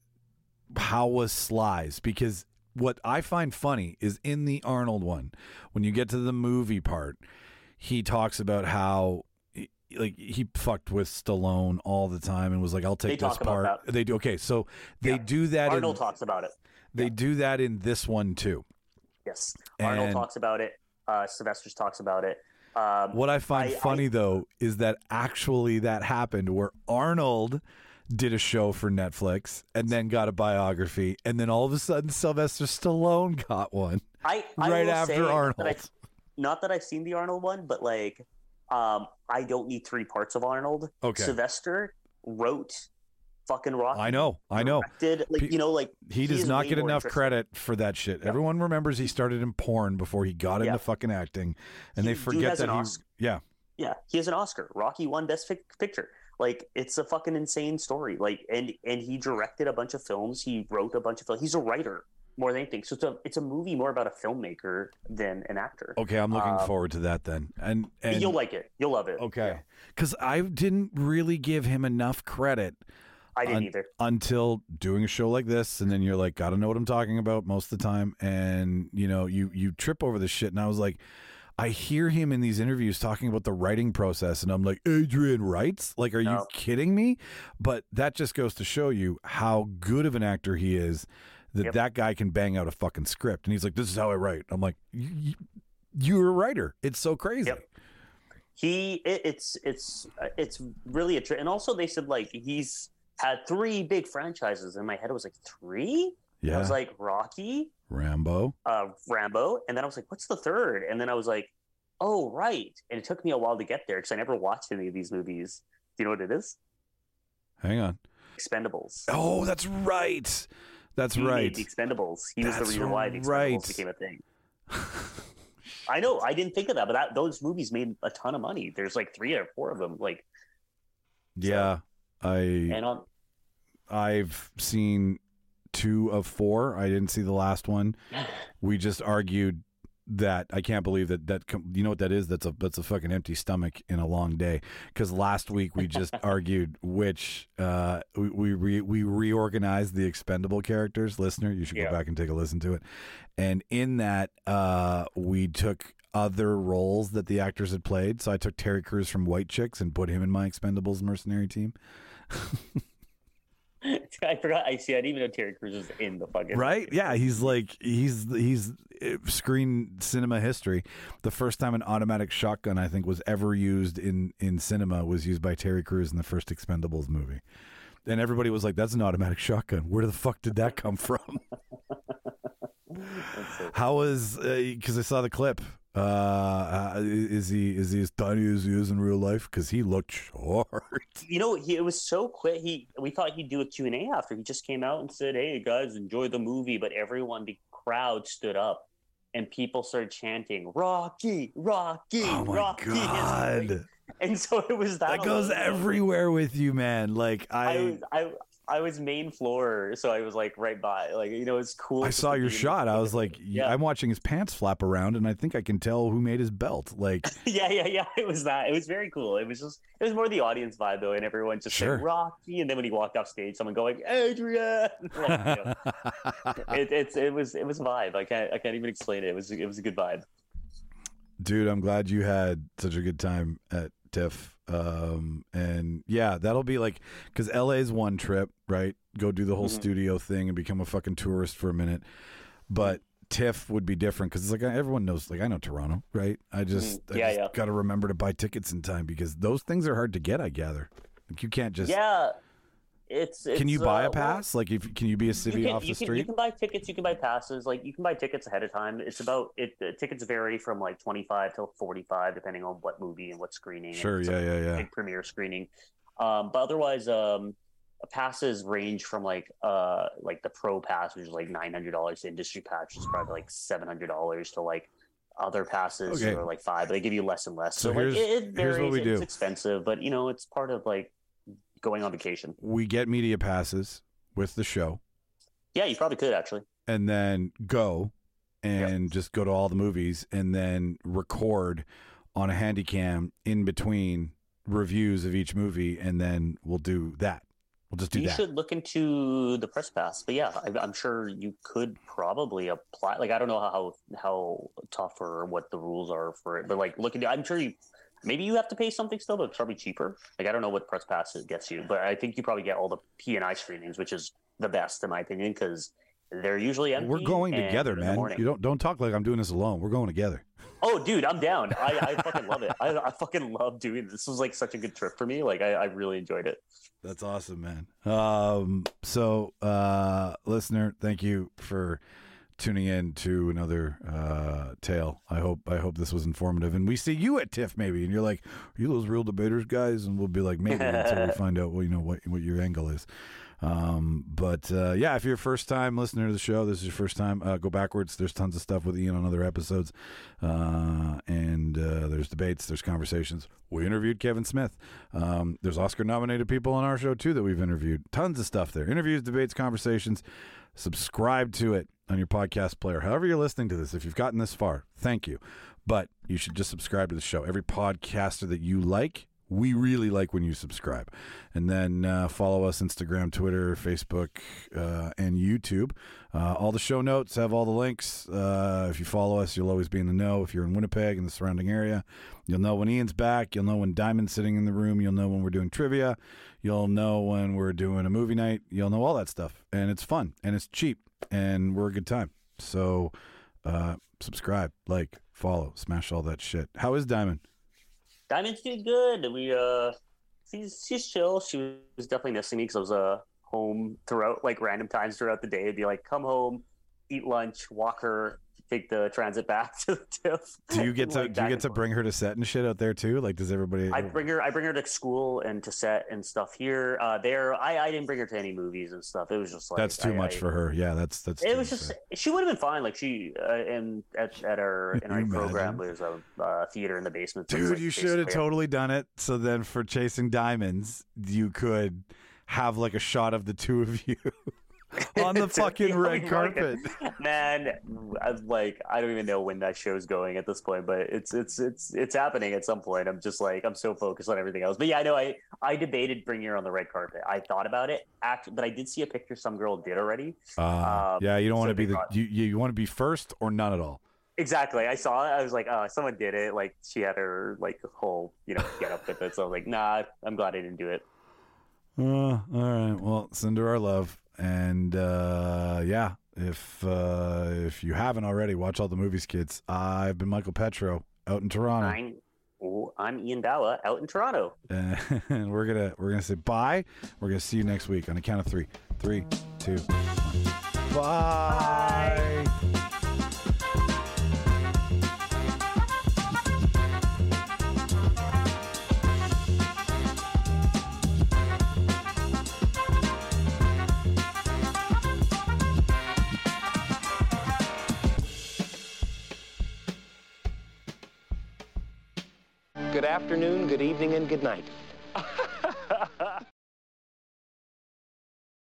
Speaker 4: how was Sly's? Because what I find funny is in the Arnold one, when you get to the movie part, he talks about how he- like he fucked with Stallone all the time and was like, "I'll take
Speaker 5: They
Speaker 4: this
Speaker 5: talk about
Speaker 4: part."
Speaker 5: that.
Speaker 4: They do okay, so they
Speaker 5: Yeah.
Speaker 4: do that.
Speaker 5: Arnold
Speaker 4: in,
Speaker 5: talks about it.
Speaker 4: They do that in this one too.
Speaker 5: Yes, Arnold
Speaker 4: And-
Speaker 5: talks about it. Uh, Sylvester's talks about it. Um,
Speaker 4: What I find
Speaker 5: I-
Speaker 4: funny though is that actually that happened where Arnold did a show for Netflix and then got a biography, and then all of a sudden Sylvester Stallone got one
Speaker 5: I, I
Speaker 4: right
Speaker 5: will
Speaker 4: after
Speaker 5: say
Speaker 4: Arnold.
Speaker 5: that I- not that I've seen the Arnold one, but like, um, I don't need three parts of Arnold.
Speaker 4: Okay.
Speaker 5: Sylvester wrote fucking Rocky.
Speaker 4: I know, I know.
Speaker 5: Directed, like
Speaker 4: Pe-
Speaker 5: you know, like
Speaker 4: He does
Speaker 5: is
Speaker 4: not
Speaker 5: way
Speaker 4: get
Speaker 5: more
Speaker 4: enough
Speaker 5: interesting.
Speaker 4: credit for that shit. Everyone remembers he started in porn before he got
Speaker 5: Yeah.
Speaker 4: into fucking acting, and
Speaker 5: He-
Speaker 4: they
Speaker 5: dude
Speaker 4: forget
Speaker 5: has
Speaker 4: that
Speaker 5: an
Speaker 4: he.
Speaker 5: Oscar.
Speaker 4: Yeah,
Speaker 5: Yeah, he has an Oscar. Rocky won Best Pic- Picture. Like it's a fucking insane story. Like and and he directed a bunch of films. He wrote a bunch of films. He's a writer more than anything. So it's a it's a movie more about a filmmaker than an actor.
Speaker 4: okay, I'm looking
Speaker 5: Um,
Speaker 4: forward to that then. And and
Speaker 5: You'll like it. You'll love it.
Speaker 4: okay, because I didn't really give him enough credit.
Speaker 5: I didn't
Speaker 4: un-
Speaker 5: either.
Speaker 4: until doing a show like this, and then you're like, gotta know what I'm talking about most of the time, and you know, you you trip over this shit, and I was like, I hear him in these interviews talking about the writing process, and I'm like, Adrian writes? Like, are you
Speaker 5: No.
Speaker 4: kidding me? But that just goes to show you how good of an actor he is. That
Speaker 5: Yep.
Speaker 4: that guy can bang out a fucking script, and he's like, this is how I write. I'm like, "Y- y- you're a writer. It's so crazy.
Speaker 5: Yep. He it, it's it's uh, it's really a tr- and also they said like he's had three big franchises. In my head, it was like three. I
Speaker 4: Yeah,
Speaker 5: was like Rocky,
Speaker 4: Rambo.
Speaker 5: uh, Rambo, and then I was like, what's the third? And then I was like, oh right. And it took me a while to get there because I never watched any of these movies. Do you know what it is?
Speaker 4: Hang on.
Speaker 5: Expendables.
Speaker 4: Oh, that's right. That's
Speaker 5: He
Speaker 4: right.
Speaker 5: made the Expendables. He was
Speaker 4: That's
Speaker 5: the reason why the Expendables
Speaker 4: right.
Speaker 5: became a thing. I know. I didn't think of that, but that, those movies made a ton of money. There's like three or four of them. Like,
Speaker 4: Yeah, I
Speaker 5: and on
Speaker 4: I've seen two of four. I didn't see the last one. We just argued that I can't believe that that com- you know what that is. That's a that's a fucking empty stomach in a long day. Because last week we just argued which uh, we we re- we reorganized the expendable characters. Listener, you should
Speaker 5: Yeah.
Speaker 4: go back and take a listen to it. And in that, uh, we took other roles that the actors had played. So I took Terry Crews from White Chicks and put him in my Expendables mercenary team.
Speaker 5: I forgot. I see. I didn't even know Terry Crews was in the fucking
Speaker 4: Right? Yeah, he's like he's he's uh, screen cinema history. The first time an automatic shotgun I think was ever used in in cinema was used by Terry Crews in the first Expendables movie. And everybody was like, "That's an automatic shotgun. Where the fuck did that come from?" How was because I saw the clip. Uh, uh, is he is he as tiny as he is in real life? Because he looked short.
Speaker 5: You know, he, it was so quick. He we thought he'd do a Q and A after. He just came out and said, "Hey guys, enjoy the movie." But everyone, the crowd stood up, and people started chanting, "Rocky, Rocky,
Speaker 4: Oh my
Speaker 5: Rocky!"
Speaker 4: god,
Speaker 5: And so it was that.
Speaker 4: that goes
Speaker 5: alone.
Speaker 4: everywhere with you, man. Like
Speaker 5: I
Speaker 4: I.
Speaker 5: was, I, I was main floor, so I was like right by. Like you know, it's cool.
Speaker 4: I
Speaker 5: just
Speaker 4: saw
Speaker 5: to
Speaker 4: your
Speaker 5: be in-
Speaker 4: shot. I was like,
Speaker 5: Yeah.
Speaker 4: I'm watching his pants flap around, and I think I can tell who made his belt. Like,
Speaker 5: yeah, yeah, yeah. It was that. It was very cool. It was just, it was more the audience vibe though, and everyone just
Speaker 4: Sure.
Speaker 5: said Rocky, and then when he walked off stage, someone going Adrian. Like, you know, it, it's it was it was a vibe. I can't I can't even explain it. It was it was a good vibe.
Speaker 4: dude, I'm glad you had such a good time at TIFF. Um, and yeah, that'll be like, because L A's one trip, right? Go do the whole
Speaker 5: Mhm.
Speaker 4: studio thing and become a fucking tourist for a minute. But TIFF would be different because it's like everyone knows, like I know Toronto, right? I just,
Speaker 5: Mhm.
Speaker 4: I
Speaker 5: Yeah,
Speaker 4: just
Speaker 5: yeah.
Speaker 4: got to remember to buy tickets in time because those things are hard to get, I gather. Like you can't just,
Speaker 5: yeah, it's, it's
Speaker 4: can you buy
Speaker 5: uh,
Speaker 4: a pass? like if can you be a
Speaker 5: You
Speaker 4: city
Speaker 5: can,
Speaker 4: off the
Speaker 5: you, can,
Speaker 4: street?
Speaker 5: you can buy tickets. You can buy passes. Like you can buy tickets ahead of time. It's about it. The tickets vary from like twenty-five till forty-five, depending on what movie and what screening. and
Speaker 4: Sure,
Speaker 5: if it's
Speaker 4: yeah,
Speaker 5: a
Speaker 4: yeah, yeah.
Speaker 5: Big premiere screening. Um, but otherwise, um, passes range from like uh like the pro pass, which is like nine hundred dollars. Industry pass, which is probably like seven hundred dollars, to like other passes
Speaker 4: Okay.
Speaker 5: are like five. But they give you less and less.
Speaker 4: So
Speaker 5: So, like
Speaker 4: here's-
Speaker 5: it, it
Speaker 4: here's
Speaker 5: varies.
Speaker 4: what we
Speaker 5: It's
Speaker 4: do.
Speaker 5: expensive, but you know it's part of like going on vacation.
Speaker 4: We get media passes with the show.
Speaker 5: Yeah, you probably could actually.
Speaker 4: And then go and just go to all the movies and then record on a handycam in between reviews of each movie, and then we'll do that. We'll just do
Speaker 5: You
Speaker 4: that.
Speaker 5: should look into the press pass, but yeah, I, I'm sure you could probably apply. Like, I don't know how how tough or what the rules are for it, but like, look into. I'm sure you maybe you have to pay something still, but it's probably cheaper. Like, I don't know what press pass gets you, but I think you probably get all the P and I screenings, which is the best in my opinion because they're usually empty.
Speaker 4: We're going
Speaker 5: and
Speaker 4: together,
Speaker 5: in the
Speaker 4: man.
Speaker 5: morning.
Speaker 4: You don't don't talk like I'm doing this alone. We're going together.
Speaker 5: Oh, dude, I'm down. I, I fucking love it. I, I fucking love doing this. This was like such a good trip for me. Like, I, I really enjoyed it.
Speaker 4: That's awesome, man. Um, so, uh, listener, thank you for tuning in to another uh, tale. I hope I hope this was informative, and we see you at TIFF maybe, and you're like, "Are you those real debaters guys?" And we'll be like, "Maybe," until we find out, well, you know what what your angle is. Um, but uh, yeah, if you're a first time listener to the show, this is your first time, uh, go backwards. There's tons of stuff with Ian on other episodes, uh, and uh, there's debates, there's conversations. We interviewed Kevin Smith. Um, there's Oscar nominated people on our show too that we've interviewed. Tons of stuff there. Interviews, debates, conversations. Subscribe to it on your podcast player. However you're listening to this, if you've gotten this far, thank you. But you should just subscribe to the show. Every podcaster that you like, we really like when you subscribe. And then uh, follow us Instagram, Twitter, Facebook, uh, and YouTube. Uh, all the show notes have all the links. Uh, if you follow us, you'll always be in the know. If you're in Winnipeg and the surrounding area, you'll know when Ian's back. You'll know when Diamond's sitting in the room. You'll know when we're doing trivia. You'll know when we're doing a movie night. You'll know all that stuff. And it's fun. And it's cheap. And we're a good time. So uh, subscribe, like, follow, smash all that shit. How is Diamond?
Speaker 5: Diamond's doing good. We uh, she's she's chill. She was definitely missing me because I was uh home throughout like random times throughout the day. It'd be like come home, eat lunch, walk her, take the transit back to the TIFF.
Speaker 4: Do you get to
Speaker 5: Like,
Speaker 4: do you
Speaker 5: back
Speaker 4: get
Speaker 5: and
Speaker 4: to
Speaker 5: forth.
Speaker 4: bring her to set and shit out there too? Like, does everybody?
Speaker 5: I bring her. I bring her to school and to set and stuff here. Uh, there, I, I didn't bring her to any movies and stuff. It was just like
Speaker 4: That's too
Speaker 5: I,
Speaker 4: much
Speaker 5: I,
Speaker 4: for her. Yeah, that's that's.
Speaker 5: It
Speaker 4: too
Speaker 5: was
Speaker 4: much
Speaker 5: just
Speaker 4: for her.
Speaker 5: she would have been fine. Like she uh, in at at our in our
Speaker 4: Can you
Speaker 5: program
Speaker 4: imagine?
Speaker 5: there's a uh, theater in the basement. so it's,
Speaker 4: Dude,
Speaker 5: like,
Speaker 4: you should have
Speaker 5: basically-
Speaker 4: totally done it. So then, for Chasing Diamonds, you could have like a shot of the two of you on the fucking
Speaker 5: Yeah,
Speaker 4: red
Speaker 5: we
Speaker 4: carpet.
Speaker 5: fucking- Man, I'm like I don't even know when that show's going at this point, but it's it's it's it's happening at some point. I'm just like I'm so focused on everything else. But yeah, I know I I debated bringing her on the red carpet. I thought about it, actually, but I did see a picture some girl did already.
Speaker 4: Uh,
Speaker 5: Um,
Speaker 4: yeah, you don't
Speaker 5: so
Speaker 4: want to be
Speaker 5: they
Speaker 4: the
Speaker 5: got-
Speaker 4: you you, you want to be first or none at all.
Speaker 5: Exactly. I saw it. I was like, oh, someone did it. Like she had her like whole you know get up with it. So I was like, nah, I'm glad I didn't do it.
Speaker 4: Uh, all right. Well, send her our love, and uh, yeah, if uh, if you haven't already, watch all the movies, kids. I've been Michael Petro out in Toronto,
Speaker 5: I'm oh, I'm Ian Dawa out in Toronto.
Speaker 4: and we're gonna we're gonna say bye. We're gonna see you next week on a count of three. Three, two, one. Bye.
Speaker 6: Good afternoon, good evening, and good night.